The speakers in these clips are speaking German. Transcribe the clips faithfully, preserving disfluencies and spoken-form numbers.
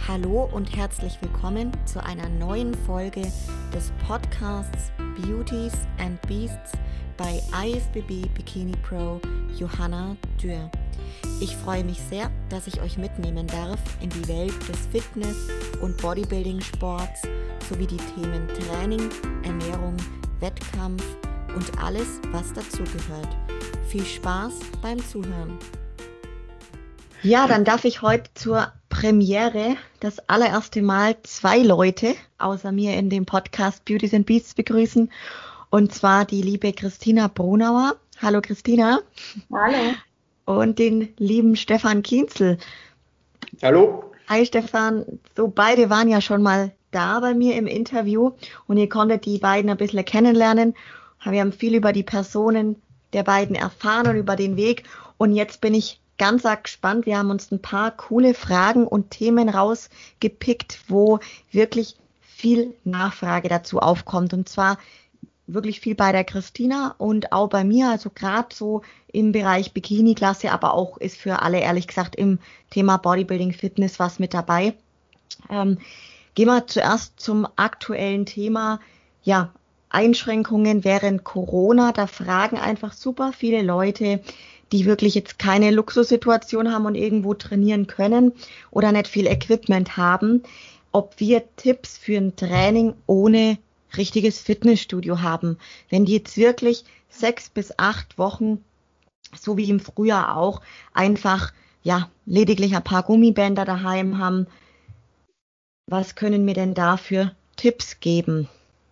Hallo und herzlich willkommen zu einer neuen Folge des Podcasts Beauties and Beasts bei I F B B Bikini Pro Johanna Dürr. Ich freue mich sehr, dass ich euch mitnehmen darf in die Welt des Fitness- und Bodybuilding-Sports sowie die Themen Training, Ernährung, Wettkampf und alles, was dazugehört. Viel Spaß beim Zuhören. Ja, dann darf ich heute zur Premiere das allererste Mal zwei Leute außer mir in dem Podcast Beauties and Beasts begrüßen. Und zwar die liebe Christina Brunauer. Hallo Christina. Hallo. Und den lieben Stefan Kienzel. Hallo. Hi Stefan. So, beide waren ja schon mal da bei mir im Interview und ihr konntet die beiden ein bisschen kennenlernen. Wir haben viel über die Personen der beiden erfahren und über den Weg. Und jetzt bin ich ganz arg gespannt. Wir haben uns ein paar coole Fragen und Themen rausgepickt, wo wirklich viel Nachfrage dazu aufkommt. Und zwar wirklich viel bei der Christina und auch bei mir. Also gerade so im Bereich Bikini-Klasse, aber auch ist für alle, ehrlich gesagt, im Thema Bodybuilding, Fitness was mit dabei. Ähm, gehen wir zuerst zum aktuellen Thema. Ja, Einschränkungen während Corona. Da fragen einfach super viele Leute, die wirklich jetzt keine Luxussituation haben und irgendwo trainieren können oder nicht viel Equipment haben, ob wir Tipps für ein Training ohne richtiges Fitnessstudio haben. Wenn die jetzt wirklich sechs bis acht Wochen, so wie im Frühjahr auch, einfach ja lediglich ein paar Gummibänder daheim haben, was können mir denn da für Tipps geben?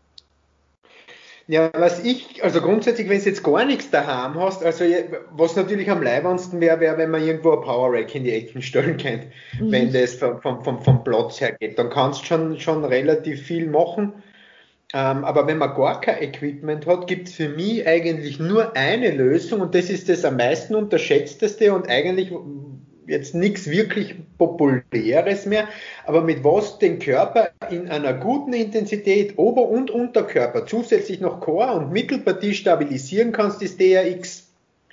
Ja, was ich, also grundsätzlich, wenn du jetzt gar nichts daheim hast, also was natürlich am leibendsten wäre, wäre, wenn man irgendwo ein Power Rack in die Ecken stellen könnte, mhm. wenn das vom, vom, vom Platz her geht. Dann kannst du schon, schon relativ viel machen. Ähm, aber wenn man gar kein Equipment hat, gibt es für mich eigentlich nur eine Lösung und das ist das am meisten unterschätzteste und eigentlich jetzt nichts wirklich Populäres mehr, aber mit was den Körper in einer guten Intensität, Ober- und Unterkörper, zusätzlich noch Core und Mittelpartie stabilisieren kannst, ist D R X.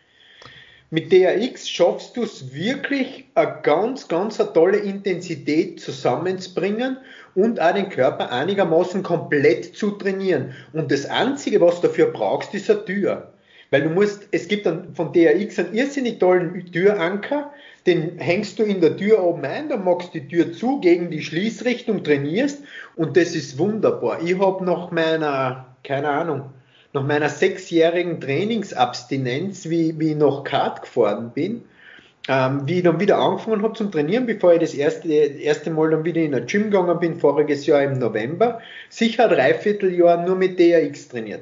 Mit D R X schaffst du es wirklich, eine ganz, ganz eine tolle Intensität zusammenzubringen und auch den Körper einigermaßen komplett zu trainieren. Und das Einzige, was du dafür brauchst, ist eine Tür. Weil du musst, es gibt dann von D R X einen irrsinnig tollen Türanker, den hängst du in der Tür oben ein, dann machst du die Tür zu, gegen die Schließrichtung trainierst und das ist wunderbar. Ich habe nach meiner, keine Ahnung, nach meiner sechsjährigen Trainingsabstinenz, wie, wie ich noch Kart gefahren bin, ähm, wie ich dann wieder angefangen habe zum Trainieren, bevor ich das erste, erste Mal dann wieder in ein Gym gegangen bin, voriges Jahr im November, sicher ein Dreivierteljahr nur mit D R X trainiert.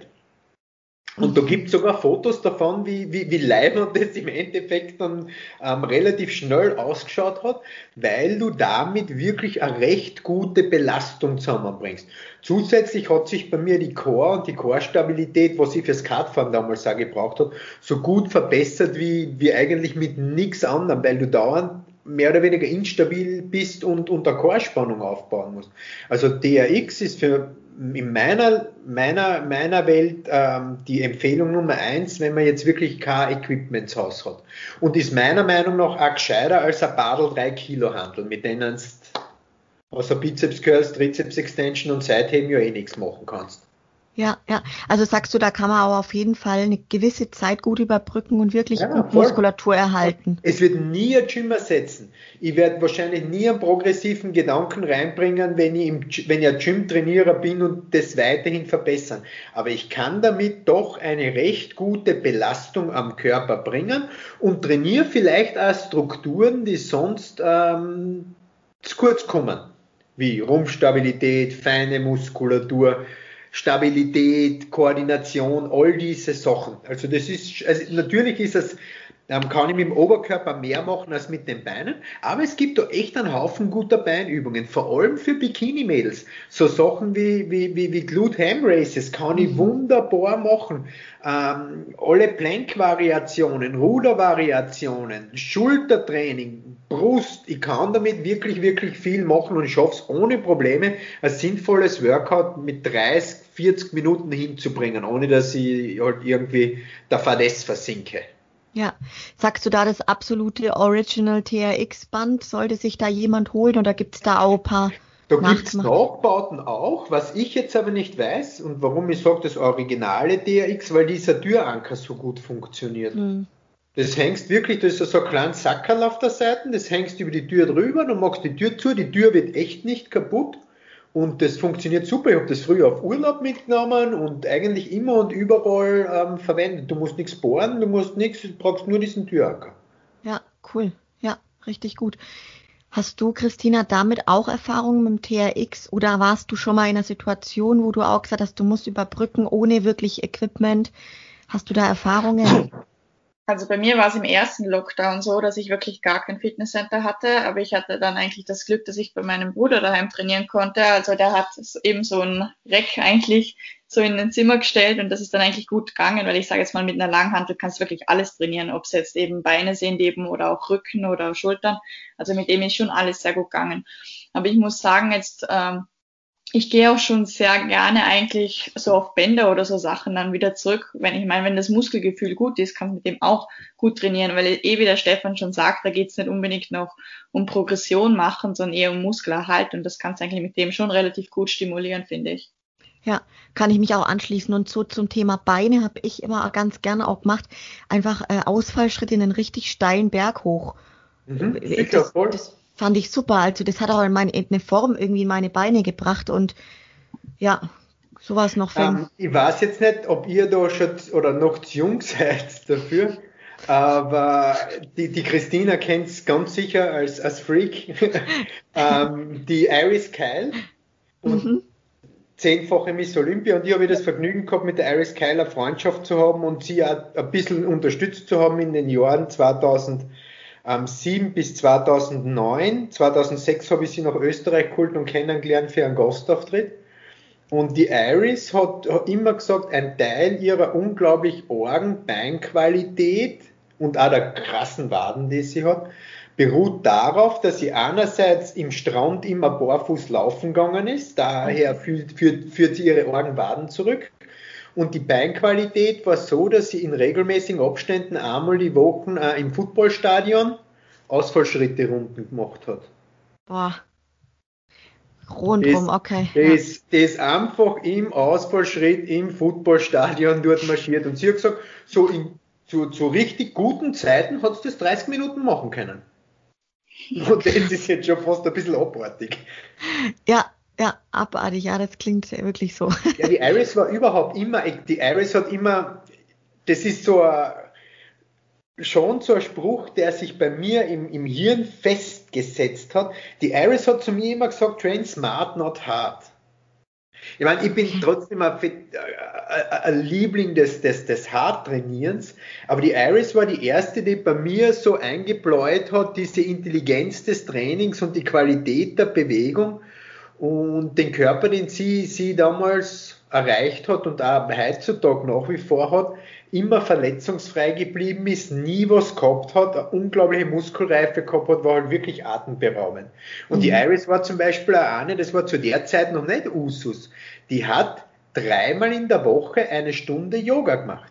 Und da gibt es sogar Fotos davon, wie, wie, wie leibend das im Endeffekt dann ähm, relativ schnell ausgeschaut hat, weil du damit wirklich eine recht gute Belastung zusammenbringst. Zusätzlich hat sich bei mir die Core und die Core-Stabilität, was ich fürs Kartfahren damals auch gebraucht habe, so gut verbessert wie, wie eigentlich mit nichts anderem, weil du dauernd mehr oder weniger instabil bist und unter Core-Spannung aufbauen musst. Also D R X ist für in meiner, meiner, meiner Welt ähm, die Empfehlung Nummer eins, wenn man jetzt wirklich kein Equipment zu Hause hat. Und ist meiner Meinung nach auch gescheiter als ein Badel drei Kilo Handel, mit denen du außer Bizeps Curls, Trizeps Extension und Seitheben ja eh nichts machen kannst. Ja, ja. Also sagst du, da kann man aber auf jeden Fall eine gewisse Zeit gut überbrücken und wirklich ja, gut voll. Muskulatur erhalten. Es wird nie ein Gym ersetzen. Ich werde wahrscheinlich nie einen progressiven Gedanken reinbringen, wenn ich, im, wenn ich ein Gym-Trainierer bin und das weiterhin verbessern. Aber ich kann damit doch eine recht gute Belastung am Körper bringen und trainiere vielleicht auch Strukturen, die sonst ähm, zu kurz kommen. Wie Rumpfstabilität, feine Muskulatur, Stabilität, Koordination, all diese Sachen. Also das ist, also natürlich ist es, ähm, kann ich mit dem Oberkörper mehr machen als mit den Beinen, aber es gibt da echt einen Haufen guter Beinübungen, vor allem für Bikini-Mädels. So Sachen wie, wie, wie, wie Glute-Ham-Races kann ich mhm. wunderbar machen. Ähm, alle Plank-Variationen, Ruder-Variationen, Schultertraining, Brust, ich kann damit wirklich, wirklich viel machen und schaffe es ohne Probleme, ein sinnvolles Workout mit dreißig, vierzig Minuten hinzubringen, ohne dass ich halt irgendwie der Fadess versinke. Ja, sagst du da das absolute Original T R X-Band? Sollte sich da jemand holen oder gibt es da auch ein paar Da gibt es Nachgemachte? Nachbauten auch, was ich jetzt aber nicht weiß und warum ich sage, das originale T R X, weil dieser Türanker so gut funktioniert. Hm. Das hängst wirklich, das ist so ein kleines Sackerl auf der Seite, das hängst über die Tür drüber, dann machst die Tür zu, die Tür wird echt nicht kaputt und das funktioniert super. Ich habe das früher auf Urlaub mitgenommen und eigentlich immer und überall ähm, verwendet. Du musst nichts bohren, du musst nichts, du brauchst nur diesen Türanker. Ja, cool. Ja, richtig gut. Hast du, Christina, damit auch Erfahrungen mit dem T R X oder warst du schon mal in einer Situation, wo du auch gesagt hast, du musst überbrücken ohne wirklich Equipment? Hast du da Erfahrungen? Also bei mir war es im ersten Lockdown so, dass ich wirklich gar kein Fitnesscenter hatte, aber ich hatte dann eigentlich das Glück, dass ich bei meinem Bruder daheim trainieren konnte. Also der hat eben so ein Rack eigentlich so in ein Zimmer gestellt und das ist dann eigentlich gut gegangen, weil ich sage jetzt mal, mit einer Langhantel kannst du wirklich alles trainieren, ob es jetzt eben Beine sind eben oder auch Rücken oder Schultern. Also mit dem ist schon alles sehr gut gegangen. Aber ich muss sagen, jetzt ähm, ich gehe auch schon sehr gerne eigentlich so auf Bänder oder so Sachen dann wieder zurück. Wenn ich meine, wenn das Muskelgefühl gut ist, kann man mit dem auch gut trainieren, weil eh wie der Stefan schon sagt, da geht's nicht unbedingt noch um Progression machen, sondern eher um Muskelerhalt und das kannst du eigentlich mit dem schon relativ gut stimulieren, finde ich. Ja, kann ich mich auch anschließen. Und so zum Thema Beine habe ich immer ganz gerne auch gemacht, einfach äh, Ausfallschritt in einen richtig steilen Berg hoch. Mhm, Äh, sicher, Das, voll. das fand ich super. Also das hat auch in meine, in eine Form irgendwie in meine Beine gebracht und ja, sowas noch fängt. Ähm, ich weiß jetzt nicht, ob ihr da schon z- oder noch zu jung seid dafür, aber die, die Christina kennt es ganz sicher als, als Freak. ähm, die Iris Kyle und Mhm. zehnfache Miss Olympia und ich habe das Vergnügen gehabt, mit der Iris Kyle eine Freundschaft zu haben und sie auch ein bisschen unterstützt zu haben in den Jahren zweitausendsieben bis zweitausendneun. zweitausendsechs habe ich sie nach Österreich geholt und kennengelernt für einen Gastauftritt. Und die Iris hat, hat immer gesagt, ein Teil ihrer unglaublich argen Beinqualität und auch der krassen Waden, die sie hat, beruht darauf, dass sie einerseits im Strand immer barfuß laufen gegangen ist, daher führt, führt, führt sie ihre argen Waden zurück. Und die Beinqualität war so, dass sie in regelmäßigen Abständen einmal die Woche äh, im Footballstadion Ausfallschritte Runden gemacht hat. Boah, rundrum, Das, okay, ja. das, das einfach im Ausfallschritt im Footballstadion dort marschiert. Und sie hat gesagt, so in, zu, zu richtig guten Zeiten hat sie das dreißig Minuten machen können. Und das ist jetzt schon fast ein bisschen abartig. Ja, ja, abartig, ja, das klingt wirklich so. Ja, die Iris war überhaupt immer, die Iris hat immer, das ist so ein, schon so ein Spruch, der sich bei mir im, im Hirn festgesetzt hat. Die Iris hat zu mir immer gesagt, train smart, not hard. Ich meine, ich bin trotzdem ein, Fet- äh, ein Liebling des, des, des Hardtrainierens, aber die Iris war die erste, die bei mir so eingebläut hat, diese Intelligenz des Trainings und die Qualität der Bewegung und den Körper, den sie, sie damals erreicht hat und auch heutzutage nach wie vor hat, immer verletzungsfrei geblieben ist, nie was gehabt hat, eine unglaubliche Muskelreife gehabt hat, war halt wirklich atemberaubend. Und die Mhm. Iris war zum Beispiel auch eine, das war zu der Zeit noch nicht Usus, die hat dreimal in der Woche eine Stunde Yoga gemacht.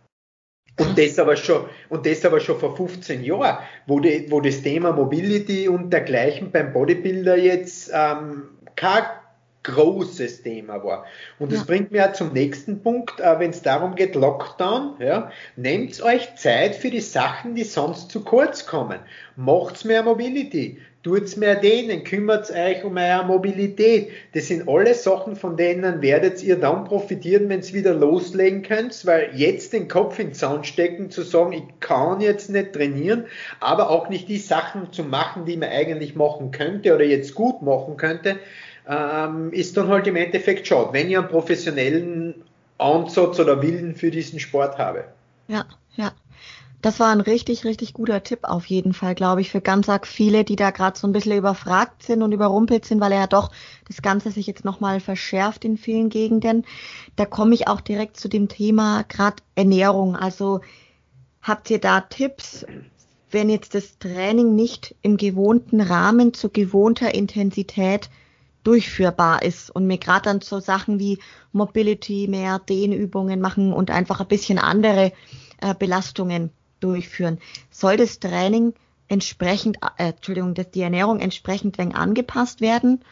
Und das aber schon, und das aber schon vor fünfzehn Jahren, wo, die, wo das Thema Mobility und dergleichen beim Bodybuilder jetzt ähm, kein großes Thema war. Und das Ja. bringt mich auch zum nächsten Punkt, äh, wenn es darum geht, Lockdown, ja, nehmt euch Zeit für die Sachen, die sonst zu kurz kommen. Macht's mehr Mobility, tut's mehr denen, kümmert euch um eure Mobilität. Das sind alle Sachen, von denen werdet ihr dann profitieren, wenn ihr wieder loslegen könnt, weil jetzt den Kopf in den Sand stecken, zu sagen, ich kann jetzt nicht trainieren, aber auch nicht die Sachen zu machen, die man eigentlich machen könnte oder jetzt gut machen könnte, ähm, ist dann halt im Endeffekt schade, wenn ich einen professionellen Ansatz oder Willen für diesen Sport habe. Ja, ja. Das war ein richtig, richtig guter Tipp auf jeden Fall, glaube ich, für ganz arg viele, die da gerade so ein bisschen überfragt sind und überrumpelt sind, weil er ja doch das Ganze sich jetzt nochmal verschärft in vielen Gegenden. Da komme ich auch direkt zu dem Thema gerade Ernährung. Also habt ihr da Tipps, wenn jetzt das Training nicht im gewohnten Rahmen zu gewohnter Intensität durchführbar ist und mir gerade dann so Sachen wie Mobility, mehr Dehnübungen machen und einfach ein bisschen andere äh, Belastungen durchführen. Soll das Training entsprechend, äh, Entschuldigung, dass die Ernährung entsprechend wenn angepasst werden?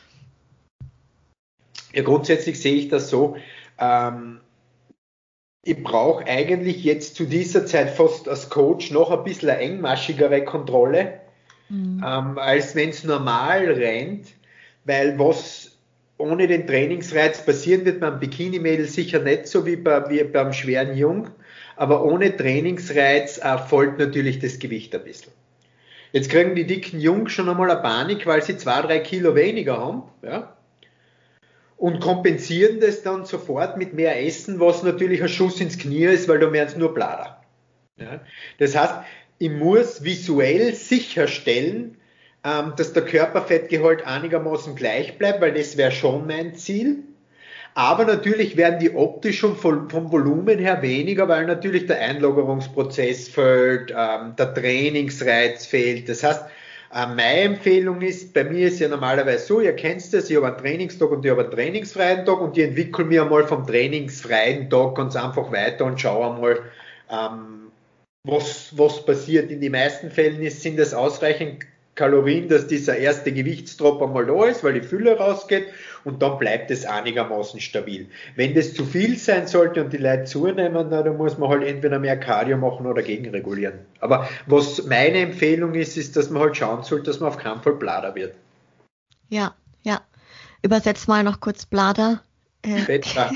Ja, grundsätzlich sehe ich das so, ähm, ich brauche eigentlich jetzt zu dieser Zeit fast als Coach noch ein bisschen eine engmaschigere Kontrolle, mhm. ähm, als wenn es normal rennt, weil was ohne den Trainingsreiz passieren wird beim Bikini-Mädel sicher nicht so wie, bei, wie beim schweren Jung, aber ohne Trainingsreiz äh, folgt natürlich das Gewicht ein bisschen. Jetzt kriegen die dicken Jungs schon einmal eine Panik, weil sie zwei, drei Kilo weniger haben, ja, und kompensieren das dann sofort mit mehr Essen, was natürlich ein Schuss ins Knie ist, weil da werden es nur Blader. Ja. Das heißt, ich muss visuell sicherstellen, ähm, dass der Körperfettgehalt einigermaßen gleich bleibt, weil das wäre schon mein Ziel. Aber natürlich werden die optisch schon vom, vom Volumen her weniger, weil natürlich der Einlagerungsprozess fehlt, ähm, der Trainingsreiz fehlt. Das heißt, äh, meine Empfehlung ist, bei mir ist ja normalerweise so, ihr kennt das, ich habe einen Trainingstag und ich habe einen trainingsfreien Tag und ich entwickle mir einmal vom trainingsfreien Tag ganz einfach weiter und schaue einmal, ähm, was, was passiert. In den meisten Fällen ist, sind es ausreichend Kalorien, dass dieser erste Gewichtsdrop einmal da ist, weil die Fülle rausgeht und dann bleibt es einigermaßen stabil. Wenn das zu viel sein sollte und die Leute zunehmen, na, dann muss man halt entweder mehr Cardio machen oder gegenregulieren. Aber was meine Empfehlung ist, ist, dass man halt schauen sollte, dass man auf keinen Fall Blader wird. Ja, ja. Übersetz mal noch kurz Blader. Äh. Petra.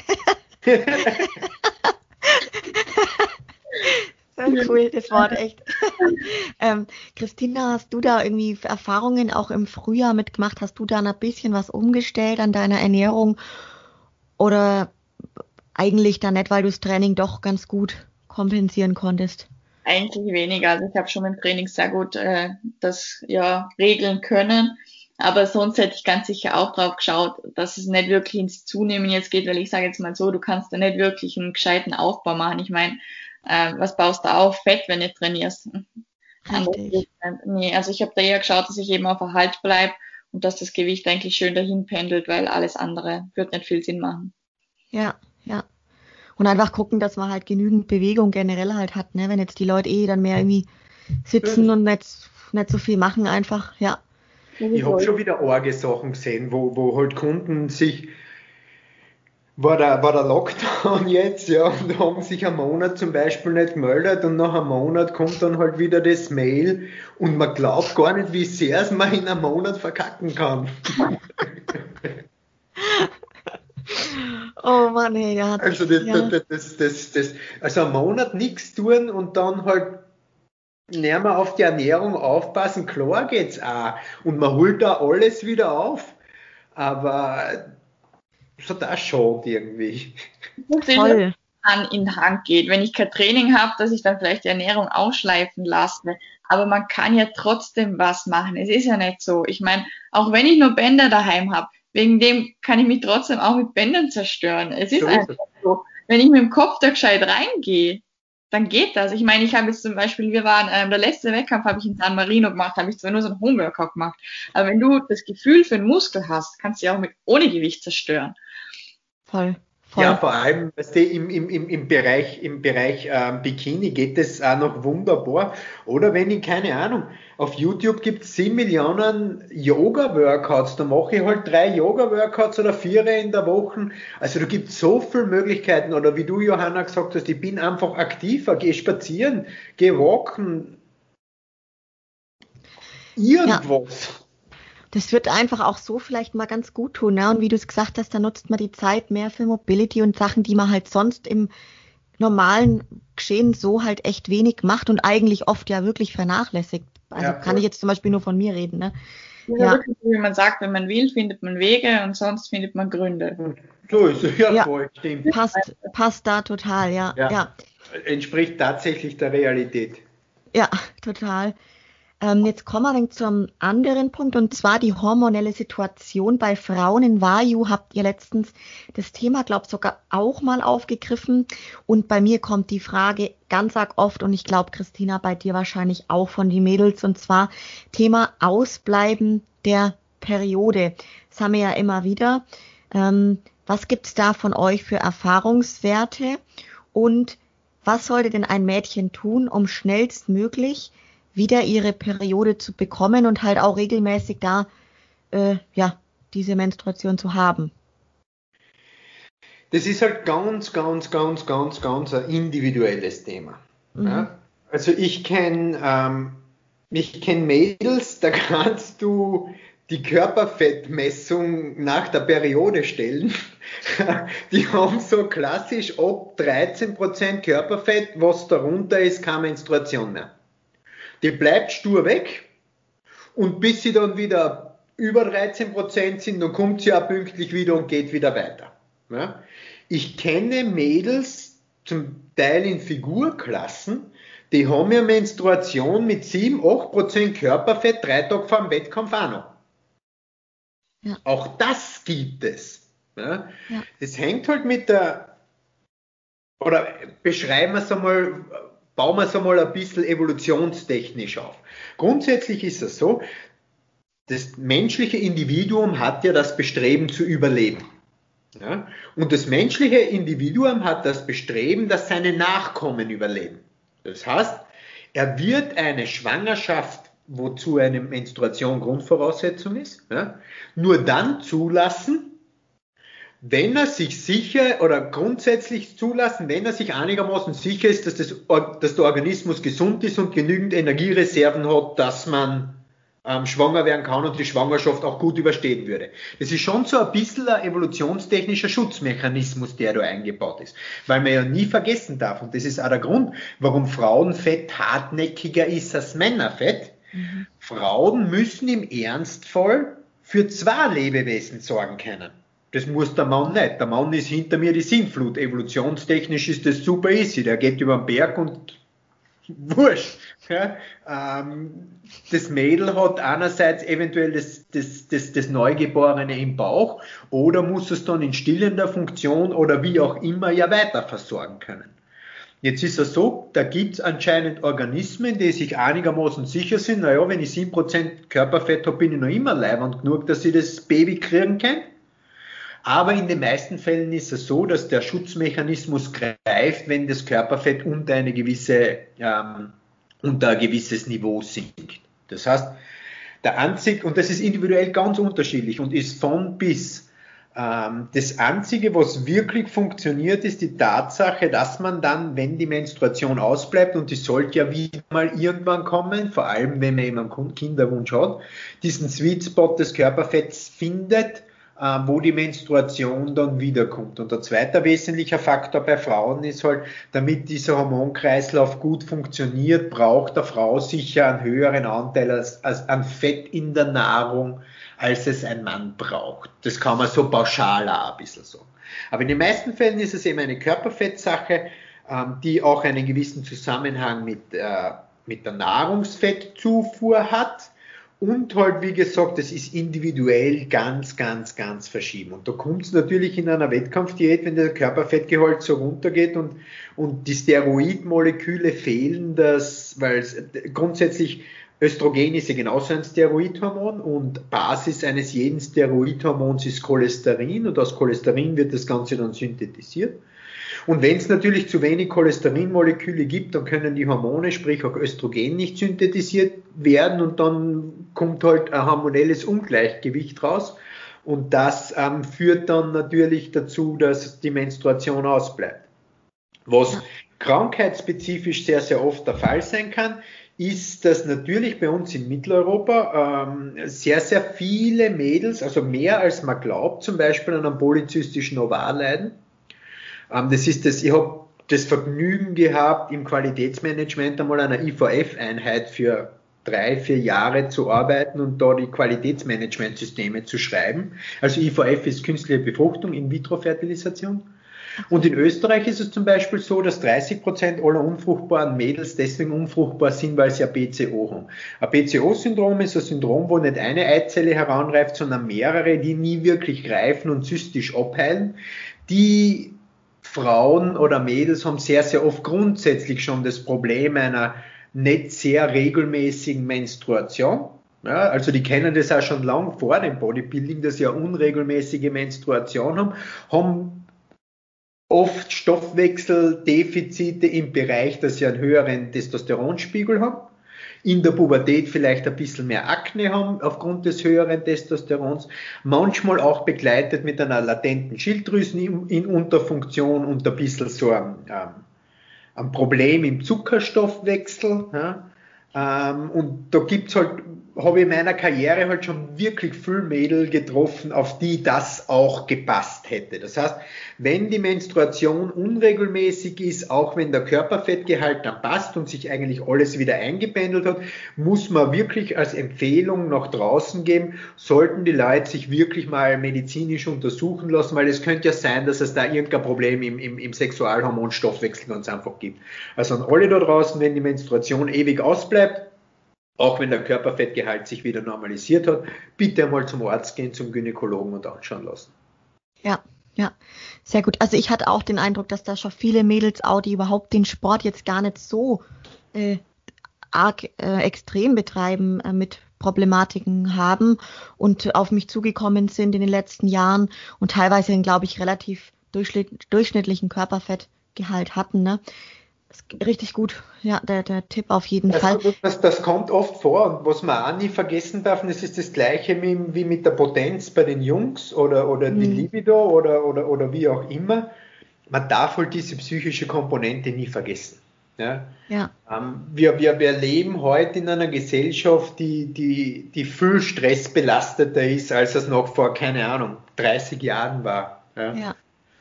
Cool, das Wort, echt. ähm, Christina, hast du da irgendwie Erfahrungen auch im Frühjahr mitgemacht? Hast du da ein bisschen was umgestellt an deiner Ernährung? Oder eigentlich da nicht, weil du das Training doch ganz gut kompensieren konntest? Eigentlich weniger. Also ich habe schon im Training sehr gut äh, das ja regeln können. Aber sonst hätte ich ganz sicher auch drauf geschaut, dass es nicht wirklich ins Zunehmen jetzt geht, weil ich sage jetzt mal so, du kannst da nicht wirklich einen gescheiten Aufbau machen. Ich meine, äh, was baust du auf? Fett, wenn du trainierst. Richtig. Nee, also ich habe da eher geschaut, dass ich eben auf Erhalt bleibe und dass das Gewicht eigentlich schön dahin pendelt, weil alles andere wird nicht viel Sinn machen. Ja, ja. Und einfach gucken, dass man halt genügend Bewegung generell halt hat, ne? Wenn jetzt die Leute eh dann mehr irgendwie sitzen ja. und nicht, nicht so viel machen einfach, ja. Ich habe schon wieder arge Sachen gesehen, wo, wo halt Kunden sich, war der, war der Lockdown jetzt, ja, und haben sich einen Monat zum Beispiel nicht gemeldet und nach einem Monat kommt dann halt wieder das Mail und man glaubt gar nicht, wie sehr es man in einem Monat verkacken kann. Oh Mann, ey, der hat Also das, ja. das, das, das, das, also einen Monat nichts tun und dann halt näher mal auf die Ernährung aufpassen, klar geht's auch. Und man holt da alles wieder auf. Aber es hat auch schon irgendwie. Toll. Hand in Hand geht. Wenn ich kein Training habe, dass ich dann vielleicht die Ernährung ausschleifen lasse. Aber man kann ja trotzdem was machen. Es ist ja nicht so. Ich meine, auch wenn ich nur Bänder daheim habe, wegen dem kann ich mich trotzdem auch mit Bändern zerstören. Es ist so einfach so. Wenn ich mit dem Kopf da gescheit reingehe, dann geht das. Ich meine, ich habe jetzt zum Beispiel, wir waren, ähm, der letzte Wettkampf habe ich in San Marino gemacht, habe ich zwar nur so einen Homeworkout gemacht, aber wenn du das Gefühl für einen Muskel hast, kannst du ja auch mit ohne Gewicht zerstören. Voll. Voll. Ja, vor allem, weißt du, im, im, im, im Bereich, im Bereich ähm, Bikini geht es auch noch wunderbar. Oder wenn ich, keine Ahnung, auf YouTube gibt es sieben Millionen Yoga-Workouts, da mache ich halt drei Yoga-Workouts oder vier in der Woche. Also da gibt es so viele Möglichkeiten. Oder wie du, Johanna, gesagt hast, ich bin einfach aktiver, gehe spazieren, gehe walken, irgendwas. Ja. Das wird einfach auch so vielleicht mal ganz gut tun, ne? Und wie du es gesagt hast, da nutzt man die Zeit mehr für Mobility und Sachen, die man halt sonst im normalen Geschehen so halt echt wenig macht und eigentlich oft ja wirklich vernachlässigt. Also ja, kann ich jetzt zum Beispiel nur von mir reden, ne? Ja, ja. Wirklich, wie man sagt, wenn man will, findet man Wege und sonst findet man Gründe. So ist es, ja, ja voll, stimmt. Passt, passt da total, ja, ja. ja. Entspricht tatsächlich der Realität. Ja, total. Ähm, jetzt kommen wir dann zum anderen Punkt, und zwar die hormonelle Situation bei Frauen. In Vayu habt ihr letztens das Thema, glaube ich, sogar auch mal aufgegriffen. Und bei mir kommt die Frage ganz arg oft, und ich glaube, Christina, bei dir wahrscheinlich auch von den Mädels, und zwar Thema Ausbleiben der Periode. Das haben wir ja immer wieder. Ähm, was gibt's da von euch für Erfahrungswerte? Und was sollte denn ein Mädchen tun, um schnellstmöglich wieder ihre Periode zu bekommen und halt auch regelmäßig da, äh, ja, diese Menstruation zu haben? Das ist halt ganz, ganz, ganz, ganz, ganz ein individuelles Thema. Mhm. Ja? Also ich kenne ähm, ich kenn Mädels, da kannst du die Körperfettmessung nach der Periode stellen. Die haben so klassisch ab dreizehn Prozent Körperfett, was darunter ist, keine Menstruation mehr. Die bleibt stur weg und bis sie dann wieder über dreizehn Prozent sind, dann kommt sie auch pünktlich wieder und geht wieder weiter. Ja? Ich kenne Mädels, zum Teil in Figurklassen, die haben ja Menstruation mit sieben, acht Prozent Körperfett drei Tage vor dem Wettkampf auch noch. Ja. Auch das gibt es. Ja? Ja. Das hängt halt mit der, oder beschreiben wir es einmal, bauen wir es einmal ein bisschen evolutionstechnisch auf. Grundsätzlich ist es so, das menschliche Individuum hat ja das Bestreben zu überleben. Ja? Und das menschliche Individuum hat das Bestreben, dass seine Nachkommen überleben. Das heißt, er wird eine Schwangerschaft, wozu eine Menstruation Grundvoraussetzung ist, ja, nur dann zulassen, wenn er sich sicher oder grundsätzlich zulassen, wenn er sich einigermaßen sicher ist, dass, das, dass der Organismus gesund ist und genügend Energiereserven hat, dass man ähm, schwanger werden kann und die Schwangerschaft auch gut überstehen würde. Das ist schon so ein bisschen ein evolutionstechnischer Schutzmechanismus, der da eingebaut ist. Weil man ja nie vergessen darf, und das ist auch der Grund, warum Frauenfett hartnäckiger ist als Männerfett. Mhm. Frauen müssen im Ernstfall für zwei Lebewesen sorgen können. Das muss der Mann nicht. Der Mann ist hinter mir die Sintflut. Evolutionstechnisch ist das super easy. Der geht über den Berg und wurscht. Ja, ähm, das Mädel hat einerseits eventuell das, das, das, das Neugeborene im Bauch oder muss es dann in stillender Funktion oder wie auch immer ja weiter versorgen können. Jetzt ist es so, da gibt es anscheinend Organismen, die sich einigermaßen sicher sind, naja, wenn ich sieben Prozent Körperfett habe, bin ich noch immer leibend genug, dass ich das Baby kriegen kann. Aber in den meisten Fällen ist es so, dass der Schutzmechanismus greift, wenn das Körperfett unter eine gewisse, ähm, unter ein gewisses Niveau sinkt. Das heißt, der einzige, und das ist individuell ganz unterschiedlich und ist von bis, ähm, das einzige, was wirklich funktioniert, ist die Tatsache, dass man dann, wenn die Menstruation ausbleibt, und die sollte ja wieder mal irgendwann kommen, vor allem wenn man eben einen Kinderwunsch hat, diesen Sweet Spot des Körperfetts findet, wo die Menstruation dann wiederkommt. Und der zweite wesentliche Faktor bei Frauen ist halt, damit dieser Hormonkreislauf gut funktioniert, braucht der Frau sicher einen höheren Anteil als, als an Fett in der Nahrung, als es ein Mann braucht. Das kann man so pauschal auch ein bisschen sagen. Aber in den meisten Fällen ist es eben eine Körperfettsache, die auch einen gewissen Zusammenhang mit, mit der Nahrungsfettzufuhr hat. Und halt, wie gesagt, das ist individuell ganz, ganz, ganz verschieden. Und da kommt es natürlich in einer Wettkampfdiät, wenn der Körperfettgehalt so runtergeht und, und die Steroidmoleküle fehlen, das, weil es grundsätzlich Östrogen ist ja genauso ein Steroidhormon und Basis eines jeden Steroidhormons ist Cholesterin und aus Cholesterin wird das Ganze dann synthetisiert. Und wenn es natürlich zu wenig Cholesterinmoleküle gibt, dann können die Hormone, sprich auch Östrogen, nicht synthetisiert werden und dann kommt halt ein hormonelles Ungleichgewicht raus und das ähm, führt dann natürlich dazu, dass die Menstruation ausbleibt. Was krankheitsspezifisch sehr, sehr oft der Fall sein kann, ist, dass natürlich bei uns in Mitteleuropa ähm, sehr, sehr viele Mädels, also mehr als man glaubt, zum Beispiel an einem polyzystischen Ovar leiden. Das ist das, ich habe das Vergnügen gehabt, im Qualitätsmanagement einmal an einer I V F-Einheit für drei, vier Jahre zu arbeiten und da die Qualitätsmanagementsysteme zu schreiben. Also I V F ist künstliche Befruchtung, In-vitro-Fertilisation. Und in Österreich ist es zum Beispiel so, dass dreißig Prozent aller unfruchtbaren Mädels deswegen unfruchtbar sind, weil sie ein P C O haben. Ein P C O-Syndrom ist ein Syndrom, wo nicht eine Eizelle heranreift, sondern mehrere, die nie wirklich reifen und zystisch abheilen. Die Frauen oder Mädels haben sehr, sehr oft grundsätzlich schon das Problem einer nicht sehr regelmäßigen Menstruation. Ja, also die kennen das auch schon lang vor dem Bodybuilding, dass sie eine unregelmäßige Menstruation haben, haben oft Stoffwechseldefizite im Bereich, dass sie einen höheren Testosteronspiegel haben, in der Pubertät vielleicht ein bisschen mehr Akne haben aufgrund des höheren Testosterons, manchmal auch begleitet mit einer latenten Schilddrüsenunterfunktion und ein bisschen so ein, ein Problem im Zuckerstoffwechsel. Ja. Und da gibt's halt, habe ich in meiner Karriere halt schon wirklich viel Mädel getroffen, auf die das auch gepasst hätte. Das heißt, wenn die Menstruation unregelmäßig ist, auch wenn der Körperfettgehalt dann passt und sich eigentlich alles wieder eingependelt hat, muss man wirklich als Empfehlung nach draußen geben, sollten die Leute sich wirklich mal medizinisch untersuchen lassen, weil es könnte ja sein, dass es da irgendein Problem im, im, im Sexualhormonstoffwechsel ganz einfach gibt. Also an alle da draußen, wenn die Menstruation ewig ausbleibt, auch wenn der Körperfettgehalt sich wieder normalisiert hat, bitte einmal zum Arzt gehen, zum Gynäkologen und anschauen lassen. Ja, ja, sehr gut. Also ich hatte auch den Eindruck, dass da schon viele Mädels auch, die überhaupt den Sport jetzt gar nicht so äh, arg äh, extrem betreiben, äh, mit Problematiken haben und auf mich zugekommen sind in den letzten Jahren und teilweise einen, glaube ich, relativ durchschnitt, durchschnittlichen Körperfettgehalt hatten, ne? Richtig gut, ja, der, der Tipp auf jeden das, Fall. Das, das kommt oft vor und was man auch nie vergessen darf, das ist das Gleiche wie, wie mit der Potenz bei den Jungs oder, oder die hm. Libido oder, oder, oder wie auch immer. Man darf halt diese psychische Komponente nie vergessen. Ja? Ja. Ähm, wir, wir, wir leben heute in einer Gesellschaft, die, die, die viel stressbelasteter ist, als es noch vor, keine Ahnung, dreißig Jahren war. Ja? Ja.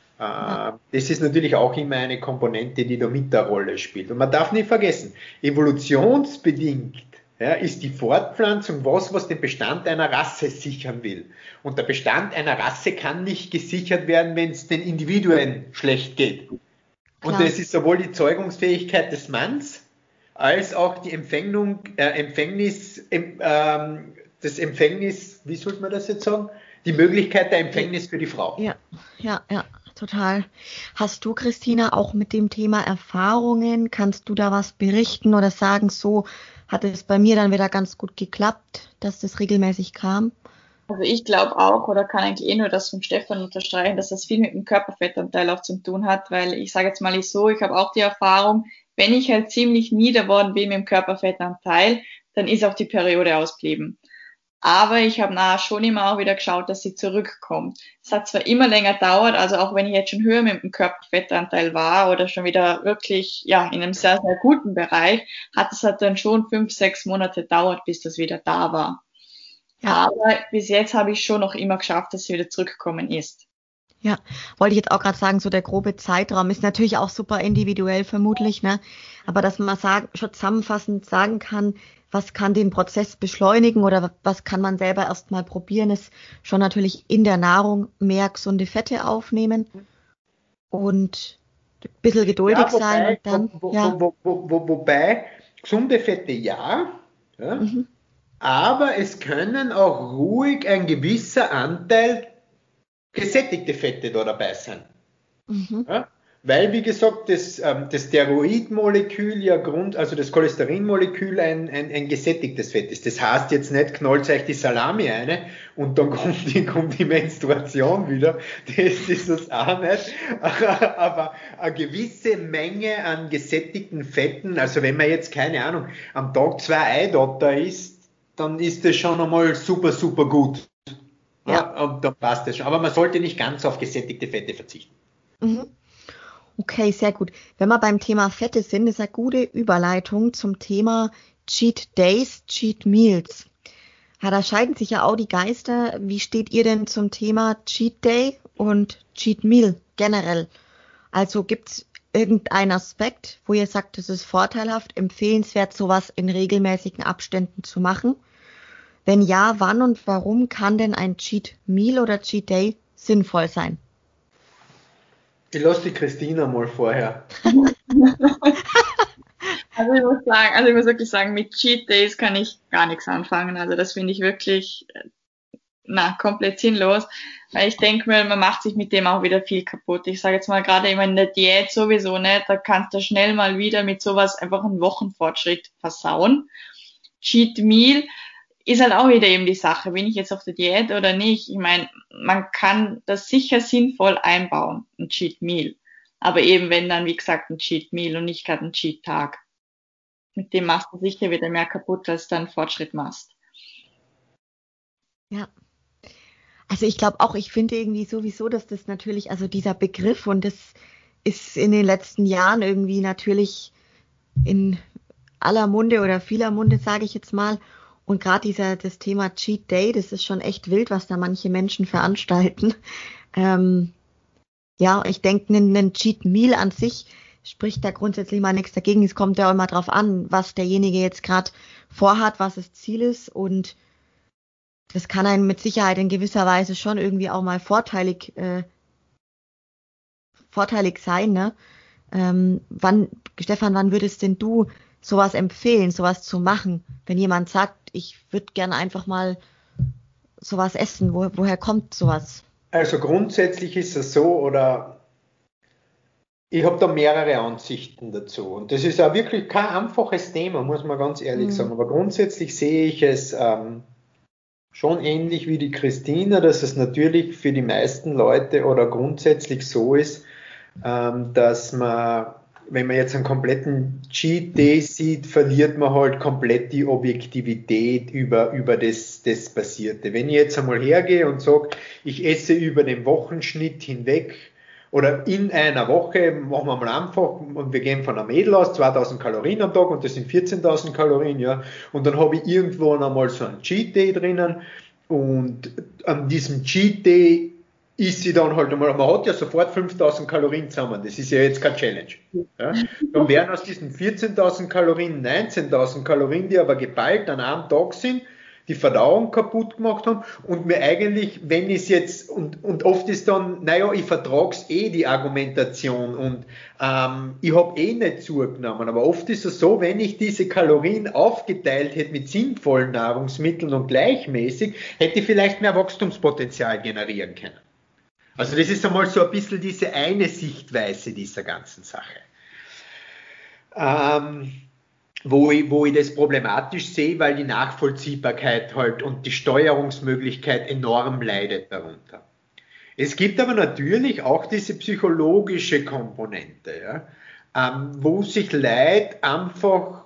Ja. Das ist natürlich auch immer eine Komponente, die da mit der Rolle spielt. Und man darf nicht vergessen, evolutionsbedingt ja, ist die Fortpflanzung was, was den Bestand einer Rasse sichern will. Und der Bestand einer Rasse kann nicht gesichert werden, wenn es den Individuen schlecht geht. Klar. Und das ist sowohl die Zeugungsfähigkeit des Manns, als auch die Empfängnung, äh, Empfängnis, äh, das Empfängnis, wie sollte man das jetzt sagen? Die Möglichkeit der Empfängnis für die Frau. Ja, ja, ja. Total. Hast du, Christina, auch mit dem Thema Erfahrungen? Kannst du da was berichten oder sagen, so hat es bei mir dann wieder ganz gut geklappt, dass das regelmäßig kam? Also ich glaube auch, oder kann eigentlich eh nur das von Stefan unterstreichen, dass das viel mit dem Körperfettanteil auch zu tun hat, weil ich sage jetzt mal nicht so, ich habe auch die Erfahrung, wenn ich halt ziemlich nieder worden bin mit dem Körperfettanteil, dann ist auch die Periode ausgeblieben. Aber ich habe nachher schon immer auch wieder geschaut, dass sie zurückkommt. Es hat zwar immer länger gedauert, also auch wenn ich jetzt schon höher mit dem Körperfettanteil war oder schon wieder wirklich ja in einem sehr, sehr guten Bereich, hat es halt dann schon fünf, sechs Monate gedauert, bis das wieder da war. Ja. Aber bis jetzt habe ich schon noch immer geschafft, dass sie wieder zurückgekommen ist. Ja, wollte ich jetzt auch gerade sagen, so der grobe Zeitraum ist natürlich auch super individuell vermutlich, ne? Aber dass man sagen, schon zusammenfassend sagen kann, was kann den Prozess beschleunigen oder was kann man selber erstmal probieren, ist schon natürlich in der Nahrung mehr gesunde Fette aufnehmen und ein bisschen geduldig ja, wobei, sein und dann, wo, ja. Wo, wo, wo, wobei, gesunde Fette ja, ja mhm. aber es können auch ruhig ein gewisser Anteil gesättigte Fette da dabei sein. Mhm. Ja? Weil, wie gesagt, das, ähm, das Steroidmolekül ja Grund, also das Cholesterinmolekül ein, ein, ein gesättigtes Fett ist. Das heißt jetzt nicht, knallt euch die Salami eine und dann kommt die, kommt die Menstruation wieder. Das ist es auch nicht. Aber eine gewisse Menge an gesättigten Fetten, also wenn man jetzt, keine Ahnung, am Tag zwei Eidotter isst, dann ist das schon einmal super, super gut. Ja. Ja, und dann passt das schon. Aber man sollte nicht ganz auf gesättigte Fette verzichten. Mhm. Okay, sehr gut. Wenn wir beim Thema Fette sind, ist eine gute Überleitung zum Thema Cheat Days, Cheat Meals. Ja, da scheiden sich ja auch die Geister. Wie steht ihr denn zum Thema Cheat Day und Cheat Meal generell? Also gibt's irgendeinen Aspekt, wo ihr sagt, es ist vorteilhaft, empfehlenswert, sowas in regelmäßigen Abständen zu machen? Wenn ja, wann und warum kann denn ein Cheat Meal oder Cheat Day sinnvoll sein? Ich lasse die Christina mal vorher. Also ich muss sagen, also ich muss wirklich sagen, mit Cheat Days kann ich gar nichts anfangen. Also das finde ich wirklich, na, komplett sinnlos. Weil ich denke mir, man macht sich mit dem auch wieder viel kaputt. Ich sage jetzt mal gerade immer in der Diät sowieso nicht, da kannst du schnell mal wieder mit sowas einfach einen Wochenfortschritt versauen. Cheat Meal ist halt auch wieder eben die Sache, bin ich jetzt auf der Diät oder nicht. Ich meine, man kann das sicher sinnvoll einbauen, ein Cheat Meal. Aber eben, wenn dann, wie gesagt, ein Cheat Meal und nicht gerade ein Cheat Tag. Mit dem machst du sicher wieder mehr kaputt, als du dann Fortschritt machst. Ja. Also ich glaube auch, ich finde irgendwie sowieso, dass das natürlich, also dieser Begriff, und das ist in den letzten Jahren irgendwie natürlich in aller Munde oder vieler Munde, sage ich jetzt mal. Und gerade dieser, das Thema Cheat Day, das ist schon echt wild, was da manche Menschen veranstalten. Ähm, ja, ich denke, ein, ein Cheat Meal an sich spricht da grundsätzlich mal nichts dagegen. Es kommt ja auch immer drauf an, was derjenige jetzt gerade vorhat, was das Ziel ist. Und das kann einem mit Sicherheit in gewisser Weise schon irgendwie auch mal vorteilig, äh, vorteilig sein, ne? Ähm, wann, Stefan, wann würdest denn du sowas empfehlen, sowas zu machen, wenn jemand sagt, ich würde gerne einfach mal sowas essen? Wo, woher kommt sowas? Also grundsätzlich ist es so, oder ich habe da mehrere Ansichten dazu. Und das ist auch wirklich kein einfaches Thema, muss man ganz ehrlich sagen. Hm. Aber grundsätzlich sehe ich es ähm, schon ähnlich wie die Christina, dass es natürlich für die meisten Leute oder grundsätzlich so ist, ähm, dass man, wenn man jetzt einen kompletten Cheat Day sieht, verliert man halt komplett die Objektivität über, über das, das Passierte. Wenn ich jetzt einmal hergehe und sage, ich esse über den Wochenschnitt hinweg oder in einer Woche, machen wir mal einfach, und wir gehen von einer Mädel aus, zweitausend Kalorien am Tag und das sind vierzehntausend Kalorien, ja, und dann habe ich irgendwo einmal so einen Cheat Day drinnen und an diesem Cheat Day ist sie dann halt einmal, man hat ja sofort fünftausend Kalorien zusammen, das ist ja jetzt keine Challenge. Ja. Dann wären aus diesen vierzehntausend Kalorien neunzehntausend Kalorien, die aber geballt an einem Tag sind, die Verdauung kaputt gemacht haben und mir eigentlich, wenn ich es jetzt, und, und oft ist dann, naja, ich vertrag's eh, die Argumentation, und ähm, ich habe eh nicht zugenommen, aber oft ist es so, wenn ich diese Kalorien aufgeteilt hätte mit sinnvollen Nahrungsmitteln und gleichmäßig, hätte ich vielleicht mehr Wachstumspotenzial generieren können. Also das ist einmal so ein bisschen diese eine Sichtweise dieser ganzen Sache. Ähm, wo ich, wo ich das problematisch sehe, weil die Nachvollziehbarkeit halt und die Steuerungsmöglichkeit enorm leidet darunter. Es gibt aber natürlich auch diese psychologische Komponente, ja, ähm, wo sich Leute einfach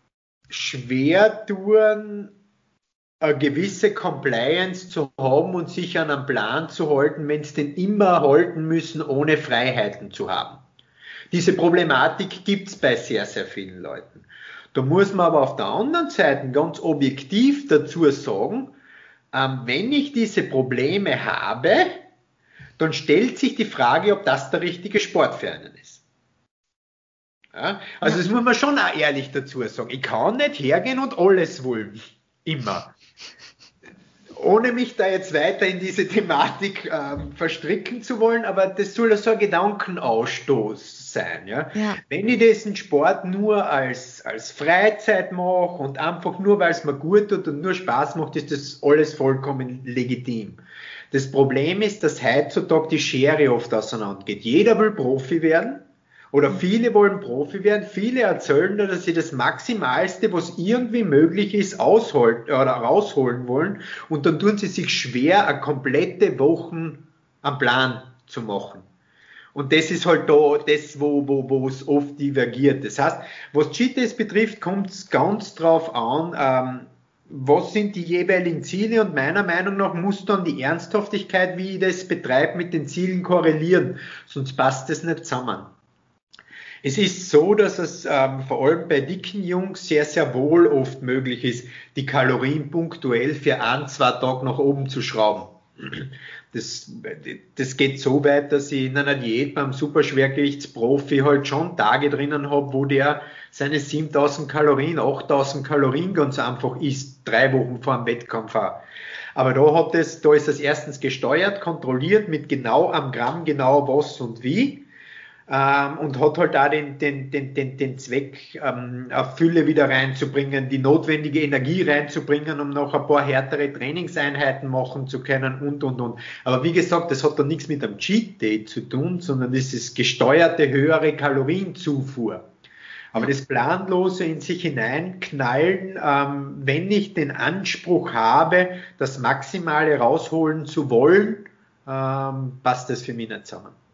schwer tun, eine gewisse Compliance zu haben und sich an einen Plan zu halten, wenn sie den immer halten müssen, ohne Freiheiten zu haben. Diese Problematik gibt es bei sehr, sehr vielen Leuten. Da muss man aber auf der anderen Seite ganz objektiv dazu sagen, ähm, wenn ich diese Probleme habe, dann stellt sich die Frage, ob das der richtige Sport für einen ist. Ja? Also das muss man schon auch ehrlich dazu sagen. Ich kann nicht hergehen und alles wollen. Immer. Ohne mich da jetzt weiter in diese Thematik ähm, verstricken zu wollen, aber das soll so ein Gedankenausstoß sein. Ja? Ja. Wenn ich diesen Sport nur als, als Freizeit mache und einfach nur, weil es mir gut tut und nur Spaß macht, ist das alles vollkommen legitim. Das Problem ist, dass heutzutage die Schere oft auseinandergeht. Jeder will Profi werden. Oder viele wollen Profi werden, viele erzählen da, dass sie das Maximalste, was irgendwie möglich ist, ausholen oder rausholen wollen, und dann tun sie sich schwer, eine komplette Woche am Plan zu machen. Und das ist halt da das, wo, wo, wo es oft divergiert. Das heißt, was Cheat Days betrifft, kommt es ganz drauf an, ähm, was sind die jeweiligen Ziele, und meiner Meinung nach muss dann die Ernsthaftigkeit, wie ich das betreibe, mit den Zielen korrelieren, sonst passt das nicht zusammen. Es ist so, dass es ähm, vor allem bei dicken Jungs sehr, sehr wohl oft möglich ist, die Kalorien punktuell für ein, zwei Tage nach oben zu schrauben. Das, das geht so weit, dass ich in einer Diät beim Superschwergewichtsprofi halt schon Tage drinnen habe, wo der seine siebentausend Kalorien, achttausend Kalorien ganz einfach isst, drei Wochen vor dem Wettkampf auch. Aber da, hat das, da ist das erstens gesteuert, kontrolliert, mit genau am Gramm genau was und wie. Ähm, und hat halt auch den, den, den, den, den Zweck, ähm, auf Fülle wieder reinzubringen, die notwendige Energie reinzubringen, um noch ein paar härtere Trainingseinheiten machen zu können und, und, und. Aber wie gesagt, das hat dann nichts mit einem Cheat Day zu tun, sondern das ist gesteuerte höhere Kalorienzufuhr. Aber das planlose in sich hineinknallen, ähm, wenn ich den Anspruch habe, das Maximale rausholen zu wollen, ähm, passt das für mich nicht zusammen.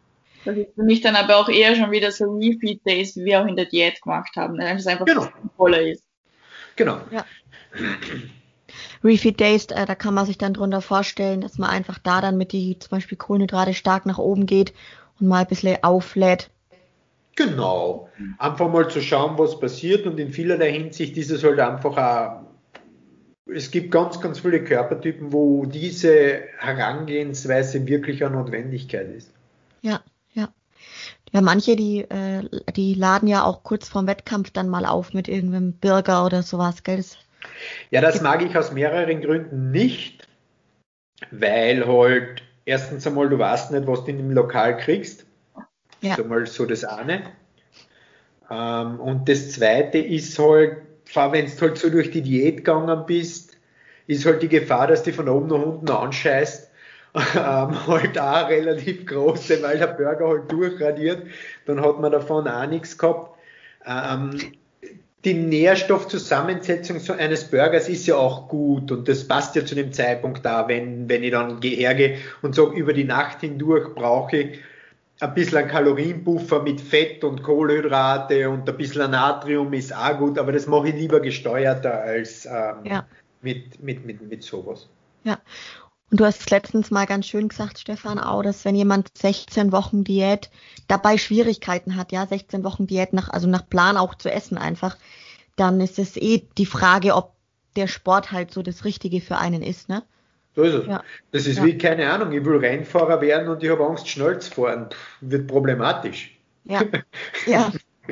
Das ist für mich dann aber auch eher schon wieder so Refeed Days, wie wir auch in der Diät gemacht haben, ne? Dass es einfach Genau. voller ist. Genau. Ja. Refeed Days, äh, da kann man sich dann drunter vorstellen, dass man einfach da dann mit die zum Beispiel Kohlenhydrate stark nach oben geht und mal ein bisschen auflädt. Genau. Einfach mal zu schauen, was passiert, und in vielerlei Hinsicht ist es halt einfach auch, es gibt ganz, ganz viele Körpertypen, wo diese Herangehensweise wirklich eine Notwendigkeit ist. Ja, ja. Ja, manche, die, äh, die laden ja auch kurz vorm Wettkampf dann mal auf mit irgendeinem Burger oder sowas, gell? Das Ja, das mag ich aus mehreren Gründen nicht, weil halt erstens einmal, du weißt nicht, was du in dem Lokal kriegst. Ja. Das ist einmal so das eine. Ähm, und das zweite ist halt, wenn du halt so durch die Diät gegangen bist, ist halt die Gefahr, dass die von oben nach unten anscheißt, ähm, halt auch relativ groß, weil der Burger halt durchradiert, dann hat man davon auch nichts gehabt. Ähm, die Nährstoffzusammensetzung so eines Burgers ist ja auch gut, und das passt ja zu dem Zeitpunkt da, wenn, wenn ich dann hergehe und sage, über die Nacht hindurch brauche ich ein bisschen ein Kalorienpuffer mit Fett und Kohlenhydrate, und ein bisschen Natrium ist auch gut, aber das mache ich lieber gesteuerter als ähm, Ja. mit, mit, mit, mit sowas. Ja. Und du hast letztens mal ganz schön gesagt, Stefan, auch, dass wenn jemand sechzehn Wochen Diät dabei Schwierigkeiten hat, ja, sechzehn Wochen Diät nach, also nach Plan auch zu essen einfach, dann ist es eh die Frage, ob der Sport halt so das Richtige für einen ist, ne? So ist es. Ja. Das ist Ja. wie, keine Ahnung, ich will Rennfahrer werden und ich habe Angst, schnell zu fahren. Pff, wird problematisch. Ja. Ja.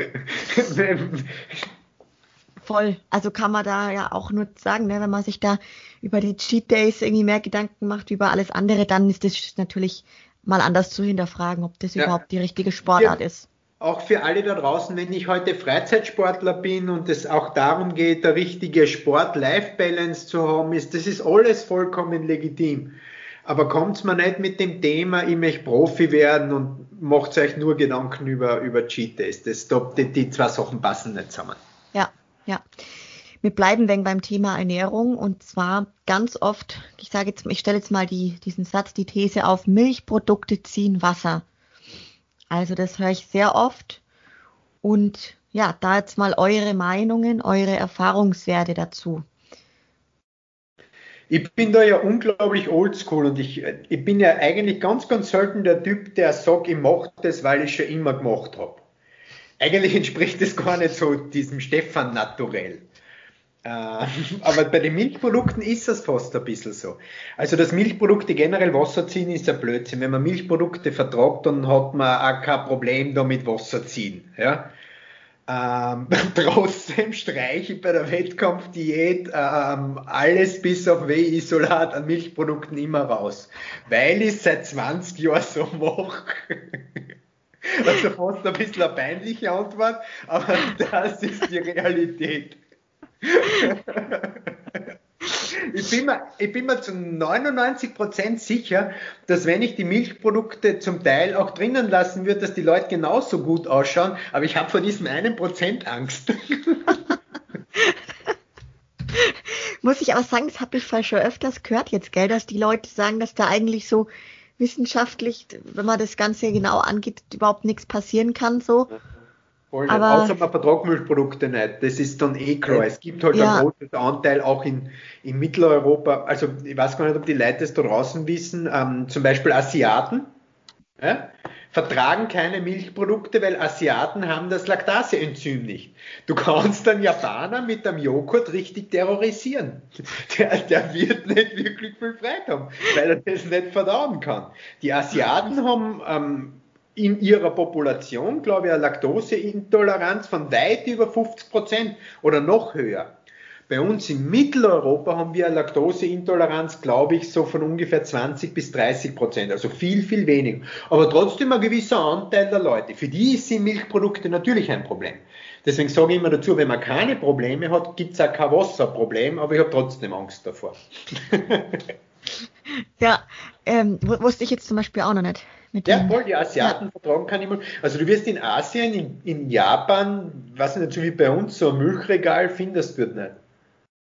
Voll. Also kann man da ja auch nur sagen, ne, wenn man sich da über die Cheat Days irgendwie mehr Gedanken macht, über alles andere, dann ist das natürlich mal anders zu hinterfragen, ob das Ja. überhaupt die richtige Sportart Ja. ist. Auch für alle da draußen, wenn ich heute Freizeitsportler bin und es auch darum geht, der richtige Sport-Life-Balance zu haben, ist, das ist alles vollkommen legitim. Aber kommt's mir nicht mit dem Thema, ich möchte Profi werden, und macht euch nur Gedanken über, über Cheat Days. Das, die, die zwei Sachen passen nicht zusammen. Ja, ja. Wir bleiben dann beim Thema Ernährung, und zwar ganz oft, ich sage jetzt, ich stelle jetzt mal die, diesen Satz, die These auf: Milchprodukte ziehen Wasser. Also das höre ich sehr oft, und ja, da jetzt mal eure Meinungen, eure Erfahrungswerte dazu. Ich bin da ja unglaublich oldschool, und ich, ich bin ja eigentlich ganz, ganz selten der Typ, der sagt, ich mache das, weil ich schon immer gemacht habe. Eigentlich entspricht das gar nicht so diesem Stefan Naturell. Äh, aber bei den Milchprodukten ist das fast ein bisschen so. Also, dass Milchprodukte generell Wasser ziehen, ist ein Blödsinn. Wenn man Milchprodukte vertragt, dann hat man auch kein Problem damit Wasser ziehen. Ja? Ähm, trotzdem streiche ich bei der Wettkampfdiät ähm, alles bis auf Whey-Isolat an Milchprodukten immer raus, weil ich es seit zwanzig Jahren so mache. Also fast ein bisschen eine peinliche Antwort, aber das ist die Realität. Ich bin, mir, ich bin mir zu neunundneunzig Prozent sicher, dass wenn ich die Milchprodukte zum Teil auch drinnen lassen würde, dass die Leute genauso gut ausschauen, aber ich habe vor diesem einen Prozent Angst. Muss ich aber sagen, das habe ich schon öfters gehört jetzt, gell, dass die Leute sagen, dass da eigentlich so wissenschaftlich, wenn man das Ganze genau angeht, überhaupt nichts passieren kann, so. Voll Aber, außer man vertragt Milchprodukte nicht. Das ist dann eh klar. Es gibt halt ja. einen großen Anteil auch in, in Mitteleuropa. Also ich weiß gar nicht, ob die Leute das da draußen wissen. Ähm, zum Beispiel Asiaten ja, vertragen keine Milchprodukte, weil Asiaten haben das Laktaseenzym nicht. Du kannst einen Japaner mit einem Joghurt richtig terrorisieren. Der, der wird nicht wirklich viel Freude haben, weil er das nicht verdauen kann. Die Asiaten haben ähm, in ihrer Population, glaube ich, eine Laktoseintoleranz von weit über fünfzig Prozent oder noch höher. Bei uns in Mitteleuropa haben wir eine Laktoseintoleranz, glaube ich, so von ungefähr zwanzig bis dreißig Prozent, also viel, viel weniger. Aber trotzdem ein gewisser Anteil der Leute. Für die sind Milchprodukte natürlich ein Problem. Deswegen sage ich immer dazu, wenn man keine Probleme hat, gibt es auch kein Wasserproblem, aber ich habe trotzdem Angst davor. Ja, ähm, wusste ich jetzt zum Beispiel auch noch nicht. Mit Ja, den, voll, die Asiaten ja. vertragen kann immer. Also du wirst in Asien, in, in Japan, weiß nicht, so wie bei uns, so ein Milchregal findest du nicht.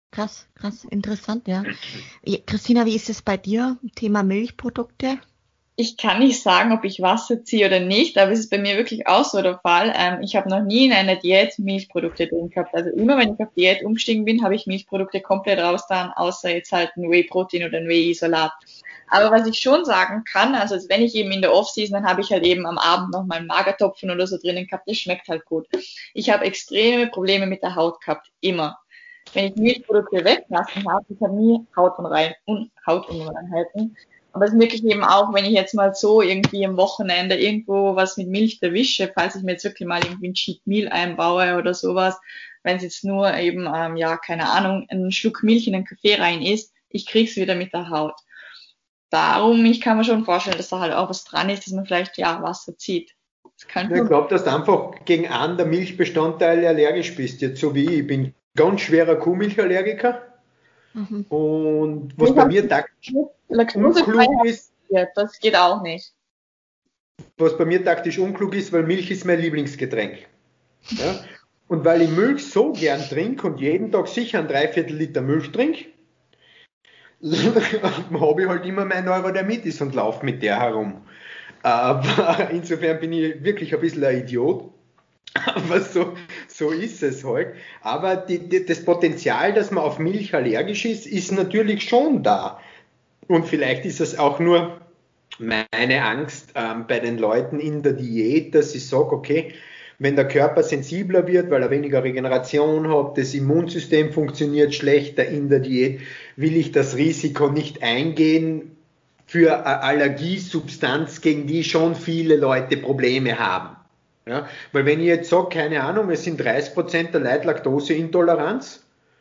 Krass, krass, interessant, ja. Christina, wie ist es bei dir, Thema Milchprodukte? Ich kann nicht sagen, ob ich Wasser ziehe oder nicht, aber es ist bei mir wirklich auch so der Fall. Ähm, ich habe noch nie in einer Diät Milchprodukte drin gehabt. Also immer, wenn ich auf Diät umgestiegen bin, habe ich Milchprodukte komplett rausgetan, außer jetzt halt ein Whey-Protein oder ein Whey-Isolat. Aber was ich schon sagen kann, also wenn ich eben in der Off-Season, dann habe ich halt eben am Abend noch mal einen Magertopfen oder so drinnen gehabt. Das schmeckt halt gut. Ich habe extreme Probleme mit der Haut gehabt, immer. Wenn ich Milchprodukte weglassen habe, ich habe nie Hautunrein- Hautunreinheiten. Aber es ist wirklich eben auch, wenn ich jetzt mal so irgendwie am Wochenende irgendwo was mit Milch erwische, falls ich mir jetzt wirklich mal irgendwie ein Cheat Meal einbaue oder sowas, wenn es jetzt nur eben, ähm, ja, keine Ahnung, ein Schluck Milch in einen Kaffee rein ist, ich krieg's wieder mit der Haut. Darum, ich kann mir schon vorstellen, dass da halt auch was dran ist, dass man vielleicht, ja, Wasser zieht. Das kann Ich glaube, dass du einfach gegen einen der Milchbestandteile allergisch bist, jetzt so wie ich. Ich bin ganz schwerer Kuhmilchallergiker. Mhm. Und was bei mir taktisch unklug ist, das geht auch nicht. Was bei mir taktisch unklug ist, weil Milch ist mein Lieblingsgetränk. Ja? Und weil ich Milch so gern trinke und jeden Tag sicher ein Dreiviertel Liter Milch trinke, habe ich halt immer mein Neurodermitis und laufe mit der herum. Aber insofern bin ich wirklich ein bisschen ein Idiot. Aber so, so ist es halt. Aber die, die, das Potenzial, dass man auf Milch allergisch ist, ist natürlich schon da. Und vielleicht ist es auch nur meine Angst ähm, bei den Leuten in der Diät, dass ich sage, okay, wenn der Körper sensibler wird, weil er weniger Regeneration hat, das Immunsystem funktioniert schlechter in der Diät, will ich das Risiko nicht eingehen für eine Allergiesubstanz, gegen die schon viele Leute Probleme haben. Ja, weil wenn ich jetzt sage, keine Ahnung, es sind dreißig Prozent der Leute Laktoseintoleranz,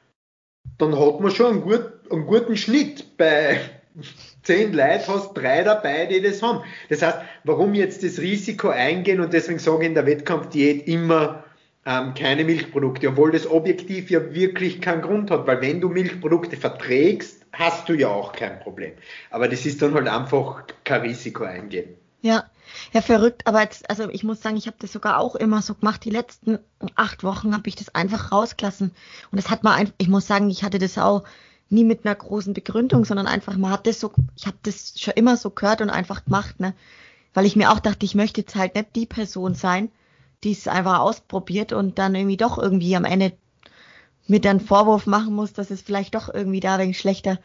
dann hat man schon einen, gut, einen guten Schnitt. Bei zehn Leuten hast du drei dabei, die das haben. Das heißt, warum jetzt das Risiko eingehen, und deswegen sage ich in der Wettkampfdiät immer ähm, keine Milchprodukte, obwohl das objektiv ja wirklich keinen Grund hat, weil wenn du Milchprodukte verträgst, hast du ja auch kein Problem. Aber das ist dann halt einfach kein Risiko eingehen. Ja, ja, verrückt, aber jetzt, also ich muss sagen, ich habe das sogar auch immer so gemacht. Die letzten acht Wochen habe ich das einfach rausgelassen. Und das hat mal einfach, ich muss sagen, ich hatte das auch nie mit einer großen Begründung, sondern einfach, man hat das so, ich habe das schon immer so gehört und einfach gemacht, ne? Weil ich mir auch dachte, ich möchte jetzt halt nicht die Person sein, die es einfach ausprobiert und dann irgendwie doch irgendwie am Ende mit einem Vorwurf machen muss, dass es vielleicht doch irgendwie da wegen schlechter.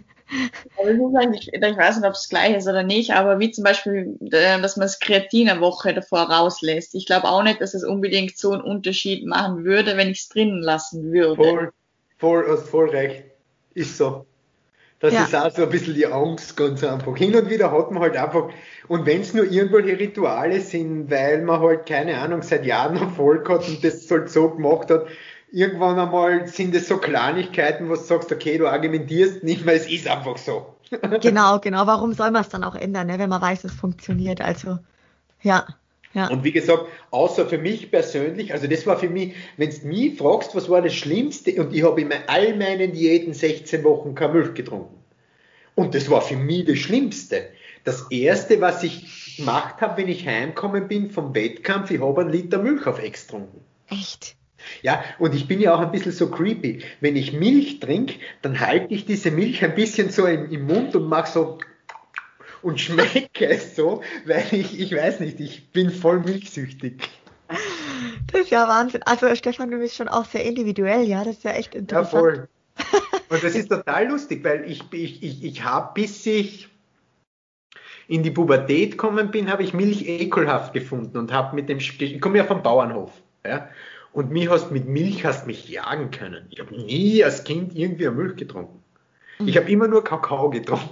Aber ich muss sagen, ich, ich weiß nicht, ob es gleich ist oder nicht, aber wie zum Beispiel, dass man das Kreatin eine Woche davor rauslässt. Ich glaube auch nicht, dass es unbedingt so einen Unterschied machen würde, wenn ich es drinnen lassen würde. Voll, voll, hast voll recht. Ist so. Das ja. ist auch so ein bisschen die Angst, ganz einfach. Hin und wieder hat man halt einfach, und wenn es nur irgendwelche Rituale sind, weil man halt, keine Ahnung, seit Jahren Erfolg hat und das halt so gemacht hat, irgendwann einmal sind es so Kleinigkeiten, wo du sagst, okay, du argumentierst nicht mehr, es ist einfach so. Genau, genau. Warum soll man es dann auch ändern, ne, wenn man weiß, es funktioniert? Also, ja. Ja. Und wie gesagt, außer für mich persönlich, also das war für mich, wenn du mich fragst, was war das Schlimmste, und ich habe in all meinen Diäten sechzehn Wochen keine Milch getrunken. Und das war für mich das Schlimmste. Das Erste, was ich gemacht habe, wenn ich heimgekommen bin vom Wettkampf, ich habe einen Liter Milch auf Ex getrunken. Echt? Ja, und ich bin ja auch ein bisschen so creepy. Wenn ich Milch trinke, dann halte ich diese Milch ein bisschen so im, im Mund und mache so und schmecke es so, weil ich, ich weiß nicht, ich bin voll milchsüchtig. Das ist ja Wahnsinn. Also Stefan, du bist schon auch sehr individuell, ja, das ist ja echt interessant. Ja, voll. Und das ist total lustig, weil ich, ich, ich, ich habe, bis ich in die Pubertät gekommen bin, habe ich Milch ekelhaft gefunden und habe mit dem, ich komme ja vom Bauernhof, ja, und mich hast, mit Milch hast mich jagen können. Ich habe nie als Kind irgendwie Milch getrunken. Ich habe immer nur Kakao getrunken.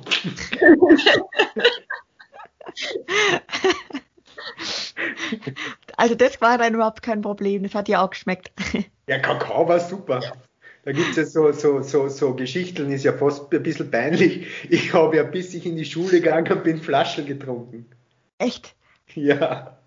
Also das war dann überhaupt kein Problem, das hat ja auch geschmeckt. Ja, Kakao war super. Da gibt es ja so, so, so, so Geschichten, ist ja fast ein bisschen peinlich. Ich habe ja, bis ich in die Schule gegangen bin, Flaschen getrunken. Echt? Ja.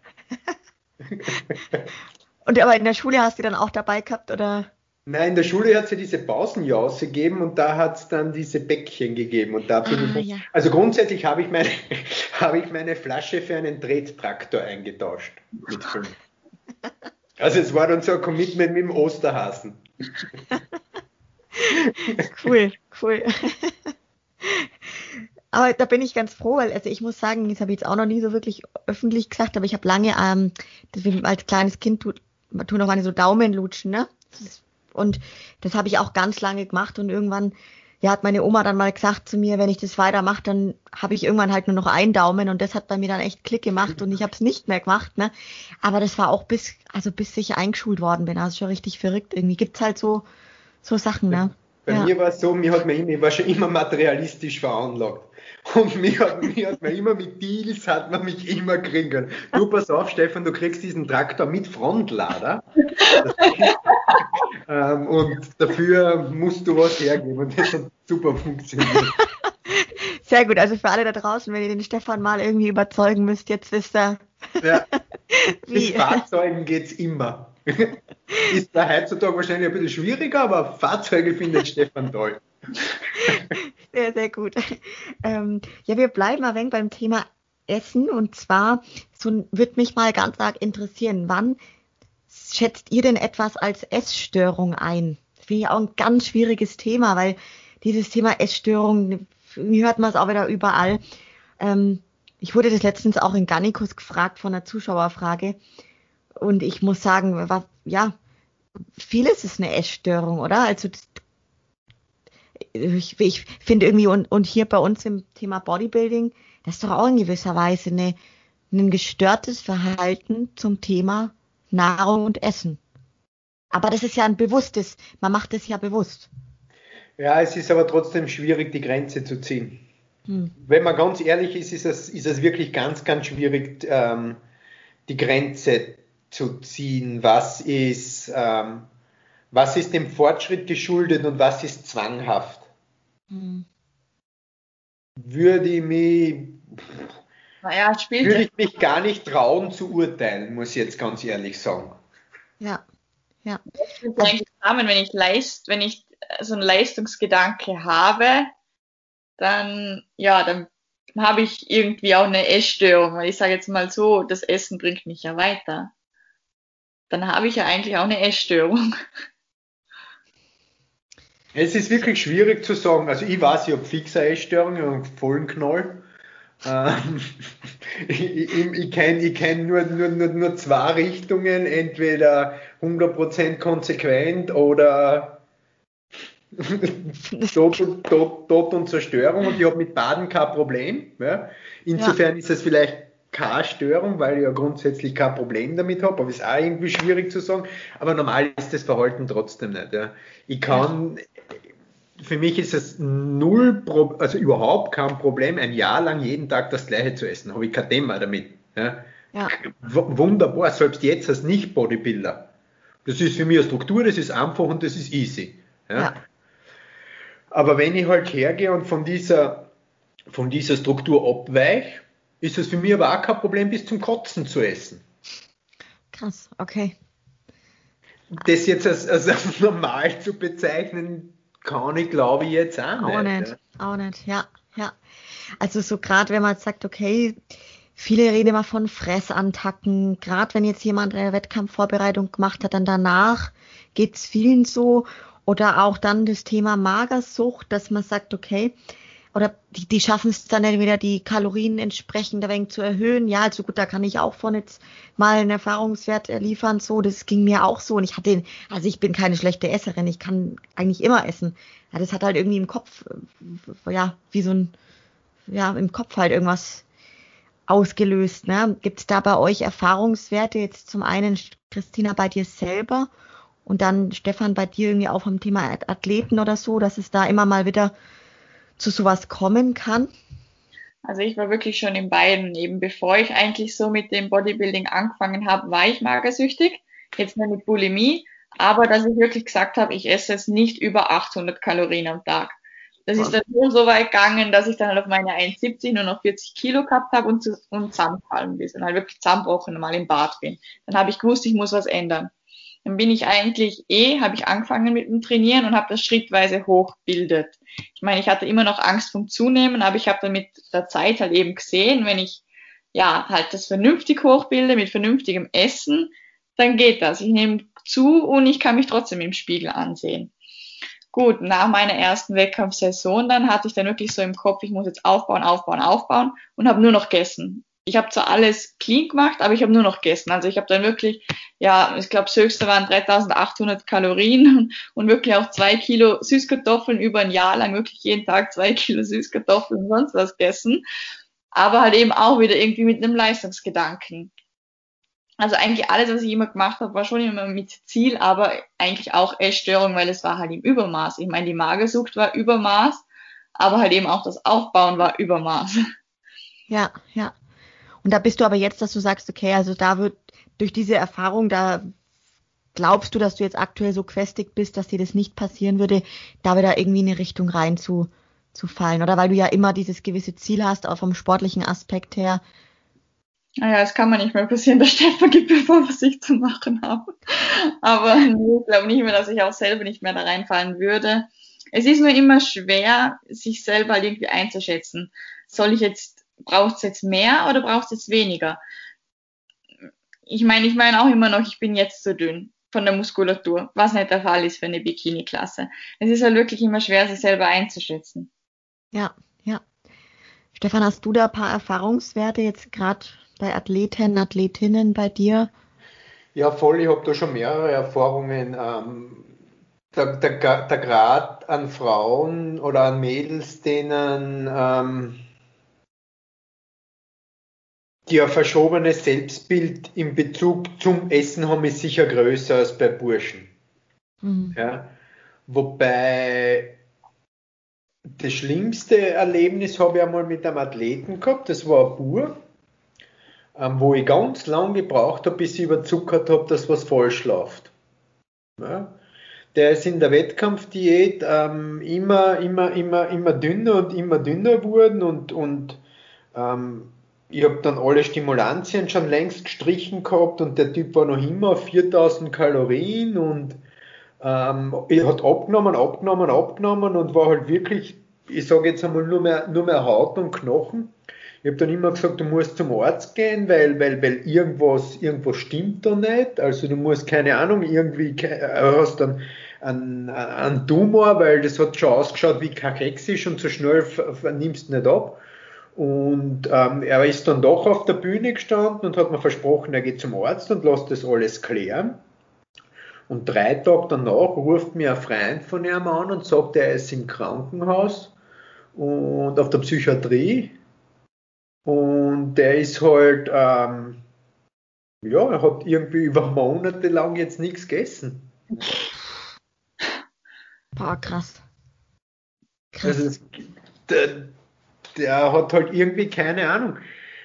Und aber in der Schule hast du dann auch dabei gehabt, oder? Nein, in der Schule hat es ja diese Pausenjause gegeben und da hat es dann diese Bäckchen gegeben. Und da bin ah, ich. Ja. Also grundsätzlich habe ich, meine, habe ich meine Flasche für einen Trettraktor eingetauscht. Mit fünf. Also es war dann so ein Commitment mit dem Osterhasen. Cool, cool. Aber da bin ich ganz froh, weil also ich muss sagen, das habe ich jetzt auch noch nie so wirklich öffentlich gesagt, aber ich habe lange, ähm, das wie als kleines Kind tut, man tut noch meine so Daumen lutschen, ne? Das ist, und das habe ich auch ganz lange gemacht und irgendwann, ja, hat meine Oma dann mal gesagt zu mir, wenn ich das weitermache, dann habe ich irgendwann halt nur noch einen Daumen und das hat bei mir dann echt Klick gemacht und ich habe es nicht mehr gemacht, ne? Aber das war auch bis, also bis ich eingeschult worden bin, also schon richtig verrückt. Irgendwie gibt's halt so, so Sachen, ne? Bei Ja. mir war es so, mir hat man immer, ich war schon immer materialistisch veranlagt. Und mir hat, mir hat man immer mit Deals, hat man mich immer kriegen können. Du, pass auf, Stefan, du kriegst diesen Traktor mit Frontlader. ähm, und dafür musst du was hergeben. Und das hat super funktioniert. Sehr gut, also für alle da draußen, wenn ihr den Stefan mal irgendwie überzeugen müsst, jetzt wisst ihr, Ja. wie. Mit Fahrzeugen geht's immer. Ist da heutzutage wahrscheinlich ein bisschen schwieriger, aber Fahrzeuge findet Stefan toll. Sehr, sehr gut. Ähm, ja, wir bleiben ein wenig beim Thema Essen und zwar, so wird mich mal ganz arg interessieren, wann schätzt ihr denn etwas als Essstörung ein? Das finde ich auch ein ganz schwieriges Thema, weil dieses Thema Essstörung, mir hört man es auch wieder überall. Ähm, ich wurde das letztens auch in Gannikus gefragt von einer Zuschauerfrage und ich muss sagen, war, ja, vieles ist eine Essstörung, oder? Also ich, ich finde irgendwie, und, und hier bei uns im Thema Bodybuilding, das ist doch auch in gewisser Weise eine, ein gestörtes Verhalten zum Thema Nahrung und Essen. Aber das ist ja ein bewusstes, man macht es ja bewusst. Ja, es ist aber trotzdem schwierig, die Grenze zu ziehen. Hm. Wenn man ganz ehrlich ist, ist es, ist es wirklich ganz, ganz schwierig, ähm, die Grenze zu ziehen. Was ist, ähm, was ist dem Fortschritt geschuldet und was ist zwanghaft? Hm. Würde ich mich, Naja, es spielt würde ich mich gar nicht trauen zu urteilen, muss ich jetzt ganz ehrlich sagen. Ja, ja. spielt eigentlich zusammen, wenn ich leist, wenn ich so einen Leistungsgedanke habe, dann, ja, dann habe ich irgendwie auch eine Essstörung, weil ich sage jetzt mal so, das Essen bringt mich ja weiter. Dann habe ich ja eigentlich auch eine Essstörung. Es ist wirklich schwierig zu sagen. Also ich weiß, ich habe fixe Essstörung, ich habe einen vollen Knoll. Ähm, ich ich, ich kenne ich kenn nur, nur, nur, nur zwei Richtungen, entweder hundert Prozent konsequent oder Tod, und- Tod, Tod und Zerstörung und ich habe mit Baden kein Problem. Ja. Insofern ist es vielleicht keine Störung, weil ich ja grundsätzlich kein Problem damit habe, aber ist auch irgendwie schwierig zu sagen. Aber normal ist das Verhalten trotzdem nicht. Ja. Ich kann, für mich ist es null, Pro, also überhaupt kein Problem, ein Jahr lang jeden Tag das Gleiche zu essen. Habe ich kein Thema damit. Ja. Ja. W- Wunderbar, selbst jetzt als Nicht-Bodybuilder. Das ist für mich eine Struktur, das ist einfach und das ist easy. Ja. Ja. Aber wenn ich halt hergehe und von dieser, von dieser Struktur abweiche, ist es für mich aber auch kein Problem, bis zum Kotzen zu essen. Krass, okay. Das jetzt als, als normal zu bezeichnen, kann ich glaube ich jetzt auch, Auch nicht. nicht, Ja. auch nicht, ja, ja. Also so gerade, wenn man jetzt sagt, okay, viele reden immer von Fressattacken, gerade wenn jetzt jemand eine Wettkampfvorbereitung gemacht hat, dann danach geht's vielen so. Oder auch dann das Thema Magersucht, dass man sagt, okay, oder die, die schaffen es dann entweder die Kalorien entsprechend ein wenig zu erhöhen. Ja, also gut, da kann ich auch von jetzt mal einen Erfahrungswert liefern. So, das ging mir auch so. Und ich hatte, also ich bin keine schlechte Esserin, ich kann eigentlich immer essen. Ja, das hat halt irgendwie im Kopf, äh, ja, wie so ein, ja, im Kopf halt irgendwas ausgelöst. Ne? Gibt es da bei euch Erfahrungswerte? Jetzt zum einen, Christina, bei dir selber und dann Stefan, bei dir irgendwie auch vom Thema Athleten oder so, dass es da immer mal wieder zu sowas kommen kann? Also ich war wirklich schon in beiden. Eben bevor ich eigentlich so mit dem Bodybuilding angefangen habe, war ich magersüchtig. Jetzt nicht mit Bulimie, aber dass ich wirklich gesagt habe, ich esse jetzt nicht über achthundert Kalorien am Tag. Das ist dann schon so weit gegangen, dass ich dann halt auf meine eins siebzig nur noch vierzig Kilo gehabt habe und, zu, und zusammenfallen bin und halt wirklich zusammenbrochen und mal im Bad bin. Dann habe ich gewusst, ich muss was ändern. Dann bin ich eigentlich eh, habe ich angefangen mit dem Trainieren und habe das schrittweise hochbildet. Ich meine, ich hatte immer noch Angst vom Zunehmen, aber ich habe dann mit der Zeit halt eben gesehen, wenn ich ja halt das vernünftig hochbilde, mit vernünftigem Essen, dann geht das. Ich nehme zu und ich kann mich trotzdem im Spiegel ansehen. gut, nach meiner ersten Wettkampfsaison dann hatte ich dann wirklich so im Kopf, ich muss jetzt aufbauen, aufbauen, aufbauen und habe nur noch gegessen. Ich habe zwar alles clean gemacht, aber ich habe nur noch gegessen. Also ich habe dann wirklich, ja, ich glaube, das höchste waren dreitausendachthundert Kalorien und wirklich auch zwei Kilo Süßkartoffeln über ein Jahr lang, wirklich jeden Tag zwei Kilo Süßkartoffeln und sonst was gegessen. Aber halt eben auch wieder irgendwie mit einem Leistungsgedanken. Also eigentlich alles, was ich immer gemacht habe, war schon immer mit Ziel, aber eigentlich auch Essstörung, weil es war halt im Übermaß. Ich meine, die Magersucht war Übermaß, aber halt eben auch das Aufbauen war Übermaß. Ja, ja. Und da bist du aber jetzt, dass du sagst, okay, also da wird durch diese Erfahrung, da glaubst du, dass du jetzt aktuell so gefestigt bist, dass dir das nicht passieren würde, da wieder irgendwie in eine Richtung rein zu, zu fallen? Oder weil du ja immer dieses gewisse Ziel hast, auch vom sportlichen Aspekt her. Naja, es kann mir nicht mehr passieren, dass Stefan gibt, bevor was ich zu machen habe. Aber nee, ich glaube nicht mehr, dass ich auch selber nicht mehr da reinfallen würde. Es ist nur immer schwer, sich selber halt irgendwie einzuschätzen. Soll ich jetzt, braucht es jetzt mehr oder braucht es jetzt weniger? Ich meine, ich meine auch immer noch, ich bin jetzt zu dünn von der Muskulatur, was nicht der Fall ist für eine Bikini-Klasse. Es ist halt wirklich immer schwer, sich selber einzuschätzen. Ja, ja. Stefan, hast du da ein paar Erfahrungswerte jetzt gerade bei Athleten, Athletinnen bei dir? Ja, voll, ich habe da schon mehrere Erfahrungen. Ähm, der, der, der Grad an Frauen oder an Mädels, denen ähm, die ein verschobenes Selbstbild in Bezug zum Essen haben, ist sicher größer als bei Burschen. Mhm. Ja? Wobei das schlimmste Erlebnis habe ich einmal mit einem Athleten gehabt, das war ein Bur, ähm, wo ich ganz lange gebraucht habe, bis ich überzuckert habe, dass was falsch läuft. Ja? Der ist in der Wettkampfdiät ähm, immer, immer, immer, immer dünner und immer dünner geworden und, und ähm, ich habe dann alle Stimulantien schon längst gestrichen gehabt und der Typ war noch immer auf viertausend Kalorien und ähm, er hat abgenommen, abgenommen, abgenommen und war halt wirklich, ich sage jetzt einmal, nur mehr, nur mehr Haut und Knochen. Ich habe dann immer gesagt, du musst zum Arzt gehen, weil, weil, weil irgendwas, irgendwas stimmt da nicht. Also du musst, keine Ahnung, irgendwie äh, hast dann einen, einen Tumor, weil das hat schon ausgeschaut wie kachexisch und so schnell nimmst du nicht ab. Und ähm, er ist dann doch auf der Bühne gestanden und hat mir versprochen, er geht zum Arzt und lässt das alles klären. Und drei Tage danach ruft mir ein Freund von ihm an und sagt, er ist im Krankenhaus und auf der Psychiatrie. Und der ist halt, ähm, ja, er hat irgendwie über Monate lang jetzt nichts gegessen. Boah, krass. Krass. Also das, der, der hat halt irgendwie keine Ahnung.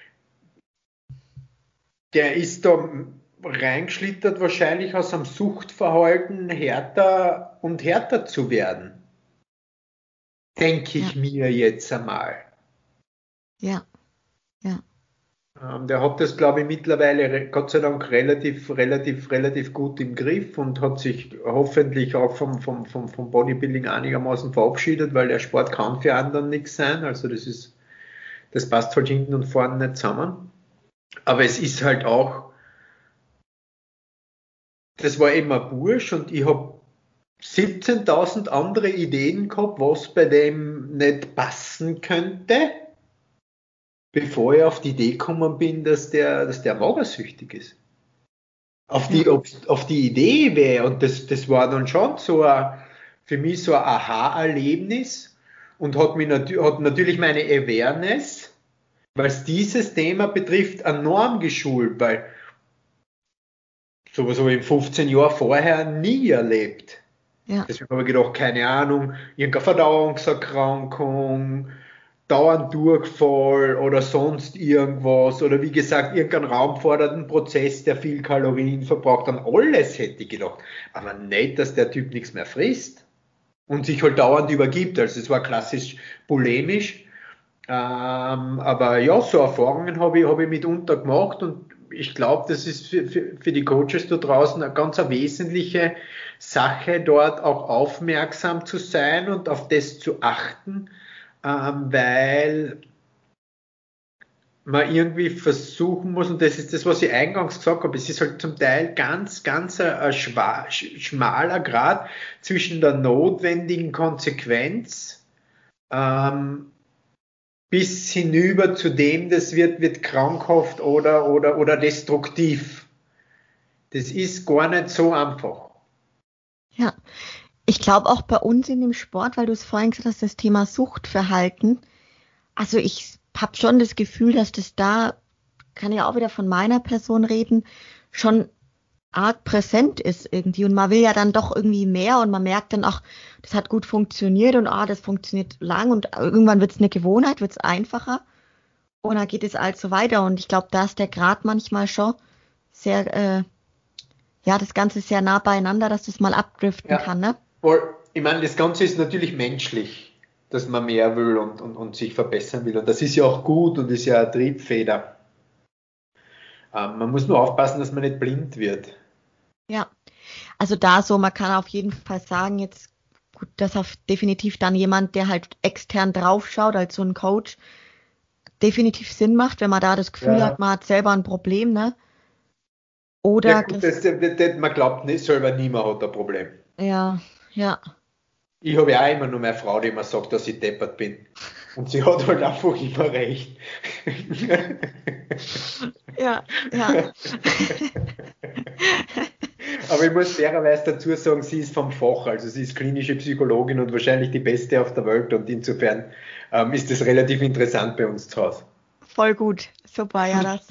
Der ist da reingeschlittert, wahrscheinlich aus einem Suchtverhalten härter und härter zu werden. Denke ich Ja. mir jetzt einmal. Ja, ja. Ähm, der hat das, glaube ich, mittlerweile re- Gott sei Dank relativ, relativ, relativ gut im Griff und hat sich hoffentlich auch vom, vom, vom, vom Bodybuilding einigermaßen verabschiedet, weil der Sport kann für anderen nichts sein. Also das ist, das passt halt hinten und vorne nicht zusammen. Aber es ist halt auch, das war eben ein Bursch und ich habe siebzehntausend andere Ideen gehabt, was bei dem nicht passen könnte, bevor ich auf die Idee gekommen bin, dass der, dass der magersüchtig ist. Auf die, Ja. auf die Idee wäre, und das, das war dann schon so ein, für mich so ein Aha-Erlebnis und hat, mich nat hat natürlich meine Awareness, was dieses Thema betrifft, enorm geschult, weil sowas habe ich fünfzehn Jahre vorher nie erlebt. Ja. Deswegen habe ich gedacht, keine Ahnung, irgendeine Verdauungserkrankung, dauernd Durchfall oder sonst irgendwas oder wie gesagt, irgendeinen raumfordernden Prozess, der viel Kalorien verbraucht, an alles hätte ich gedacht. Aber nicht, dass der Typ nichts mehr frisst und sich halt dauernd übergibt. Also es war klassisch bulimisch. Ähm, aber ja, so Erfahrungen habe ich, habe ich mitunter gemacht und ich glaube, das ist für, für, für die Coaches da draußen eine ganz eine wesentliche Sache, dort auch aufmerksam zu sein und auf das zu achten, ähm, weil man irgendwie versuchen muss, und das ist das, was ich eingangs gesagt habe, es ist halt zum Teil ganz, ganz ein, ein schwa- sch- schmaler Grad zwischen der notwendigen Konsequenz ähm, bis hinüber zu dem, das wird, wird krankhaft oder, oder, oder destruktiv. Das ist gar nicht so einfach. Ja, ich glaube auch bei uns in dem Sport, weil du es vorhin gesagt hast, das Thema Suchtverhalten. Also ich habe schon das Gefühl, dass das da, kann ja auch wieder von meiner Person reden, schon arg präsent ist irgendwie. Und man will ja dann doch irgendwie mehr und man merkt dann, ach, das hat gut funktioniert und ah, das funktioniert lang und irgendwann wird es eine Gewohnheit, wird es einfacher und dann geht es also weiter. Und ich glaube, da ist der Grad manchmal schon sehr, äh, ja, das Ganze ist sehr nah beieinander, dass das mal abdriften Ja, kann, ne? voll. Ich meine, das Ganze ist natürlich menschlich, dass man mehr will und, und, und sich verbessern will. Und das ist ja auch gut und ist ja eine Triebfeder. Ähm, man muss nur aufpassen, dass man nicht blind wird. Ja, also da so, man kann auf jeden Fall sagen, jetzt, gut, das auf definitiv dann jemand, der halt extern draufschaut, als so ein Coach, definitiv Sinn macht, wenn man da das Gefühl hat, Ja, man hat selber ein Problem, ne? ja Oder, gut, das, das, das, man glaubt nicht, selber niemand hat ein Problem. ja, ja, Ich habe ja auch immer nur meine Frau, die immer sagt, dass ich deppert bin. Und sie hat halt einfach immer recht. ja, ja, Aber ich muss fairerweise dazu sagen, sie ist vom Fach, also sie ist klinische Psychologin und wahrscheinlich die beste auf der Welt und insofern ähm, ist das relativ interessant bei uns zu Hause. voll gut, super, ja, das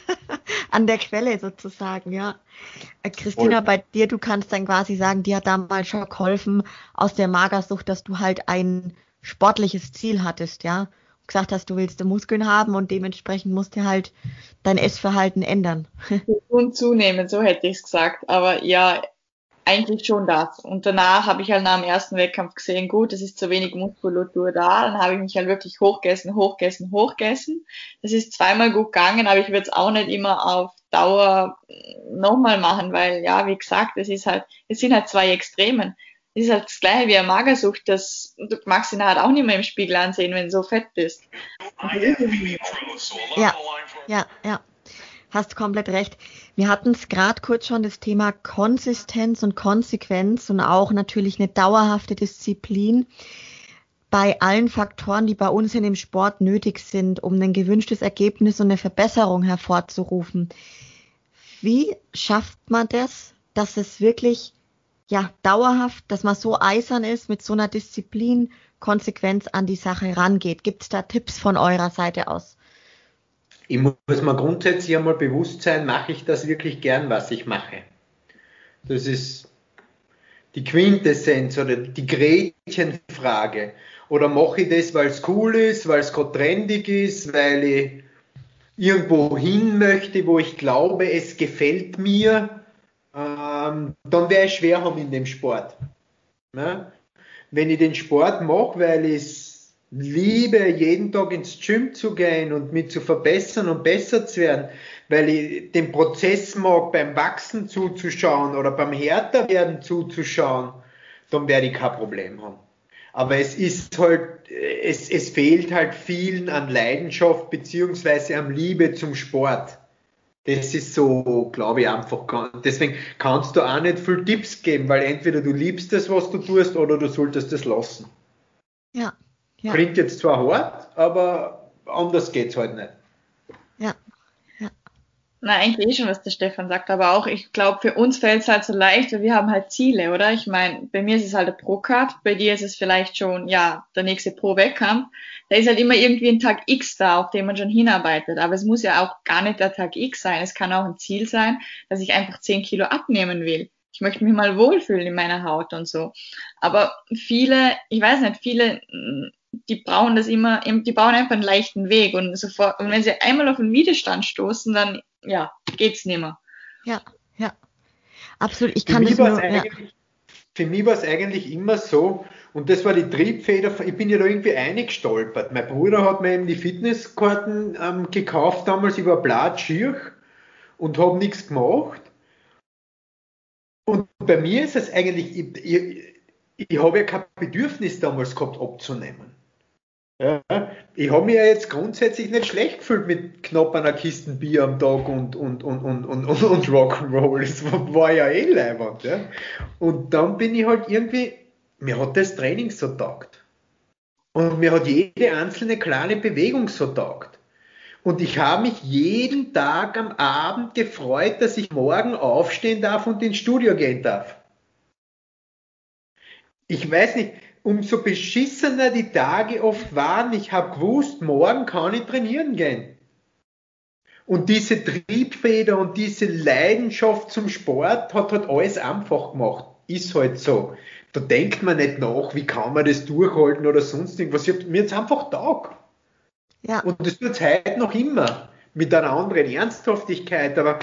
an der Quelle sozusagen, ja. Äh, Voll. Christina, bei dir, du kannst dann quasi sagen, dir hat damals schon geholfen aus der Magersucht, dass du halt ein sportliches Ziel hattest, ja. Und gesagt hast, du willst Muskeln haben und dementsprechend musst du halt dein Essverhalten ändern. Und zunehmend, so hätte ich es gesagt. Aber ja, eigentlich schon das. Und danach habe ich halt nach dem ersten Wettkampf gesehen, gut, es ist zu wenig Muskulatur da. Dann habe ich mich halt wirklich hochgegessen, hochgegessen, hochgegessen. Das ist zweimal gut gegangen, aber ich würde es auch nicht immer auf Dauer nochmal machen, weil ja, wie gesagt, es ist halt, es sind halt zwei Extremen. Es ist halt das gleiche wie eine Magersucht, das, du magst ihn halt auch nicht mehr im Spiegel ansehen, wenn du so fett bist. Und das ist es nicht. Ja, ja, ja. Hast komplett recht. Wir hatten es gerade kurz schon das Thema Konsistenz und Konsequenz und auch natürlich eine dauerhafte Disziplin bei allen Faktoren, die bei uns in dem Sport nötig sind, um ein gewünschtes Ergebnis und eine Verbesserung hervorzurufen. Wie schafft man das, dass es wirklich ja dauerhaft, dass man so eisern ist, mit so einer Disziplin, Konsequenz an die Sache rangeht? Gibt es da Tipps von eurer Seite aus? Ich muss mir grundsätzlich einmal bewusst sein, mache ich das wirklich gern, was ich mache. Das ist die Quintessenz oder die Gretchenfrage. Oder mache ich das, weil es cool ist, weil es gerade trendig ist, weil ich irgendwo hin möchte, wo ich glaube, es gefällt mir, ähm, dann wäre ich schwer haben in dem Sport. Ne? Wenn ich den Sport mache, weil ich es liebe, jeden Tag ins Gym zu gehen und mich zu verbessern und besser zu werden, weil ich den Prozess mag, beim Wachsen zuzuschauen oder beim härter werden zuzuschauen, dann werde ich kein Problem haben. Aber es ist halt, es, es fehlt halt vielen an Leidenschaft beziehungsweise an Liebe zum Sport. Das ist so, glaube ich, einfach. Deswegen kannst du auch nicht viel Tipps geben, weil entweder du liebst das, was du tust, oder du solltest es lassen. Ja, ja, Klingt jetzt zwar hart, aber anders geht's halt nicht. ja, ja, Na, eigentlich eh schon, was der Stefan sagt, aber auch, ich glaube, für uns fällt es halt so leicht, weil wir haben halt Ziele, oder? Ich meine, bei mir ist es halt der Pro-Card, bei dir ist es vielleicht schon, ja, der nächste Pro-Wettkampf. Da ist halt immer irgendwie ein Tag X da, auf den man schon hinarbeitet. Aber es muss ja auch gar nicht der Tag X sein. Es kann auch ein Ziel sein, dass ich einfach zehn Kilo abnehmen will. Ich möchte mich mal wohlfühlen in meiner Haut und so. Aber viele, ich weiß nicht, viele die brauchen das immer, die brauchen einfach einen leichten Weg und sofort, und wenn sie einmal auf einen Widerstand stoßen, dann, ja, geht's nimmer. ja, ja, absolut. Ich Für kann mich das war es nur, ja, eigentlich, für mich war es eigentlich immer so, und das war die Triebfeder, ich bin ja da irgendwie eingestolpert. Mein Bruder hat mir eben die Fitnesskarten ähm, gekauft damals, ich war blatschier und habe nichts gemacht. Und bei mir ist es eigentlich, ich, ich, ich habe ja kein Bedürfnis damals gehabt abzunehmen. Ja, ich habe mich ja jetzt grundsätzlich nicht schlecht gefühlt mit knapp einer Kiste Bier am Tag und, und, und, und, und, und, und Rock'n'Roll. Das war, war ja eh leibend. Ja. Und dann bin ich halt irgendwie, mir hat das Training so taugt. Und mir hat jede einzelne kleine Bewegung so taugt. Und ich habe mich jeden Tag am Abend gefreut, dass ich morgen aufstehen darf und ins Studio gehen darf. Ich weiß nicht, umso beschissener die Tage oft waren, ich habe gewusst, morgen kann ich trainieren gehen. Und diese Triebfeder und diese Leidenschaft zum Sport hat halt alles einfach gemacht. Ist halt so. Da denkt man nicht nach, wie kann man das durchhalten oder sonst irgendwas. Ich hab, mir jetzt einfach taugt. Ja. Und das tut es heute noch immer. Mit einer anderen Ernsthaftigkeit. Aber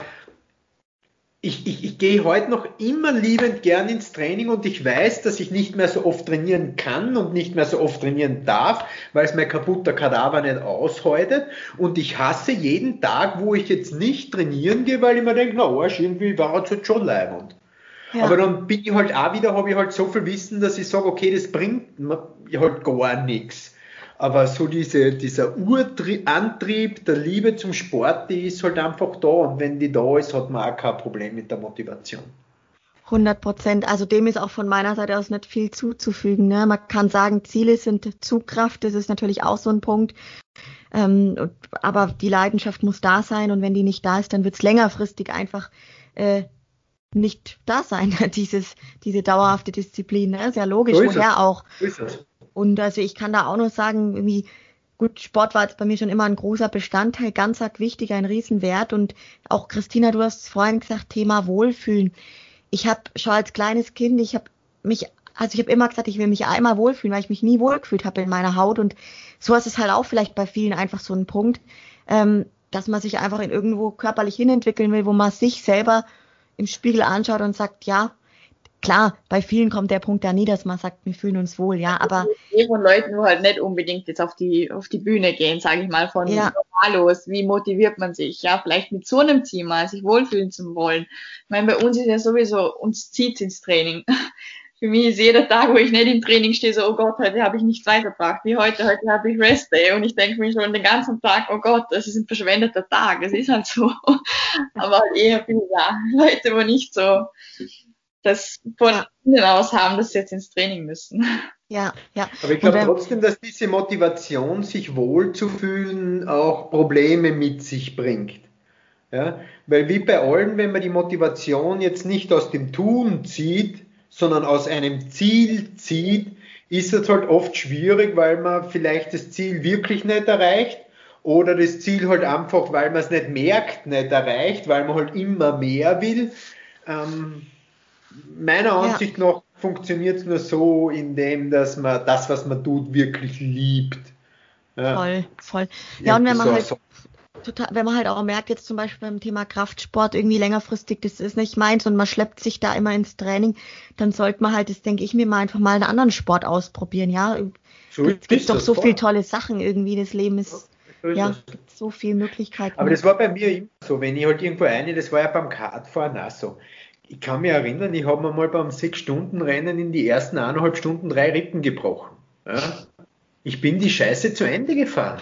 ich, ich, ich gehe heute noch immer liebend gern ins Training und ich weiß, dass ich nicht mehr so oft trainieren kann und nicht mehr so oft trainieren darf, weil es mein kaputter Kadaver nicht aushäutet. Und ich hasse jeden Tag, wo ich jetzt nicht trainieren gehe, weil ich mir denke, na Arsch, irgendwie war es jetzt schon leibend. Ja. Aber dann bin ich halt auch wieder, habe ich halt so viel Wissen, dass ich sage, okay, das bringt mir halt gar nichts. Aber so diese, dieser Urantrieb der Liebe zum Sport, die ist halt einfach da. Und wenn die da ist, hat man auch kein Problem mit der Motivation. hundert Prozent. Also dem ist auch von meiner Seite aus nicht viel zuzufügen. Ne? Man kann sagen, Ziele sind Zugkraft. Das ist natürlich auch so ein Punkt. Ähm, aber die Leidenschaft muss da sein. Und wenn die nicht da ist, dann wird es längerfristig einfach äh, nicht da sein. Dieses, diese dauerhafte Disziplin. Ne? Ist ja logisch. So ist Woher es. auch. So ist es. Und also ich kann da auch nur sagen, irgendwie, gut, Sport war jetzt bei mir schon immer ein großer Bestandteil, ganz arg wichtig, ein Riesenwert. Und auch Christina, du hast vorhin gesagt, Thema Wohlfühlen. Ich habe schon als kleines Kind, ich habe mich, also ich habe immer gesagt, ich will mich einmal wohlfühlen, weil ich mich nie wohlgefühlt habe in meiner Haut. Und so ist es halt auch vielleicht bei vielen einfach so ein Punkt, ähm, dass man sich einfach in irgendwo körperlich hinentwickeln will, wo man sich selber im Spiegel anschaut und sagt, ja, klar, bei vielen kommt der Punkt ja nie, dass man sagt, wir fühlen uns wohl, ja, aber... Von Leuten, die halt nicht unbedingt jetzt auf die, auf die Bühne gehen, sage ich mal, von ja. Normalos. Wie motiviert man sich? Ja, vielleicht mit so einem Ziel mal, sich wohlfühlen zu wollen. Ich meine, bei uns ist ja sowieso, uns zieht's ins Training. Für mich ist jeder Tag, wo ich nicht im Training stehe, so, oh Gott, heute habe ich nichts weitergebracht. Wie heute, heute habe ich Rest Day. Und ich denke mir schon den ganzen Tag, oh Gott, das ist ein verschwendeter Tag. Es ist halt so. Aber halt eher viele ja, Leute, wo nicht so das von innen aus haben, dass sie jetzt ins Training müssen. Ja, ja. Aber ich glaube trotzdem, dass diese Motivation, sich wohlzufühlen, auch Probleme mit sich bringt. Ja? Weil wie bei allen, wenn man die Motivation jetzt nicht aus dem Tun zieht, sondern aus einem Ziel zieht, ist es halt oft schwierig, weil man vielleicht das Ziel wirklich nicht erreicht oder das Ziel halt einfach, weil man es nicht merkt, nicht erreicht, weil man halt immer mehr will. Ähm, Meiner Ansicht ja. nach funktioniert es nur so, indem dass man das, was man tut, wirklich liebt. Ja. Voll, voll. Ja, und wenn man so halt so. total, wenn man halt auch merkt, jetzt zum Beispiel beim Thema Kraftsport irgendwie längerfristig, das ist nicht meins und man schleppt sich da immer ins Training, dann sollte man halt, das denke ich mir mal, einfach mal einen anderen Sport ausprobieren, ja. So es gibt doch so viele tolle Sachen irgendwie, das Leben ist, so ist ja, es gibt so viele Möglichkeiten. Aber das war bei mir immer so, wenn ich halt irgendwo eine, das war ja beim Kartfahren auch so. Ich kann mich erinnern, ich habe mir mal beim sechs Stunden Rennen in die ersten eineinhalb Stunden drei Rippen gebrochen. Ja? Ich bin die Scheiße zu Ende gefahren.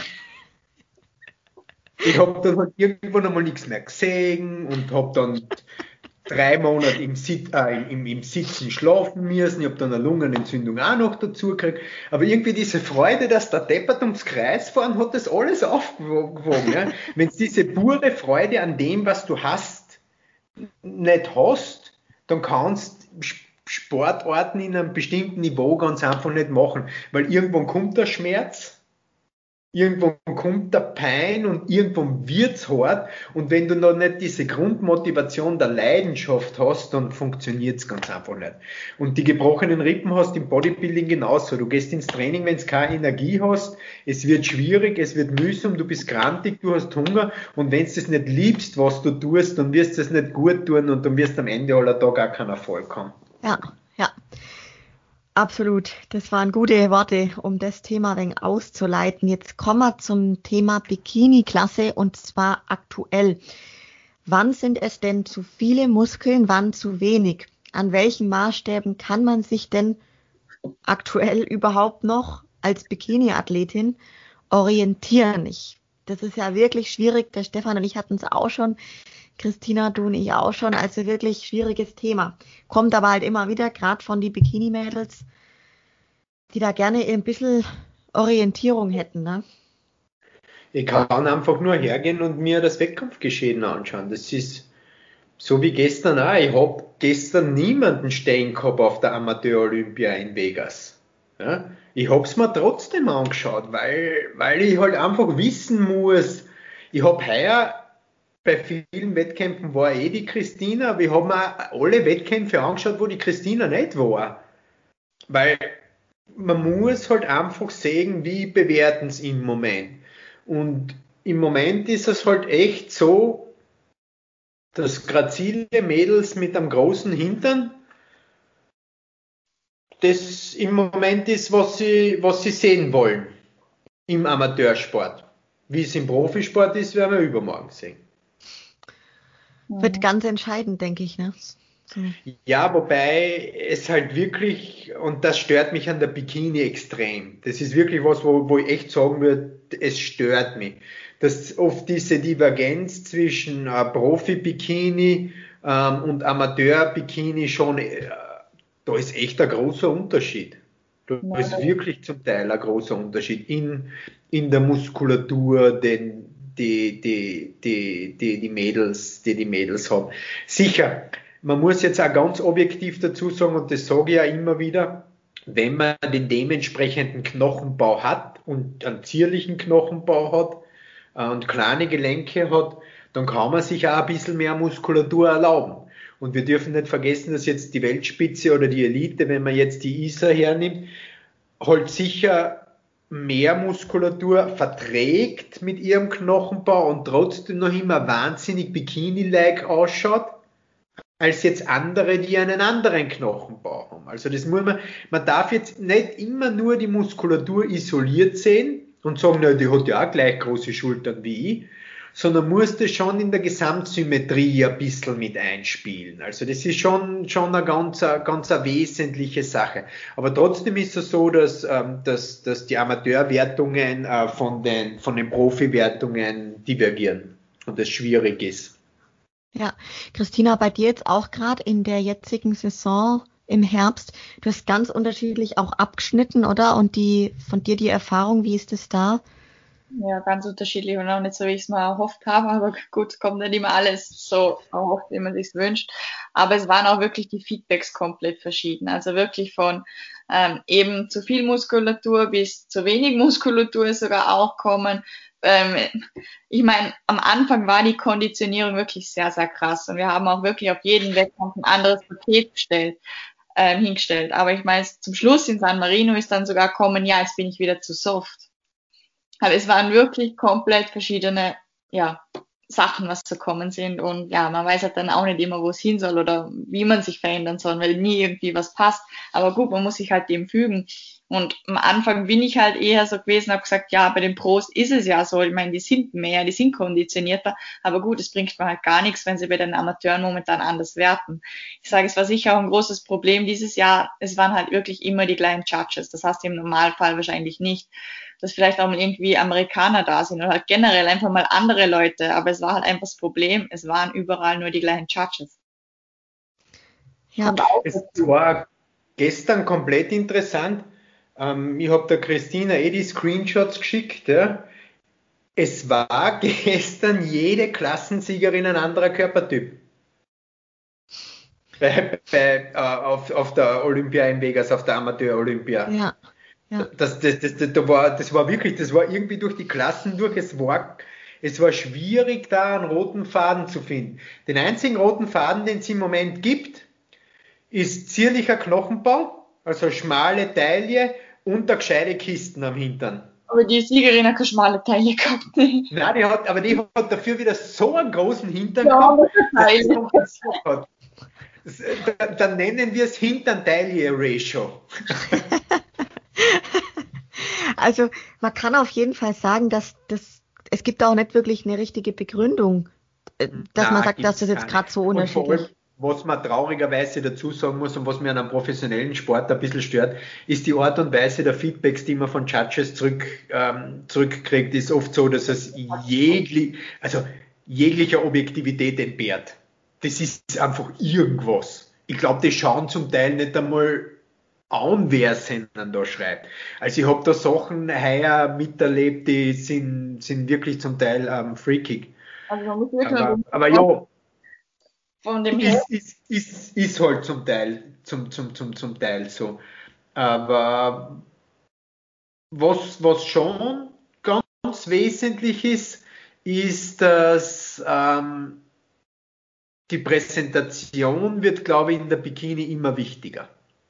Ich habe dann halt irgendwann einmal nichts mehr gesehen und habe dann drei Monate im, Sit äh, im, im Sitzen schlafen müssen. Ich habe dann eine Lungenentzündung auch noch dazu gekriegt. Aber irgendwie diese Freude, dass der Deppert ums Kreis fahren, hat das alles aufgewogen. Ja? Wenn es diese pure Freude an dem, was du hast, nicht hast, dann kannst Sportarten in einem bestimmten Niveau ganz einfach nicht machen, weil irgendwann kommt der Schmerz, irgendwann kommt der Pein und irgendwann wird's hart und wenn du noch nicht diese Grundmotivation der Leidenschaft hast, dann funktioniert's ganz einfach nicht. Und die gebrochenen Rippen hast im Bodybuilding genauso. Du gehst ins Training, wenn du keine Energie hast, es wird schwierig, es wird mühsam, du bist grantig, du hast Hunger und wenn du das nicht liebst, was du tust, dann wirst du es nicht gut tun und dann wirst du am Ende aller Tage auch keinen Erfolg haben. Ja, ja. Absolut, das waren gute Worte, um das Thema ein wenig auszuleiten. Jetzt kommen wir zum Thema Bikini-Klasse und zwar aktuell. Wann sind es denn zu viele Muskeln, wann zu wenig? An welchen Maßstäben kann man sich denn aktuell überhaupt noch als Bikini-Athletin orientieren? Ich, das ist ja wirklich schwierig. Der Stefan und ich hatten es auch schon. Christina, du und ich auch schon. Also wirklich schwieriges Thema. Kommt aber halt immer wieder, gerade von die Bikini-Mädels, die da gerne ein bisschen Orientierung hätten, ne? Ich kann einfach nur hergehen und mir das Wettkampfgeschehen anschauen. Das ist so wie gestern auch. Ich habe gestern niemanden stehen gehabt auf der Amateur-Olympia in Vegas. Ja? Ich habe es mir trotzdem angeschaut, weil, weil ich halt einfach wissen muss, ich habe heuer bei vielen Wettkämpfen war eh die Christina, aber ich habe mir alle Wettkämpfe angeschaut, wo die Christina nicht war. Weil man muss halt einfach sehen, wie bewerten sie im Moment. Und im Moment ist es halt echt so, dass grazile Mädels mit einem großen Hintern das im Moment ist, was sie, was sie sehen wollen im Amateursport. Wie es im Profisport ist, werden wir übermorgen sehen. Wird ganz entscheidend, denke ich, ne? So. Ja, wobei es halt wirklich, und das stört mich an der Bikini extrem. Das ist wirklich was, wo, wo ich echt sagen würde, es stört mich. Dass oft diese Divergenz zwischen äh, Profi-Bikini ähm, und Amateur-Bikini schon, äh, da ist echt ein großer Unterschied. Da Ja. ist wirklich zum Teil ein großer Unterschied in, in der Muskulatur, den die, die, die, die, die Mädels, die die Mädels haben. Sicher, man muss jetzt auch ganz objektiv dazu sagen, und das sage ich ja immer wieder, wenn man den dementsprechenden Knochenbau hat und einen zierlichen Knochenbau hat äh, und kleine Gelenke hat, dann kann man sich auch ein bisschen mehr Muskulatur erlauben. Und wir dürfen nicht vergessen, dass jetzt die Weltspitze oder die Elite, wenn man jetzt die I S A hernimmt, halt sicher mehr Muskulatur verträgt mit ihrem Knochenbau und trotzdem noch immer wahnsinnig Bikini-like ausschaut, als jetzt andere, die einen anderen Knochenbau haben. Also das muss man, man darf jetzt nicht immer nur die Muskulatur isoliert sehen und sagen, na, die hat ja auch gleich große Schultern wie ich, sondern muss das schon in der Gesamtsymmetrie ein bisschen mit einspielen. Also das ist schon, schon eine ganz, ganz eine wesentliche Sache. Aber trotzdem ist es so, dass, dass, dass die Amateurwertungen von den, von den Profiwertungen divergieren und das schwierig ist. Ja, Christina, bei dir jetzt auch gerade in der jetzigen Saison im Herbst, du hast ganz unterschiedlich auch abgeschnitten, oder? Und die von dir die Erfahrung, wie ist es da? Ja, ganz unterschiedlich und auch nicht so, wie ich es mir erhofft habe, aber gut, kommt nicht immer alles so erhofft, wie man sich wünscht. Aber es waren auch wirklich die Feedbacks komplett verschieden. Also wirklich von ähm, eben zu viel Muskulatur bis zu wenig Muskulatur ist sogar auch kommen. Ähm, ich meine, am Anfang war die Konditionierung wirklich sehr, sehr krass und wir haben auch wirklich auf jeden Wettkampf ein anderes Paket gestellt, ähm, hingestellt. Aber ich meine, zum Schluss in San Marino ist dann sogar kommen, ja, jetzt bin ich wieder zu soft. Aber es waren wirklich komplett verschiedene, ja, Sachen, was zu kommen sind. Und ja, man weiß halt dann auch nicht immer, wo es hin soll oder wie man sich verändern soll, weil nie irgendwie was passt. Aber gut, man muss sich halt dem fügen. Und am Anfang bin ich halt eher so gewesen, habe gesagt, ja, bei den Pros ist es ja so. Ich meine, die sind mehr, die sind konditionierter. Aber gut, es bringt mir halt gar nichts, wenn sie bei den Amateuren momentan anders werten. Ich sage, es war sicher auch ein großes Problem dieses Jahr. Es waren halt wirklich immer die gleichen Judges. Das hast du im Normalfall wahrscheinlich nicht. Dass vielleicht auch mal irgendwie Amerikaner da sind oder halt generell einfach mal andere Leute. Aber es war halt einfach das Problem, es waren überall nur die gleichen Judges. Ja. Es war gestern komplett interessant. Ähm, ich habe der Christina eh die Screenshots geschickt. Ja. Es war gestern jede Klassensiegerin ein anderer Körpertyp. Bei, bei, äh, auf, auf der Olympia in Vegas, auf der Amateur-Olympia. Ja. Ja. Das, das, das, das, das, war, das war wirklich, das war irgendwie durch die Klassen durch, es war, es war schwierig, da einen roten Faden zu finden. Den einzigen roten Faden, den es im Moment gibt, ist zierlicher Knochenbau, also schmale Taille und eine gescheite Kisten am Hintern. Aber die Siegerin hat keine schmale Taille gehabt. Nein, die hat, aber die hat dafür wieder so einen großen Hintern Ja, gehabt, dass das kompensiert hat. Das, dann, dann nennen wir es Hintern-Taille-Ratio. Also man kann auf jeden Fall sagen, dass das, es gibt auch nicht wirklich eine richtige Begründung, dass Nein, man sagt, dass gibt's das jetzt gar gerade nicht. so Und vor unterschiedlich allem, was man traurigerweise dazu sagen muss und was mir an einem professionellen Sport ein bisschen stört, ist die Art und Weise der Feedbacks, die man von Judges zurück, ähm, zurückkriegt, ist oft so, dass es jeglich, also jeglicher Objektivität entbehrt. Das ist einfach irgendwas. Ich glaube, die schauen zum Teil nicht einmal an, wer es denn da schreibt. Also ich habe da Sachen heuer miterlebt, die sind, sind wirklich zum Teil ähm, freakig. Also man muss wirklich aber, aber ja, von dem ist, ist, ist, ist halt zum Teil, zum, zum, zum, zum Teil so. Aber was, was schon ganz wesentlich ist, ist, dass ähm, die Präsentation wird, glaube ich, in der Bikini immer wichtiger.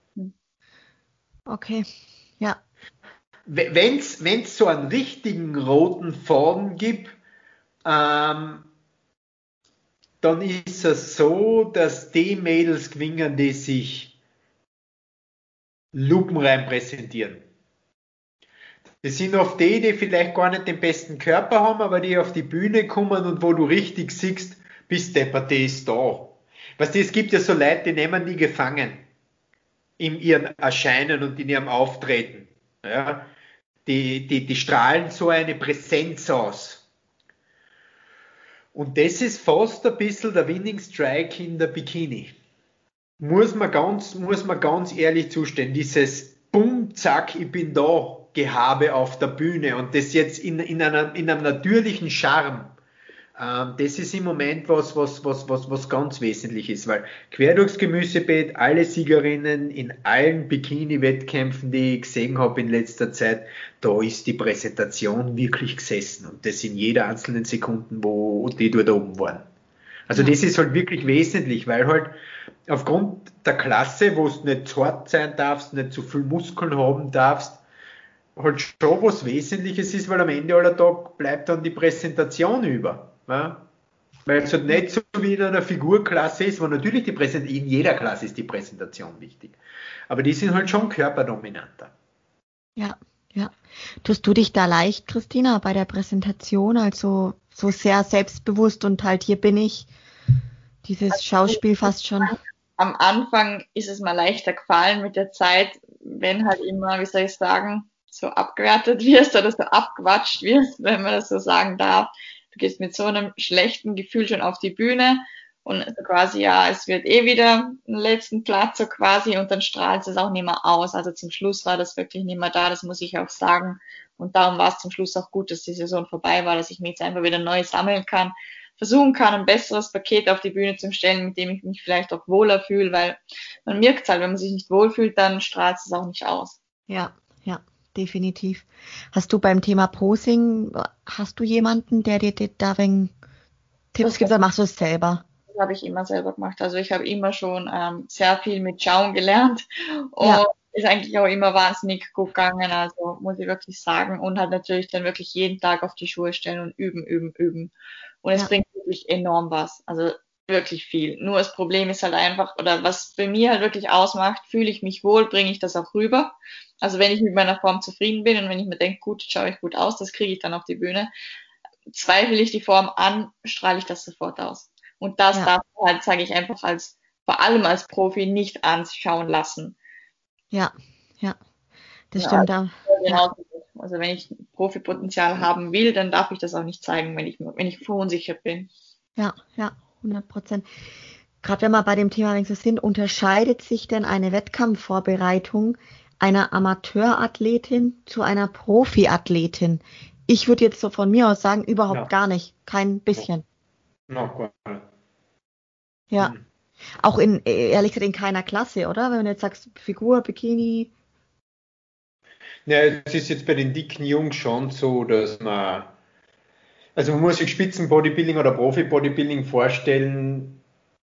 Okay, ja. Wenn es so einen richtigen roten Faden gibt, ähm, dann ist es so, dass die Mädels gewinnen, die sich lupenrein präsentieren. Das sind oft die, die vielleicht gar nicht den besten Körper haben, aber die auf die Bühne kommen und wo du richtig siehst, bis deppert, die ist da. Weißt du, es gibt ja so Leute, die nehmen die gefangen in ihrem Erscheinen und in ihrem Auftreten. Ja? Die, die, die strahlen so eine Präsenz aus. Und das ist fast ein bisschen der Winning Strike in der Bikini. Muss man ganz, muss man ganz ehrlich zustehen. Dieses Bumm, zack, ich bin da, Gehabe auf der Bühne und das jetzt in, in, einer, in einem natürlichen Charme. Ähm, das ist im Moment was, was, was, was, was ganz wesentlich ist, weil quer durchs Gemüsebeet, alle Siegerinnen in allen Bikini-Wettkämpfen, die ich gesehen habe in letzter Zeit, da ist die Präsentation wirklich gesessen und das in jeder einzelnen Sekunde, wo die dort oben waren. Also das ist halt wirklich wesentlich, weil halt aufgrund der Klasse, wo du nicht zu hart sein darfst, nicht zu viel Muskeln haben darfst, halt schon was Wesentliches ist, weil am Ende aller Tag bleibt dann die Präsentation über. Ja? Weil es halt nicht so wie in einer Figurklasse ist, wo natürlich die Präsentation, in jeder Klasse ist die Präsentation wichtig. Aber die sind halt schon körperdominanter. Ja, ja. Tust du dich da leicht, Christina, bei der Präsentation, also so sehr selbstbewusst und halt hier bin ich, dieses Schauspiel fast schon? Am Anfang ist es mal leichter gefallen mit der Zeit, wenn halt immer, wie soll ich sagen, so abgewertet wirst oder so abgewatscht wirst, wenn man das so sagen darf. Du gehst mit so einem schlechten Gefühl schon auf die Bühne und so quasi, ja, es wird eh wieder einen letzten Platz so quasi und dann strahlt es auch nicht mehr aus. Also zum Schluss war das wirklich nicht mehr da, das muss ich auch sagen. Und darum war es zum Schluss auch gut, dass die Saison vorbei war, dass ich mich jetzt einfach wieder neu sammeln kann, versuchen kann, ein besseres Paket auf die Bühne zu stellen, mit dem ich mich vielleicht auch wohler fühle, weil man merkt halt, wenn man sich nicht wohlfühlt, dann strahlt es auch nicht aus. Ja, ja. Definitiv. Hast du beim Thema Posing, hast du jemanden, der dir da ein Tipps gibt, oder machst du es selber? Das habe ich immer selber gemacht. Also ich habe immer schon ähm, sehr viel mit Schauen gelernt und Ja. ist eigentlich auch immer wahnsinnig gut gegangen, also muss ich wirklich sagen. Und halt natürlich dann wirklich jeden Tag auf die Schuhe stellen und üben, üben, üben. Und es Ja. bringt wirklich enorm was. Also wirklich viel. Nur das Problem ist halt einfach, oder was bei mir halt wirklich ausmacht, fühle ich mich wohl, bringe ich das auch rüber. Also wenn ich mit meiner Form zufrieden bin und wenn ich mir denke, gut, schaue ich gut aus, das kriege ich dann auf die Bühne. Zweifle ich die Form an, strahle ich das sofort aus. Und das Ja. darf man halt, sage ich einfach, als vor allem als Profi nicht anschauen lassen. Ja, ja, das Ja, stimmt auch. Genau. Also wenn ich Profipotenzial haben will, dann darf ich das auch nicht zeigen, wenn ich, wenn ich verunsichert bin. Ja, ja, hundert Prozent. Gerade wenn wir bei dem Thema so sind, unterscheidet sich denn eine Wettkampfvorbereitung einer Amateurathletin zu einer Profiathletin? Ich würde jetzt so von mir aus sagen, überhaupt Ja. gar nicht, kein bisschen. No, gar nicht. Ja, Hm. auch in, ehrlich gesagt, in keiner Klasse, oder? Wenn du jetzt sagst, Figur, Bikini. Ja, es ist jetzt bei den dicken Jungs schon so, dass man, also man muss sich Spitzenbodybuilding oder Profi-Bodybuilding vorstellen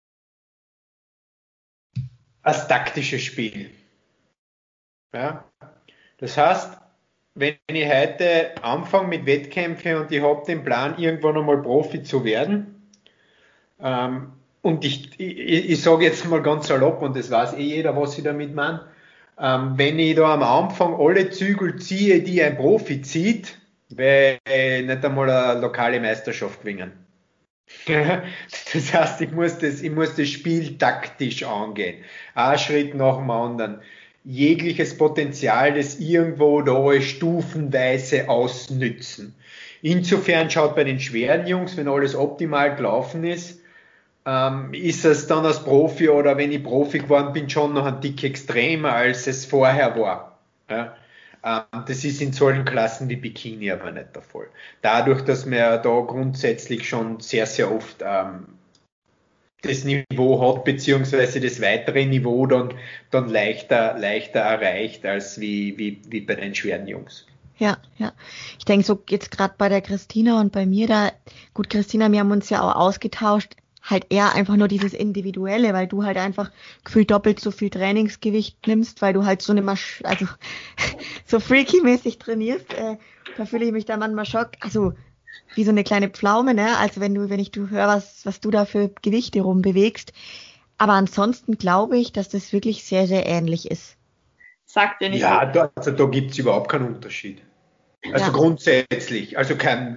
als taktisches Spiel. Ja? Das heißt, wenn ich heute anfange mit Wettkämpfen und ich habe den Plan, irgendwann einmal Profi zu werden, ähm, und ich, ich, ich sage jetzt mal ganz salopp, und das weiß eh jeder, was ich damit meine, ähm, wenn ich da am Anfang alle Zügel ziehe, die ein Profi zieht, werde ich nicht einmal eine lokale Meisterschaft gewinnen. Das heißt, ich muss das, ich muss das Spiel taktisch angehen. Ein Schritt nach dem anderen. Jegliches Potenzial, das irgendwo da ist, stufenweise ausnützen. Insofern schaut bei den schweren Jungs, wenn alles optimal gelaufen ist, ähm, ist es dann als Profi oder wenn ich Profi geworden bin, schon noch ein Tick extremer, als es vorher war. Ja? Ähm, das ist in solchen Klassen wie Bikini aber nicht der Fall. Dadurch, dass man ja da grundsätzlich schon sehr, sehr oft ähm, das Niveau hat, beziehungsweise das weitere Niveau dann, dann leichter, leichter erreicht, als wie, wie, wie bei den schweren Jungs. Ja, ja. Ich denke so jetzt gerade bei der Christina und bei mir da, gut, Christina, wir haben uns ja auch ausgetauscht, halt eher einfach nur dieses Individuelle, weil du halt einfach gefühlt doppelt so viel Trainingsgewicht nimmst, weil du halt so eine Masch also so freaky-mäßig trainierst, äh, da fühle ich mich da manchmal schock, also wie so eine kleine Pflaume, ne? Also wenn du, wenn ich du höre, was, was du da für Gewichte rumbewegst. Aber ansonsten glaube ich, dass das wirklich sehr, sehr ähnlich ist. Sagt ihr nicht? Ja, da, also da gibt es überhaupt keinen Unterschied. Also Ja. grundsätzlich, also kein,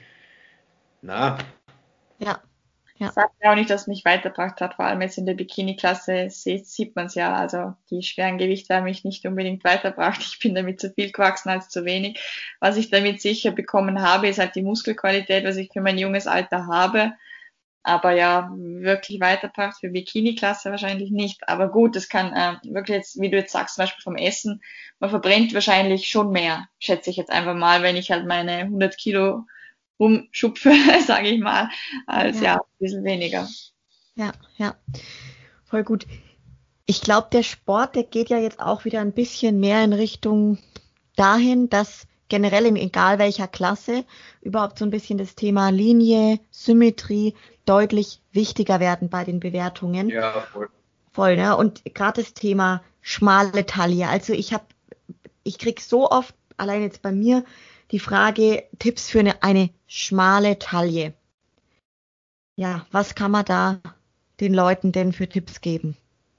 na. Ja. Ja. Sagt ja auch nicht, dass es mich weitergebracht hat, vor allem jetzt in der Bikini-Klasse sieht, sieht man es ja, also die schweren Gewichte haben mich nicht unbedingt weitergebracht, ich bin damit zu viel gewachsen als zu wenig. Was ich damit sicher bekommen habe, ist halt die Muskelqualität, was ich für mein junges Alter habe, aber ja, wirklich weitergebracht für Bikini-Klasse wahrscheinlich nicht, aber gut, das kann äh, wirklich jetzt, wie du jetzt sagst, zum Beispiel vom Essen, man verbrennt wahrscheinlich schon mehr, schätze ich jetzt einfach mal, wenn ich halt meine hundert Kilo rumschupfe, sage ich mal, als ja. ja, ein bisschen weniger. Ja, ja, voll gut. Ich glaube, der Sport, der geht ja jetzt auch wieder ein bisschen mehr in Richtung dahin, dass generell in egal welcher Klasse überhaupt so ein bisschen das Thema Linie, Symmetrie deutlich wichtiger werden bei den Bewertungen. Ja, voll. Voll, ne? Und gerade das Thema schmale Taille. Also ich habe, ich krieg so oft, allein jetzt bei mir, die Frage, Tipps für eine, eine schmale Taille. Ja, was kann man da den Leuten denn für Tipps geben?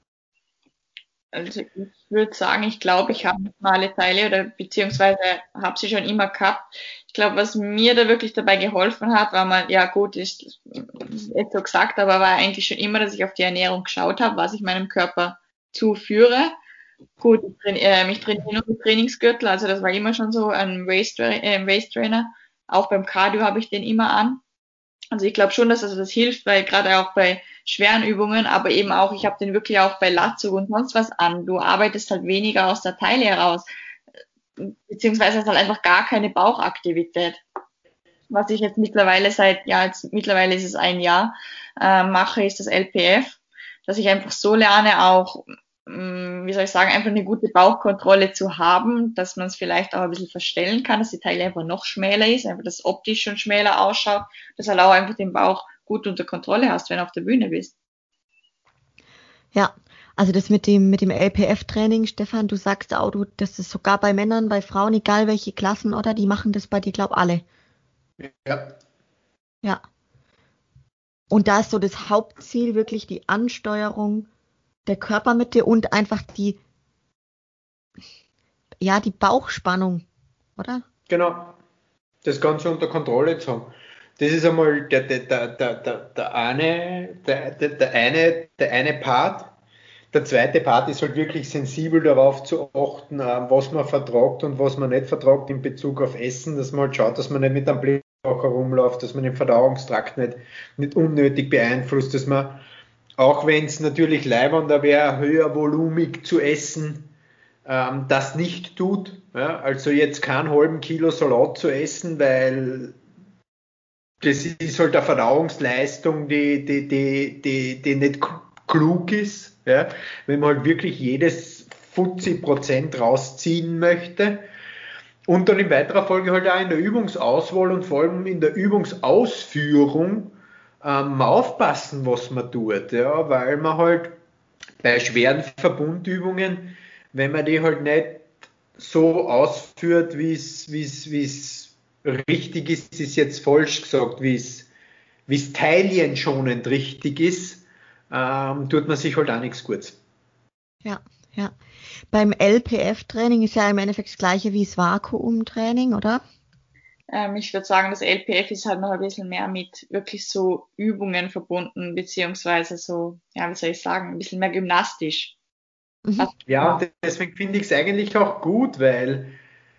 Also ich würde sagen, ich glaube, ich habe eine schmale Taille oder beziehungsweise habe sie schon immer gehabt. Ich glaube, was mir da wirklich dabei geholfen hat, war mal, ja gut, ist, ist nicht so gesagt, aber war eigentlich schon immer, dass ich auf die Ernährung geschaut habe, was ich meinem Körper zuführe. Gut, ich trainiere, äh, ich trainiere nur mit Trainingsgürtel, also das war immer schon so ein Waist, äh, Waist Trainer. Auch beim Cardio habe ich den immer an. Also ich glaube schon, dass also das hilft, weil gerade auch bei schweren Übungen, aber eben auch, ich habe den wirklich auch bei Latzug und sonst was an. Du arbeitest halt weniger aus der Taille heraus, beziehungsweise hast halt einfach gar keine Bauchaktivität. Was ich jetzt mittlerweile seit, ja, jetzt mittlerweile ist es ein Jahr, äh, mache, ist das L P F, dass ich einfach so lerne, auch wie soll ich sagen, einfach eine gute Bauchkontrolle zu haben, dass man es vielleicht auch ein bisschen verstellen kann, dass die Taille einfach noch schmäler ist, einfach dass optisch schon schmäler ausschaut, dass halt auch einfach den Bauch gut unter Kontrolle hast, wenn du auf der Bühne bist. Ja, also das mit dem mit dem L P F-Training, Stefan, du sagst auch, du, das ist sogar bei Männern, bei Frauen, egal welche Klassen, oder? Die machen das bei dir, glaub alle. Ja. Ja. Und da ist so das Hauptziel wirklich die Ansteuerung der Körpermitte und einfach die, ja, die Bauchspannung, oder? Genau. Das Ganze unter Kontrolle zu haben. Das ist einmal der, der, der, der, der, der, eine, der, der, der, eine, der eine Part. Der zweite Part ist halt wirklich sensibel darauf zu achten, was man vertragt und was man nicht vertragt in Bezug auf Essen, dass man halt schaut, dass man nicht mit einem Blähbauch herumläuft, dass man den Verdauungstrakt nicht, nicht unnötig beeinflusst, dass man, auch wenn es natürlich leibender wäre, höher volumig zu essen, ähm, das nicht tut. Ja? Also jetzt keinen halben Kilo Salat zu essen, weil das ist halt eine Verdauungsleistung, die, die, die, die, die nicht klug ist. Ja? Wenn man halt wirklich jedes fünfzig Prozent rausziehen möchte. Und dann in weiterer Folge halt auch in der Übungsauswahl und vor allem in der Übungsausführung ähm, aufpassen, was man tut, ja, weil man halt bei schweren Verbundübungen, wenn man die halt nicht so ausführt, wie es wie es wie es richtig ist, ist jetzt falsch gesagt, wie es wie es teilienschonend richtig ist, ähm, tut man sich halt auch nichts Gutes. Ja, ja. Beim L P F-Training ist ja im Endeffekt das gleiche wie das Vakuumtraining, oder? Ähm, ich würde sagen, das L P F ist halt noch ein bisschen mehr mit wirklich so Übungen verbunden, beziehungsweise so, ja, wie soll ich sagen, ein bisschen mehr gymnastisch. Mhm. Also, Ja, und deswegen finde ich es eigentlich auch gut, weil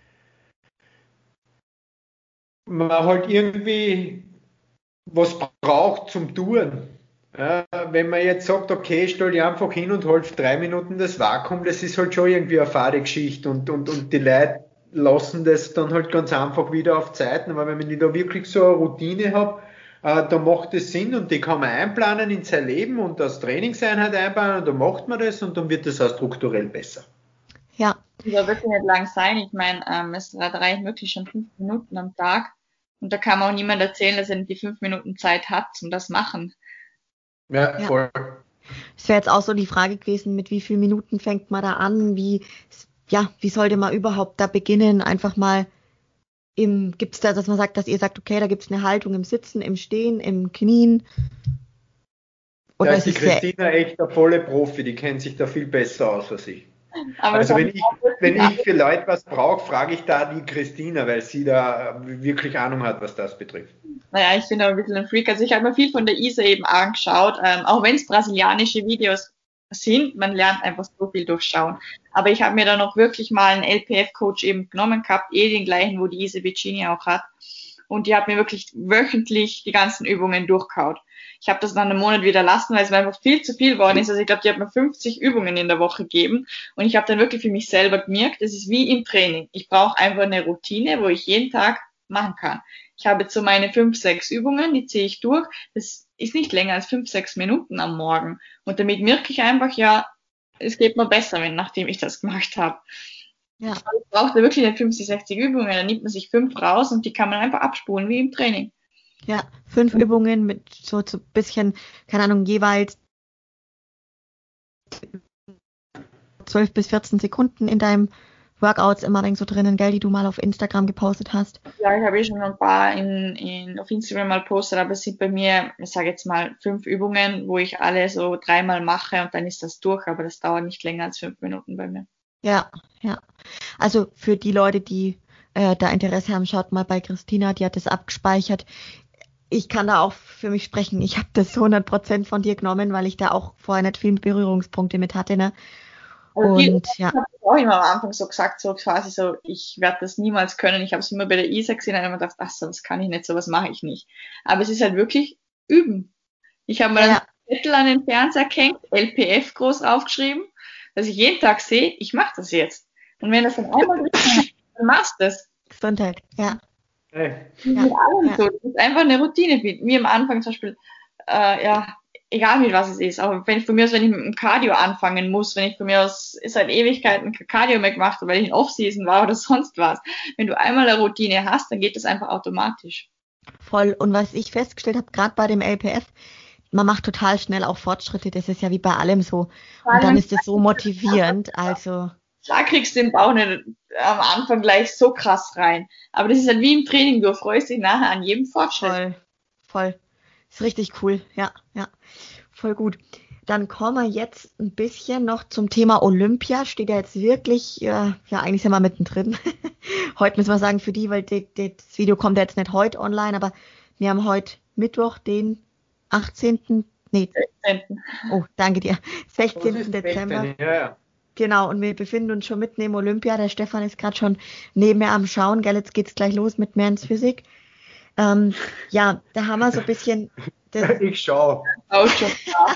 man halt irgendwie was braucht zum Tun. Ja, wenn man jetzt sagt, okay, stell dich einfach hin und halt drei Minuten das Vakuum, das ist halt schon irgendwie eine fade Geschichte und, und, und die Leute lassen das dann halt ganz einfach wieder auf Zeiten, aber wenn ich da wirklich so eine Routine habe, äh, da macht es Sinn und die kann man einplanen in sein Leben und als Trainingseinheit einplanen und dann macht man das und dann wird das auch strukturell besser. Ja, das soll wirklich nicht lang sein. Ich meine, ähm, es reicht wirklich schon fünf Minuten am Tag. Und da kann man auch niemand erzählen, dass er nicht die fünf Minuten Zeit hat zum das machen. Ja, ja. voll. Es wäre jetzt auch so die Frage gewesen, mit wie vielen Minuten fängt man da an? Wie, ja, wie sollte man überhaupt da beginnen? Einfach mal im, gibt's da, dass man sagt, dass ihr sagt, okay, da gibt's eine Haltung im Sitzen, im Stehen, im Knien? Da Oder ist ist die es sehr, Christina echt der volle Profi, die kennt sich da viel besser aus als ich. Aber das Also hat wenn mich ich, auch wenn wirklich ich für Leute was brauche, frage ich da die Christina, weil sie da wirklich Ahnung hat, was das betrifft. Naja, ich bin aber ein bisschen ein Freak. Also ich habe mir viel von der Isa eben angeschaut, ähm, auch wenn es brasilianische Videos sind, man lernt einfach so viel durchschauen. Aber ich habe mir dann auch wirklich mal einen L P F-Coach eben genommen gehabt, eh den gleichen, wo die Isa Vicini auch hat. Und die hat mir wirklich wöchentlich die ganzen Übungen durchkaut. Ich habe das dann einen Monat wieder lassen, weil es mir einfach viel zu viel geworden ist. Also ich glaube, die hat mir fünfzig Übungen in der Woche gegeben. Und ich habe dann wirklich für mich selber gemerkt, es ist wie im Training. Ich brauche einfach eine Routine, wo ich jeden Tag machen kann. Ich habe jetzt so meine fünf, sechs Übungen, die ziehe ich durch. Das ist nicht länger als fünf, sechs Minuten am Morgen. Und damit merke ich einfach, ja, es geht mir besser, wenn, nachdem ich das gemacht habe. ja, Ich brauche da wirklich nicht fünfzig, sechzig Übungen, dann nimmt man sich fünf raus und die kann man einfach abspulen, wie im Training. ja, fünf Übungen mit so so bisschen, keine Ahnung, jeweils zwölf bis vierzehn Sekunden in deinem Workouts immer so drinnen, gell, die du mal auf Instagram gepostet hast. Ja, ich habe eh schon ein paar in, in, auf Instagram mal postet, aber es sind bei mir, ich sage jetzt mal, fünf Übungen, wo ich alle so dreimal mache und dann ist das durch, aber das dauert nicht länger als fünf Minuten bei mir. Ja, ja. Also für die Leute, die äh, da Interesse haben, schaut mal bei Christina, die hat das abgespeichert. Ich kann da auch für mich sprechen. Ich habe das hundert Prozent von dir genommen, weil ich da auch vorher nicht viele Berührungspunkte mit hatte, ne? Also die Und ja, habe ich auch immer am Anfang so gesagt, so quasi so, ich werde das niemals können. Ich habe es immer bei der Isa gesehen und immer gedacht, ach so, das kann ich nicht, sowas mache ich nicht. Aber es ist halt wirklich üben. Ich habe mir ja, dann ja, einen Zettel an den Fernseher gehängt, L P F groß aufgeschrieben, dass ich jeden Tag sehe, ich mache das jetzt. Und wenn das dann einmal drin ist, dann machst du das. Gesundheit, ja, Hey. Mit ja, allem ja, so. Das ist einfach eine Routine finden. Mir am Anfang zum Beispiel, äh, ja, egal mit was es ist, auch wenn ich von mir aus, wenn ich mit dem Cardio anfangen muss, wenn ich von mir aus seit Ewigkeiten kein Cardio mehr gemacht habe, weil ich in Off-Season war oder sonst was. Wenn du einmal eine Routine hast, dann geht das einfach automatisch. voll. Und was ich festgestellt habe, gerade bei dem L P F, man macht total schnell auch Fortschritte. Das ist ja wie bei allem so. Vor Und dann allem, ist es so motivierend. Also klar kriegst du den Bauch nicht am Anfang gleich so krass rein. Aber das ist halt wie im Training, du freust dich nachher an jedem Fortschritt. voll, voll. Ist richtig cool. Ja, ja, voll gut. Dann kommen wir jetzt ein bisschen noch zum Thema Olympia. Steht ja jetzt wirklich, ja, ja eigentlich sind wir mittendrin. Heute müssen wir sagen, für die, weil die, die, das Video kommt ja jetzt nicht heute online, aber wir haben heute Mittwoch, den achtzehnten. Nee, oh, danke dir. sechzehnten Dezember. Ja, ja. Genau, und wir befinden uns schon mitten im Olympia. Der Stefan ist gerade schon neben mir am Schauen. Gell, jetzt geht's gleich los mit Men's Physik. Ähm, ja, da haben wir so ein bisschen. Das, Ich schau. Auch schon.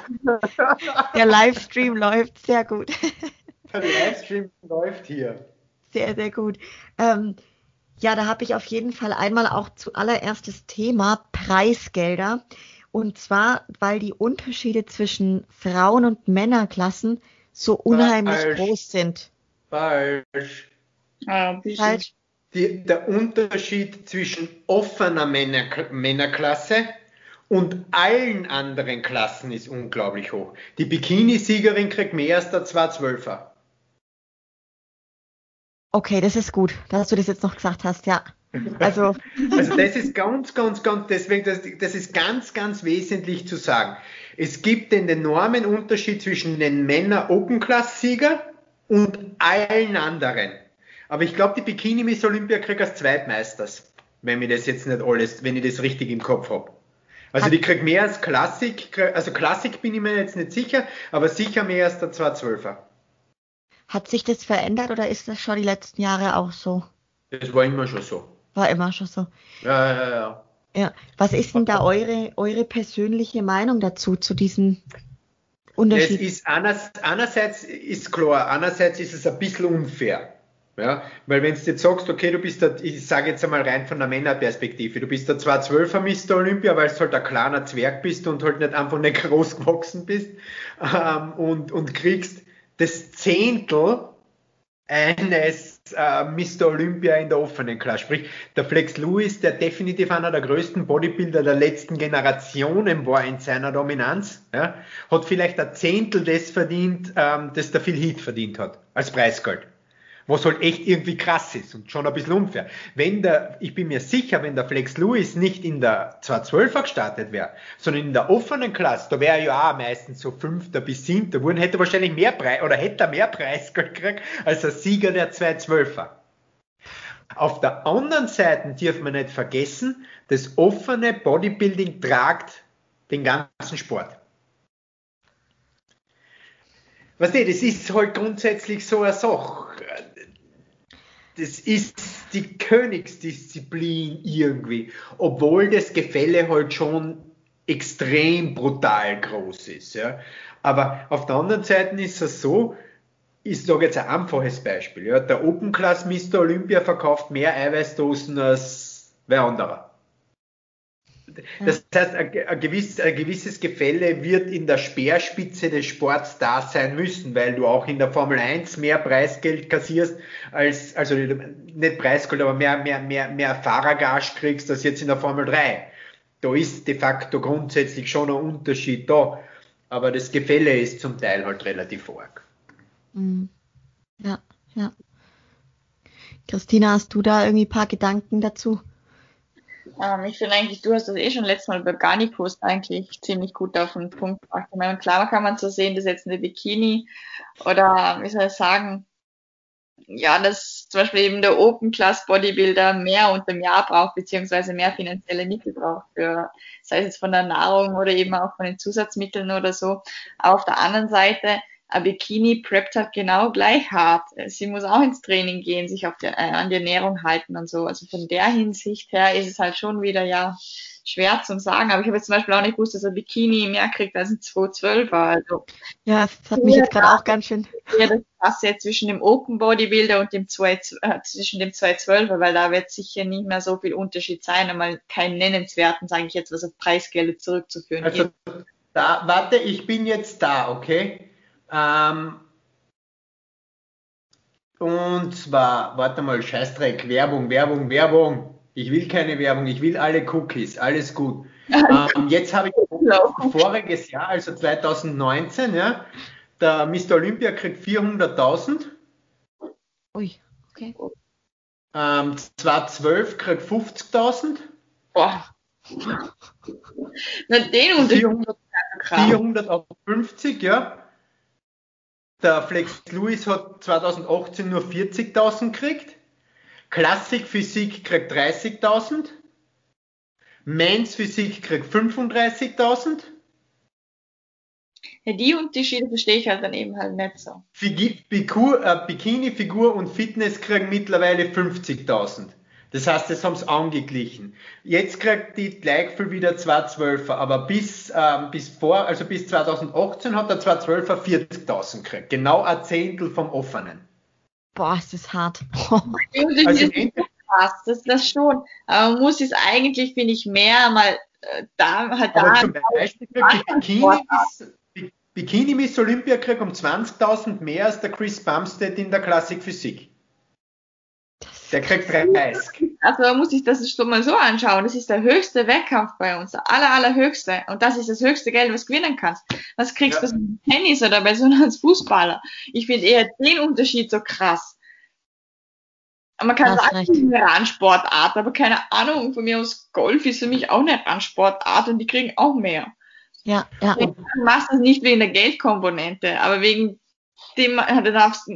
der Livestream läuft sehr gut. Der Livestream läuft hier. Sehr, sehr gut. Ähm, ja, da habe ich auf jeden Fall einmal auch zuallererst das Thema Preisgelder. Und zwar, weil die Unterschiede zwischen Frauen- und Männerklassen so unheimlich Falsch. groß sind. Falsch. Ja, ein bisschen. Falsch. Die, der Unterschied zwischen offener Männer, Männerklasse und allen anderen Klassen ist unglaublich hoch. Die Bikini-Siegerin kriegt mehr als der zwei Zwölfer. Okay, das ist gut, dass du das jetzt noch gesagt hast, ja. Also, Also das ist ganz, ganz, ganz, deswegen, das, das ist ganz, ganz wesentlich zu sagen. Es gibt den enormen Unterschied zwischen den Männer-Open-Class-Sieger und allen anderen. Aber ich glaube, die Bikini Miss Olympia kriegt als Zweitmeisters. wenn mir das jetzt nicht alles, wenn ich das richtig im Kopf habe. Also Hat, die kriegt mehr als Klassik, also Klassik bin ich mir jetzt nicht sicher, aber sicher mehr als der zweihundertzwölfer. hat sich das verändert oder ist das schon die letzten Jahre auch so? Das war immer schon so. War immer schon so. Ja, ja, ja. Ja. Was ist denn da eure, eure persönliche Meinung dazu, zu diesem Unterschied? Das ist einerseits, einerseits ist klar, einerseits ist es ein bisschen unfair. Ja, weil wenn du jetzt sagst, okay, du bist der, ich sage jetzt einmal rein von der Männerperspektive, du bist der zweihundertzwölfer Mister Olympia, weil du halt ein kleiner Zwerg bist und halt nicht einfach nicht groß gewachsen bist, ähm, und, und kriegst das Zehntel eines äh, Mister Olympia in der offenen Klasse. Sprich, der Flex Lewis, der definitiv einer der größten Bodybuilder der letzten Generationen war in seiner Dominanz, ja, hat vielleicht ein Zehntel das verdient, ähm, das der Phil Heath verdient hat, als Preisgeld. Was halt echt irgendwie krass ist und schon ein bisschen unfair. Wenn der, ich bin mir sicher, wenn der Flex Lewis nicht in der zweihundertzwölfer gestartet wäre, sondern in der offenen Klasse, da wäre er ja auch meistens so Fünfter bis Siebter geworden, hätte er wahrscheinlich mehr Preis, oder hätte er mehr Preisgeld gekriegt als der Sieger der zweihundertzwölfer. Auf der anderen Seite dürfen wir nicht vergessen, das offene Bodybuilding tragt den ganzen Sport. Weißt du, das ist halt grundsätzlich so eine Sache. Das ist die Königsdisziplin irgendwie, obwohl das Gefälle halt schon extrem brutal groß ist. Ja. Aber auf der anderen Seite ist es so, ich sage jetzt ein einfaches Beispiel, ja, der Open Class Mister Olympia verkauft mehr Eiweißdosen als wer anderer. Das heißt, ein, ein, gewiss, ein gewisses Gefälle wird in der Speerspitze des Sports da sein müssen, weil du auch in der Formel eins mehr Preisgeld kassierst, als, also nicht Preisgeld, aber mehr, mehr, mehr, mehr Fahrergage kriegst als jetzt in der Formel drei. Da ist de facto grundsätzlich schon ein Unterschied da, aber das Gefälle ist zum Teil halt relativ arg. Ja, ja. Christina, hast du da irgendwie ein paar Gedanken dazu? Ähm, ich finde eigentlich, du hast das eh schon letztes Mal bei Garnicus eigentlich ziemlich gut auf den Punkt gebracht. Ich meine, klar kann man so sehen, das ist jetzt eine Bikini oder, wie soll ich sagen, ja, dass zum Beispiel eben der Open Class Bodybuilder mehr unterm Jahr braucht, beziehungsweise mehr finanzielle Mittel braucht, für, sei es jetzt von der Nahrung oder eben auch von den Zusatzmitteln oder so. Aber auf der anderen Seite, ein Bikini preppt halt genau gleich hart. Sie muss auch ins Training gehen, sich auf die, äh, an die Ernährung halten und so. Also von der Hinsicht her ist es halt schon wieder, ja, schwer zu sagen. Aber ich habe jetzt zum Beispiel auch nicht gewusst, dass ein Bikini mehr kriegt als ein zweihundertzwölfer. Also, ja, das hat mich jetzt gerade auch ganz schön. Ja, das passt jetzt zwischen dem Open Bodybuilder und dem zwei, äh, zwischen dem zweihundertzwölfer, weil da wird sicher nicht mehr so viel Unterschied sein, einmal keinen nennenswerten, sage ich jetzt, was auf Preisgelder zurückzuführen also, ist. Da, warte, ich bin jetzt da, okay? Ähm, und zwar, warte mal, Scheißdreck, Werbung, Werbung, Werbung. Ich will keine Werbung, ich will alle Cookies, alles gut. Ähm, jetzt habe ich voriges Jahr, also zweitausendneunzehn, ja, der Mister Olympia kriegt vierhunderttausend. Ui, okay. Ähm, zweitausendzwölf kriegt fünfzigtausend. Boah. Na, den Unterschied. vierhundertfünfzig, ja. Der Flex Lewis hat zweitausendachtzehn nur vierzigtausend gekriegt. Klassik Physik kriegt dreißigtausend. Men's Physik kriegt fünfunddreißigtausend. Ja, die Unterschiede verstehe ich halt dann eben halt nicht so. Figur, äh, Bikini, Figur und Fitness kriegen mittlerweile fünfzigtausend. Das heißt, das haben sie angeglichen. Jetzt kriegt die gleich viel wie der zweihundertzwölfer, aber bis, ähm, bis vor, also bis zweitausendachtzehn hat der zweihundertzwölfer vierzigtausend gekriegt. Genau ein Zehntel vom offenen. Boah, ist das hart. Also ist krass, das, das schon. Aber man muss es eigentlich, finde ich, mehr mal äh, da halt aber da. Zum Beispiel kriegt Bikini Miss, Bikini Miss Olympia kriegt um zwanzigtausend mehr als der Chris Bumstead in der Klassik Physik. Der kriegt dreißig. Also man muss sich das schon mal so anschauen. Das ist der höchste Wettkampf bei uns, der aller, allerhöchste. Und das ist das höchste Geld, was du gewinnen kannst. Was kriegst du ja bei so einem Tennis oder bei so einem Fußballer? Ich finde eher den Unterschied so krass. Man kann sagen, es ist eine Randsportart, aber keine Ahnung, von mir aus Golf ist für mich auch eine Randsportart und die kriegen auch mehr. Ja, ja. Du machst das nicht wegen der Geldkomponente, aber wegen dem, du darfst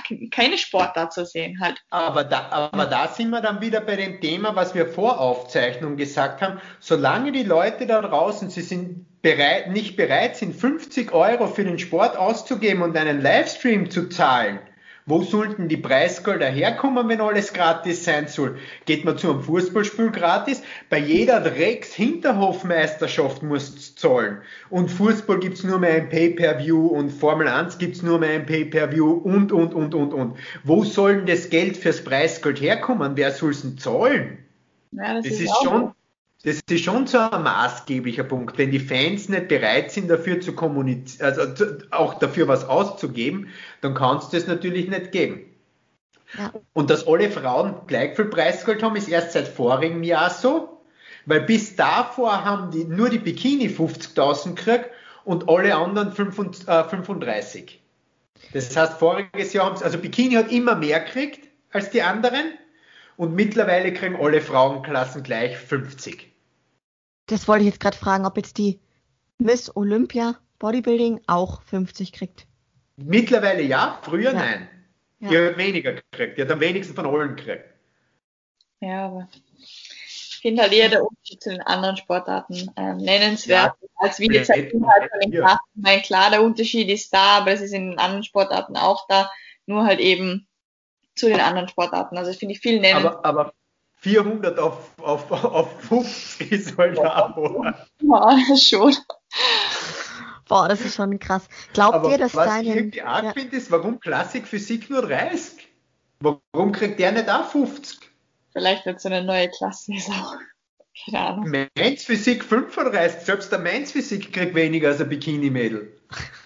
keine Sportart zu sehen halt. Aber da, aber da sind wir dann wieder bei dem Thema, was wir vor Aufzeichnung gesagt haben. Solange die Leute da draußen, sie sind bereit, nicht bereit sind, fünfzig Euro für den Sport auszugeben und einen Livestream zu zahlen, wo sollten die Preisgelder herkommen, wenn alles gratis sein soll? Geht man zu einem Fußballspiel gratis? Bei jeder Drecks-Hinterhofmeisterschaft muss es zahlen. Und Fußball gibt's nur mehr ein Pay-Per-View und Formel eins gibt's nur mehr ein Pay-Per-View und, und, und, und, und. Wo soll denn das Geld fürs Preisgeld herkommen? Wer soll's denn zahlen? Ja, das, das ist, ist auch schon... Das ist schon so ein maßgeblicher Punkt. Wenn die Fans nicht bereit sind, dafür zu kommunizieren, also auch dafür was auszugeben, dann kann es das natürlich nicht geben. Ja. Und dass alle Frauen gleich viel Preisgeld haben, ist erst seit vorigem Jahr so, weil bis davor haben die nur die Bikini fünfzigtausend gekriegt und alle anderen fünfunddreißig. Das heißt, voriges Jahr haben sie, also Bikini hat immer mehr gekriegt als die anderen und mittlerweile kriegen alle Frauenklassen gleich fünfzig. Das wollte ich jetzt gerade fragen, ob jetzt die Miss Olympia Bodybuilding auch fünfzig kriegt. Mittlerweile ja, früher ja. Nein. Ja. Die hat weniger gekriegt, die hat am wenigsten von allen gekriegt. Ja, aber ich finde halt eher der Unterschied zu den anderen Sportarten ähm, nennenswert, ja, als wie jetzt halt von den Klassen. Ich meine, klar, der Unterschied ist da, aber es ist in den anderen Sportarten auch da, nur halt eben zu den anderen Sportarten. Also finde ich viel nennenswert. Aber, aber vierhundert auf, auf, auf fünfzig ist halt auch. Ja, schon. Boah, das ist schon krass. Glaubt aber ihr, dass was deinen... ich irgendwie arg ja. finde, ist, warum Klassik Physik nur dreißig? Warum kriegt der nicht auch fünfzig? Vielleicht wird so eine neue Klasse ist auch. Keine Ahnung. Mainz Physik fünfunddreißig. Selbst der Mainz Physik kriegt weniger als ein Bikini-Mädel.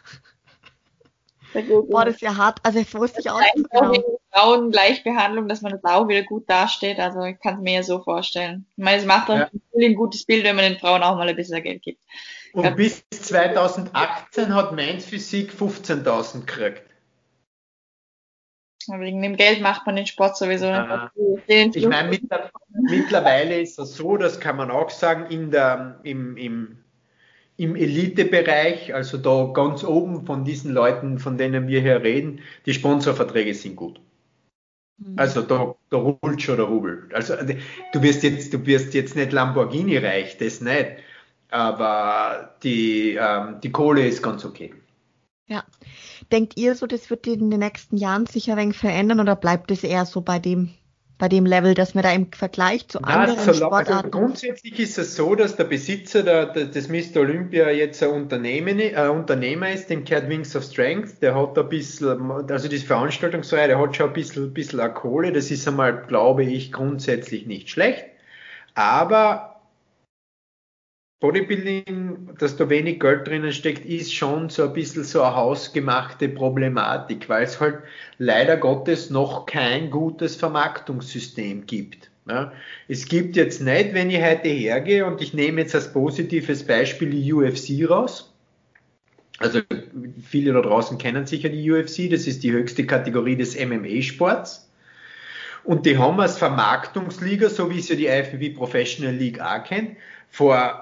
Boah, das ist ja hart. Also ich wusste ich auch nicht genau. Frauengleichbehandlung, dass man das auch wieder gut dasteht. Also ich kann es mir ja so vorstellen. Ich meine, es macht auch ja. ein gutes Bild, wenn man den Frauen auch mal ein bisschen Geld gibt. Und ja. bis zweitausendachtzehn hat Mainz Physik fünfzehntausend gekriegt. Wegen dem Geld macht man den Sport sowieso nicht. Äh, ich meine, mit, mittlerweile ist es so, das kann man auch sagen, in der, im, im Im Elitebereich, also da ganz oben von diesen Leuten, von denen wir hier reden, die Sponsorverträge sind gut. Mhm. Also da, da rubbelt schon der Rubel. Also du wirst jetzt, du wirst jetzt nicht Lamborghini reich, das nicht. Aber die, ähm, die Kohle ist ganz okay. Ja. Denkt ihr so, das wird in den nächsten Jahren sicher ein wenig verändern oder bleibt es eher so bei dem bei dem Level, dass wir da im Vergleich zu anderen ja, so, Sportarten... Also grundsätzlich ist es so, dass der Besitzer der, der, des Mister Olympia jetzt ein Unternehmen, äh, Unternehmer ist, dem gehört Wings of Strength, der hat ein bisschen, also die Veranstaltungsreihe, der hat schon ein bisschen, ein bisschen eine Kohle, das ist einmal, glaube ich, grundsätzlich nicht schlecht, aber Bodybuilding, dass da wenig Geld drinnen steckt, ist schon so ein bisschen so eine hausgemachte Problematik, weil es halt leider Gottes noch kein gutes Vermarktungssystem gibt. Ja, es gibt jetzt nicht, wenn ich heute hergehe und ich nehme jetzt als positives Beispiel die U F C raus. Also viele da draußen kennen sicher die U F C, das ist die höchste Kategorie des M M A-Sports. Und die haben als Vermarktungsliga, so wie es ja die I F B B Professional League auch kennt, vor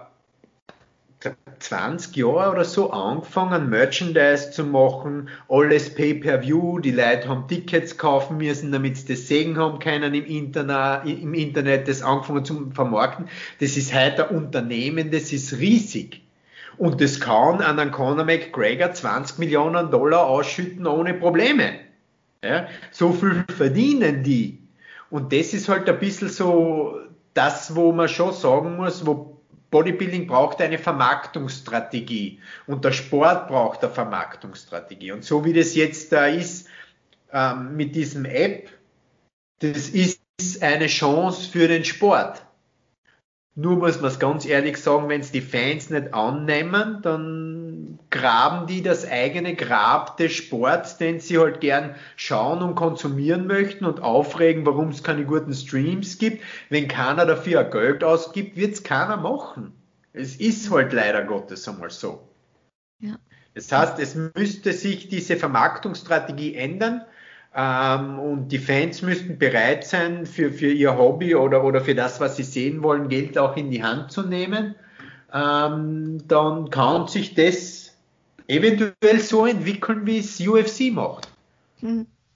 zwanzig Jahre oder so angefangen, Merchandise zu machen, alles Pay-Per-View, die Leute haben Tickets kaufen müssen, damit sie das sehen haben können im Internet, im Internet, das angefangen zu vermarkten. Das ist heute ein Unternehmen, das ist riesig. Und das kann an einen Conor McGregor zwanzig Millionen Dollar ausschütten ohne Probleme. Ja, so viel verdienen die. Und das ist halt ein bisschen so das, wo man schon sagen muss, wo Bodybuilding braucht eine Vermarktungsstrategie und der Sport braucht eine Vermarktungsstrategie. Und so wie das jetzt da ist ähm, mit diesem App, das ist eine Chance für den Sport. Nur muss man es ganz ehrlich sagen, wenn es die Fans nicht annehmen, dann graben die das eigene Grab des Sports, den sie halt gern schauen und konsumieren möchten und aufregen, warum es keine guten Streams gibt. Wenn keiner dafür Geld ausgibt, wird es keiner machen. Es ist halt leider Gottes einmal so. Ja. Das heißt, es müsste sich diese Vermarktungsstrategie ändern. Ähm, und die Fans müssten bereit sein, für, für ihr Hobby oder, oder für das, was sie sehen wollen, Geld auch in die Hand zu nehmen. Ähm, dann kann sich das eventuell so entwickeln, wie es U F C macht. Hm.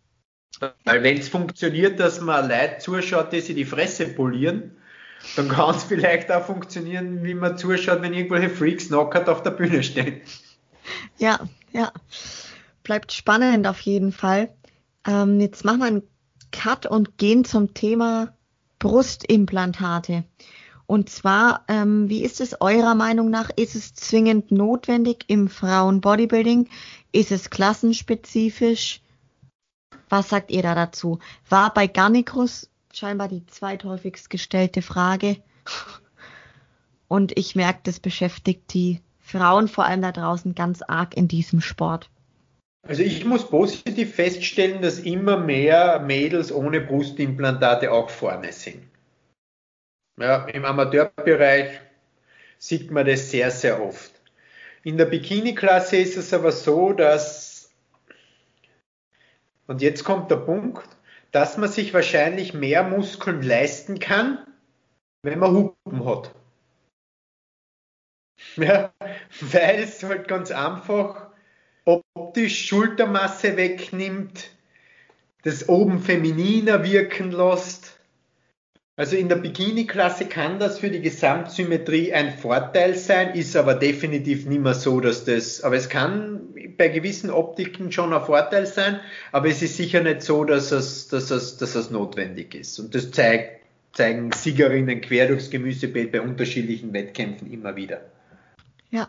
Weil wenn es funktioniert, dass man Leute zuschaut, die sich die Fresse polieren, dann kann es vielleicht auch funktionieren, wie man zuschaut, wenn irgendwelche Freaks knockert auf der Bühne stehen. Ja, ja. Bleibt spannend auf jeden Fall. Ähm, jetzt machen wir einen Cut und gehen zum Thema Brustimplantate. Und zwar, ähm, wie ist es eurer Meinung nach? Ist es zwingend notwendig im Frauen-Bodybuilding? Ist es klassenspezifisch? Was sagt ihr da dazu? War bei Garnikus scheinbar die zweithäufigst gestellte Frage. Und ich merke, das beschäftigt die Frauen vor allem da draußen ganz arg in diesem Sport. Also ich muss positiv feststellen, dass immer mehr Mädels ohne Brustimplantate auch vorne sind. Ja, im Amateurbereich sieht man das sehr, sehr oft. In der Bikini-Klasse ist es aber so, dass, und jetzt kommt der Punkt, dass man sich wahrscheinlich mehr Muskeln leisten kann, wenn man Hupen hat. Ja, weil es halt ganz einfach optisch Schultermasse wegnimmt, das oben femininer wirken lässt. Also in der Bikini-Klasse kann das für die Gesamtsymmetrie ein Vorteil sein, ist aber definitiv nicht mehr so, dass das, aber es kann bei gewissen Optiken schon ein Vorteil sein, aber es ist sicher nicht so, dass es, dass es, dass es notwendig ist. Und das zeigt, zeigen Siegerinnen quer durchs Gemüsebeet bei unterschiedlichen Wettkämpfen immer wieder. Ja.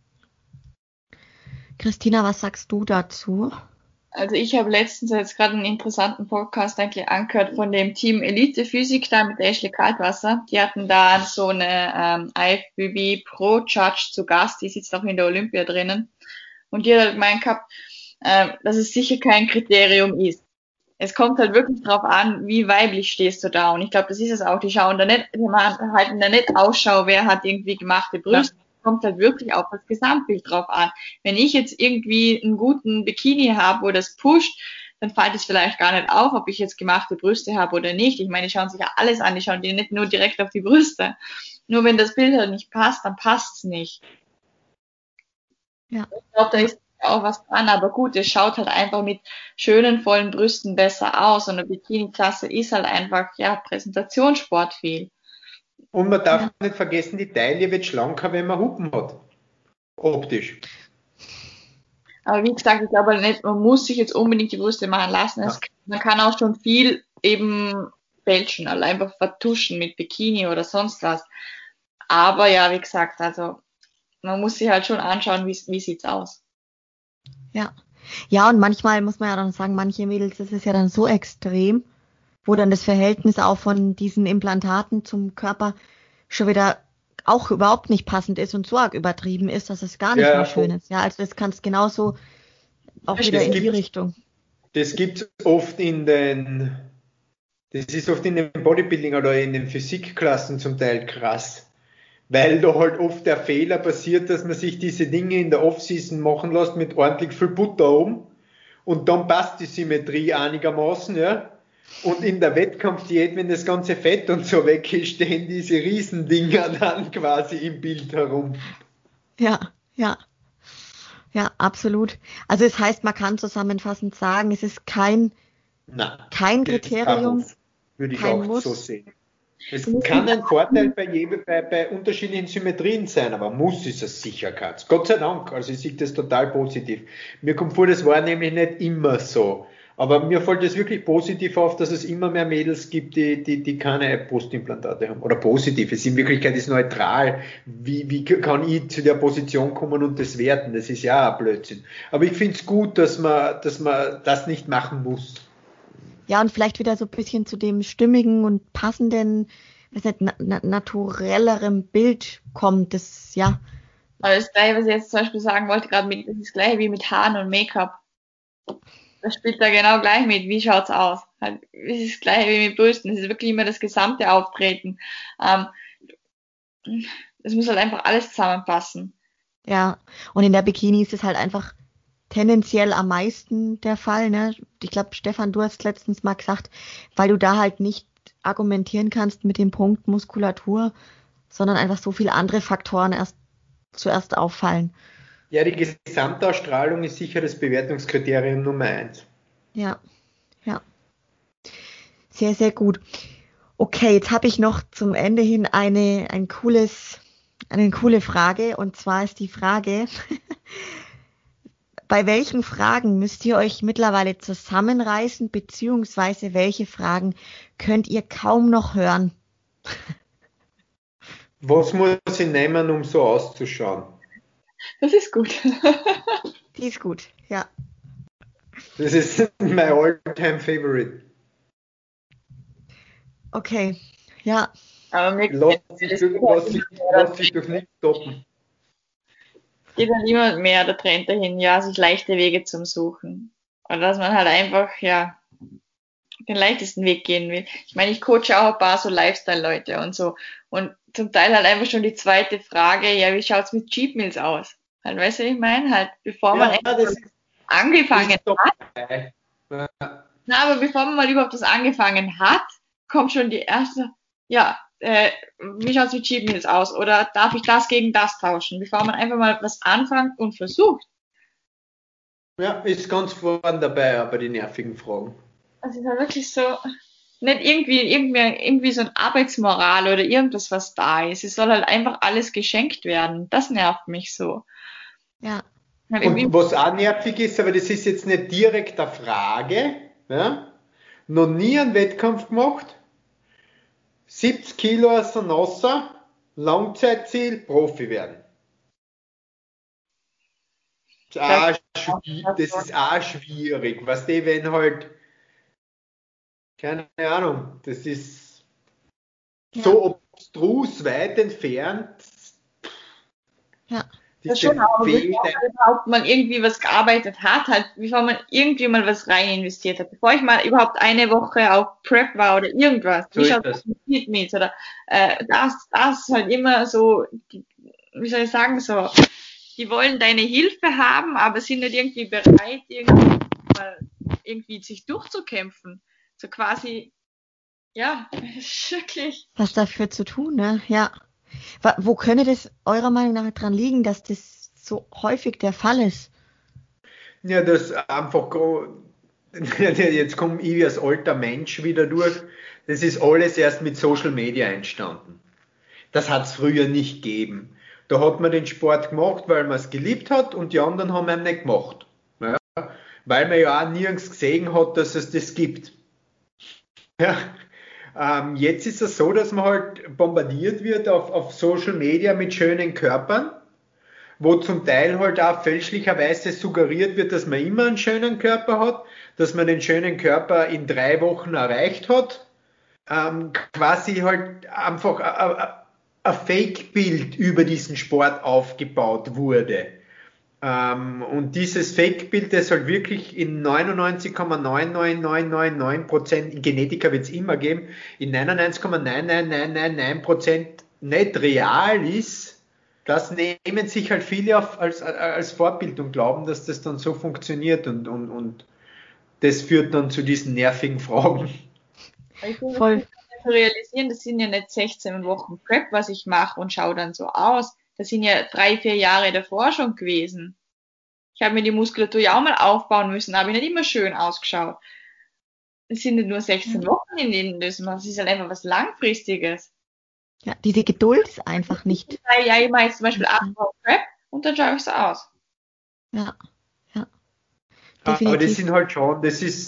Christina, was sagst du dazu? Also ich habe letztens jetzt gerade einen interessanten Podcast eigentlich angehört von dem Team Elite Physik da mit Ashley Kaltwasser. Die hatten da so eine ähm, I F B B Pro Judge zu Gast, die sitzt auch in der Olympia drinnen. Und die hat halt gemeint gehabt, äh, dass es sicher kein Kriterium ist. Es kommt halt wirklich drauf an, wie weiblich stehst du da. Und ich glaube, das ist es auch. Die schauen da nicht, die halten da nicht Ausschau, wer hat irgendwie gemachte Brüste. Kommt halt wirklich auf das Gesamtbild drauf an. Wenn ich jetzt irgendwie einen guten Bikini habe, wo das pusht, dann fällt es vielleicht gar nicht auf, ob ich jetzt gemachte Brüste habe oder nicht. Ich meine, die schauen sich ja alles an, die schauen die nicht nur direkt auf die Brüste. Nur wenn das Bild halt nicht passt, dann passt's nicht. Ja. Ich glaube, da ist auch was dran, aber gut, es schaut halt einfach mit schönen, vollen Brüsten besser aus und eine Bikini-Klasse ist halt einfach, ja, Präsentationssport viel. Und man darf ja nicht vergessen, die Taille wird schlanker, wenn man Hupen hat. Optisch. Aber wie gesagt, ich glaube nicht, man muss sich jetzt unbedingt die Brüste machen lassen. Ja. Es, man kann auch schon viel eben fälschen, also einfach vertuschen mit Bikini oder sonst was. Aber ja, wie gesagt, also man muss sich halt schon anschauen, wie, wie sieht's aus. Ja. Ja, und manchmal muss man ja dann sagen, manche Mädels, das ist ja dann so extrem, wo dann das Verhältnis auch von diesen Implantaten zum Körper schon wieder auch überhaupt nicht passend ist und so arg übertrieben ist, dass es gar nicht ja, mehr schön ist. Ja, also das kannst genauso auch wieder in die Richtung. Das gibt es oft in den, das ist oft in den Bodybuilding oder in den Physikklassen zum Teil krass, weil da halt oft der Fehler passiert, dass man sich diese Dinge in der Off-Season machen lässt mit ordentlich viel Butter oben und dann passt die Symmetrie einigermaßen, ja. Und in der Wettkampfdiät, wenn das ganze Fett und so weg ist, stehen diese Riesendinger dann quasi im Bild herum. Ja, ja. Ja, absolut. Also es heißt, man kann zusammenfassend sagen, es ist kein, Nein, kein Kriterium. Muss, würde ich kein auch Muss. so sehen. Es kann ein Vorteil bei, bei, bei unterschiedlichen Symmetrien sein, aber muss ist es sicher keins. Gott sei Dank, also ich sehe das total positiv. Mir kommt vor, das war nämlich nicht immer so. Aber mir fällt es wirklich positiv auf, dass es immer mehr Mädels gibt, die, die, die keine Brustimplantate haben. Oder positiv, es in Wirklichkeit ist neutral. Wie, wie kann ich zu der Position kommen und das werten? Das ist ja auch ein Blödsinn. Aber ich finde es gut, dass man, dass man das nicht machen muss. Ja, und vielleicht wieder so ein bisschen zu dem stimmigen und passenden, weiß nicht, na, na, naturellerem Bild kommt. Das, ja. Aber das Gleiche, was ich jetzt zum Beispiel sagen wollte, gerade mit, das ist das Gleiche wie mit Haaren und Make-up. Das spielt da genau gleich mit. Wie schaut's aus? Halt, es ist das Gleiche wie mit Brüsten. Es ist wirklich immer das gesamte Auftreten. Ähm, es muss halt einfach alles zusammenpassen. Ja, und in der Bikini ist es halt einfach tendenziell am meisten der Fall, ne? Ich glaube, Stefan, du hast letztens mal gesagt, weil du da halt nicht argumentieren kannst mit dem Punkt Muskulatur, sondern einfach so viele andere Faktoren erst zuerst auffallen. Ja, die Gesamtausstrahlung ist sicher das Bewertungskriterium Nummer eins. Ja, ja. Sehr, sehr gut. Okay, jetzt habe ich noch zum Ende hin eine, ein cooles, eine coole Frage. Und zwar ist die Frage, bei welchen Fragen müsst ihr euch mittlerweile zusammenreißen, beziehungsweise welche Fragen könnt ihr kaum noch hören? Was muss ich nehmen, um so auszuschauen? Das ist gut. Die ist gut, ja. Das ist mein all-time favorite. Okay, ja. Aber mir Lass sich, lass sich, lass sich durch nichts stoppen. geht dann immer mehr der Trend dahin, ja, sich leichte Wege zum Suchen. Und dass man halt einfach, ja, den leichtesten Weg gehen will. Ich meine, ich coache auch ein paar so Lifestyle-Leute und so. Und zum Teil halt einfach schon die zweite Frage, ja, wie schaut's mit Cheat Meals aus? Halt, weißt du, was ich meine? Halt, bevor man Ja, das ist, angefangen ist doch hat, geil. Ja. na, aber bevor man mal überhaupt das angefangen hat, kommt schon die erste, ja, äh, wie schaut's mit Cheat Meals aus? Oder darf ich das gegen das tauschen? Bevor man einfach mal was anfängt und versucht. Ja, ist ganz vorne dabei, bei den nervigen Fragen. Das ist halt wirklich so, nicht irgendwie, irgendwie, irgendwie so ein Arbeitsmoral oder irgendwas, was da ist. Es soll halt einfach alles geschenkt werden. Das nervt mich so. Ja. Und was auch nervig ist, aber das ist jetzt nicht direkt eine Frage, ja? Noch nie einen Wettkampf gemacht, siebzig Kilo aus der Nasser, Langzeitziel, Profi werden. Das ist auch schwierig, das ist auch schwierig, weißt du, wenn halt, keine Ahnung, das ist Ja. so abstrus weit entfernt. Ja. Das schon, aber bevor man überhaupt mal irgendwie was gearbeitet hat, halt, bevor man irgendwie mal was rein investiert hat, bevor ich mal überhaupt eine Woche auf Prep war oder irgendwas, So wie ist schaut das. das mit mit oder äh, das, das ist halt immer so, die, wie soll ich sagen, so, die wollen deine Hilfe haben, aber sind nicht irgendwie bereit, irgendwie mal irgendwie sich durchzukämpfen. So quasi, ja, wirklich. Was dafür zu tun, ne? Ja. Wa- Wo könnte das eurer Meinung nach dran liegen, dass das so häufig der Fall ist? Ja, das einfach, gro- jetzt komme ich als alter Mensch wieder durch. Das ist alles erst mit Social Media entstanden. Das hat es früher nicht gegeben. Da hat man den Sport gemacht, weil man es geliebt hat und die anderen haben ihn nicht gemacht. Ja? Weil man ja auch nirgends gesehen hat, dass es das gibt. Ja. Ähm, jetzt ist es so, dass man halt bombardiert wird auf, auf Social Media mit schönen Körpern, wo zum Teil halt auch fälschlicherweise suggeriert wird, dass man immer einen schönen Körper hat, dass man den schönen Körper in drei Wochen erreicht hat. Ähm, quasi halt einfach ein, ein Fake-Bild über diesen Sport aufgebaut wurde. Ähm, und dieses Fake-Bild, das halt wirklich in neunundneunzig Komma neun neun neun neun neun Prozent, in Genetiker wird es immer geben, in neunundneunzig Komma neun neun neun neun neun Prozent nicht real ist, das nehmen sich halt viele auf, als, als Vorbild und glauben, dass das dann so funktioniert und, und, und das führt dann zu diesen nervigen Fragen. Ich finde, Voll. das zu realisieren, das sind ja nicht sechzehn Wochen Prep, was ich mache und schaue dann so aus. Das sind ja drei, vier Jahre davor schon gewesen. Ich habe mir die Muskulatur ja auch mal aufbauen müssen, habe ich nicht immer schön ausgeschaut. Es sind nicht nur sechzehn Wochen, in denen das macht. Es ist halt einfach was Langfristiges. Ja, diese Geduld ist einfach nicht. Ja, ich mache jetzt zum Beispiel acht Wochen Prep und dann schaue ich so aus. Ja, ja. Aber das Definitiv. sind halt schon, das ist,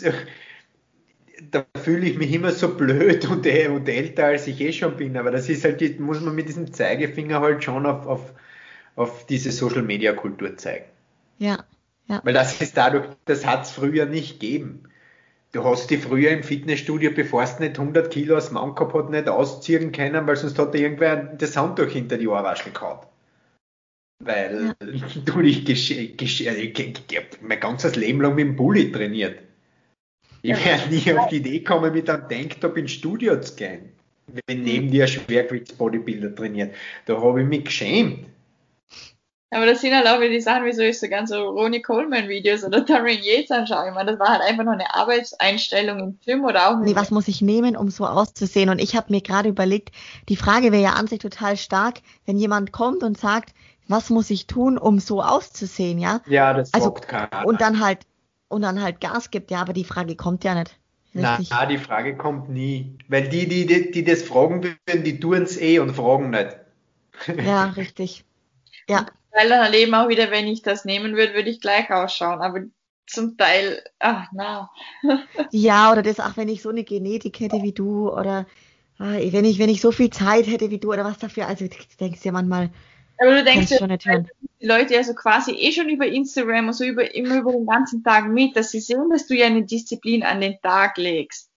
da fühle ich mich immer so blöd und, äh, und älter, als ich eh schon bin, aber das ist halt, die, muss man mit diesem Zeigefinger halt schon auf, auf, auf diese Social-Media-Kultur zeigen. Ja, ja. Weil das ist dadurch, das hat es früher nicht gegeben. Du hast die früher im Fitnessstudio, bevor es nicht hundert Kilo aus dem Mann gehabt hat, nicht ausziehen können, weil sonst hat dir irgendwer das Handtuch hinter die Ohrwaschel gehauen. Weil Ja. du dich gesch- gesch- äh, ge- ge- mein ganzes Leben lang mit dem Bulli trainiert. Ich Ja. werde nie auf die Idee kommen, mit einem Tanktop ins Studio zu gehen, wenn neben dir ein Schwergewichts-Bodybuilder trainiert. Da habe ich mich geschämt. Aber das sind halt auch wieder die Sachen, wieso ich so ganz so Ronnie Coleman Videos oder Taryn Yates anschaue. Ich meine, das war halt einfach nur eine Arbeitseinstellung im Gym oder auch Nee, was muss ich nehmen, um so auszusehen? Und ich habe mir gerade überlegt, die Frage wäre ja an sich total stark, wenn jemand kommt und sagt, was muss ich tun, um so auszusehen, ja? Ja, das Also, sagt keiner. Und dann halt, und dann halt Gas gibt, ja, aber die Frage kommt ja nicht. Richtig. Nein, die Frage kommt nie. Weil die, die, die, die das fragen würden, die tun es eh und fragen nicht. Ja, richtig. Ja. Weil dann erleben auch wieder, wenn ich das nehmen würde, würde ich gleich ausschauen. Aber zum Teil, ach, na. Ja, oder das auch, wenn ich so eine Genetik hätte wie du oder äh, wenn ich, wenn ich so viel Zeit hätte wie du oder was dafür, also du denkst ja manchmal, Aber du denkst kannst ja, schon nicht hören. die Leute ja so quasi eh schon über Instagram und so über, immer über den ganzen Tag mit, dass sie sehen, dass du ja eine Disziplin an den Tag legst.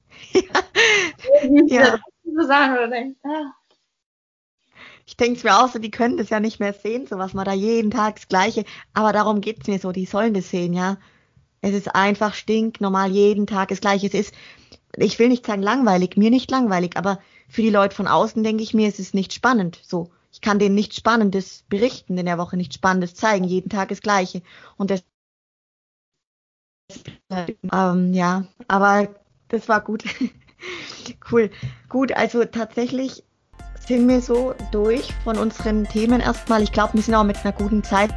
Ja. So sagen, oder denkst, ah. Ich denke es mir auch so, die können das ja nicht mehr sehen, so was man da jeden Tag das Gleiche, aber darum geht's mir so, die sollen das sehen, ja. Es ist einfach stinknormal, jeden Tag das Gleiche. Es ist, ich will nicht sagen langweilig, mir nicht langweilig, aber für die Leute von außen denke ich mir, es ist nicht spannend, so. Ich kann denen nichts Spannendes berichten in der Woche, nichts Spannendes zeigen, jeden Tag das Gleiche. Und das, ähm, ja, aber das war gut. Cool. Gut, also tatsächlich sind wir so durch von unseren Themen erstmal. Ich glaube, wir sind auch mit einer guten Zeit.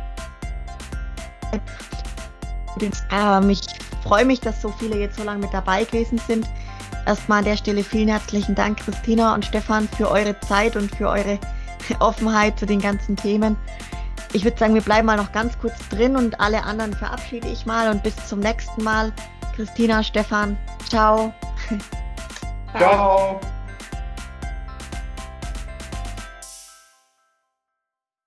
Ähm, ich freue mich, dass so viele jetzt so lange mit dabei gewesen sind. Erstmal an der Stelle vielen herzlichen Dank, Christina und Stefan, für eure Zeit und für eure Offenheit zu den ganzen Themen. Ich würde sagen, wir bleiben mal noch ganz kurz drin und alle anderen verabschiede ich mal und bis zum nächsten Mal. Christina, Stefan, ciao. Ciao.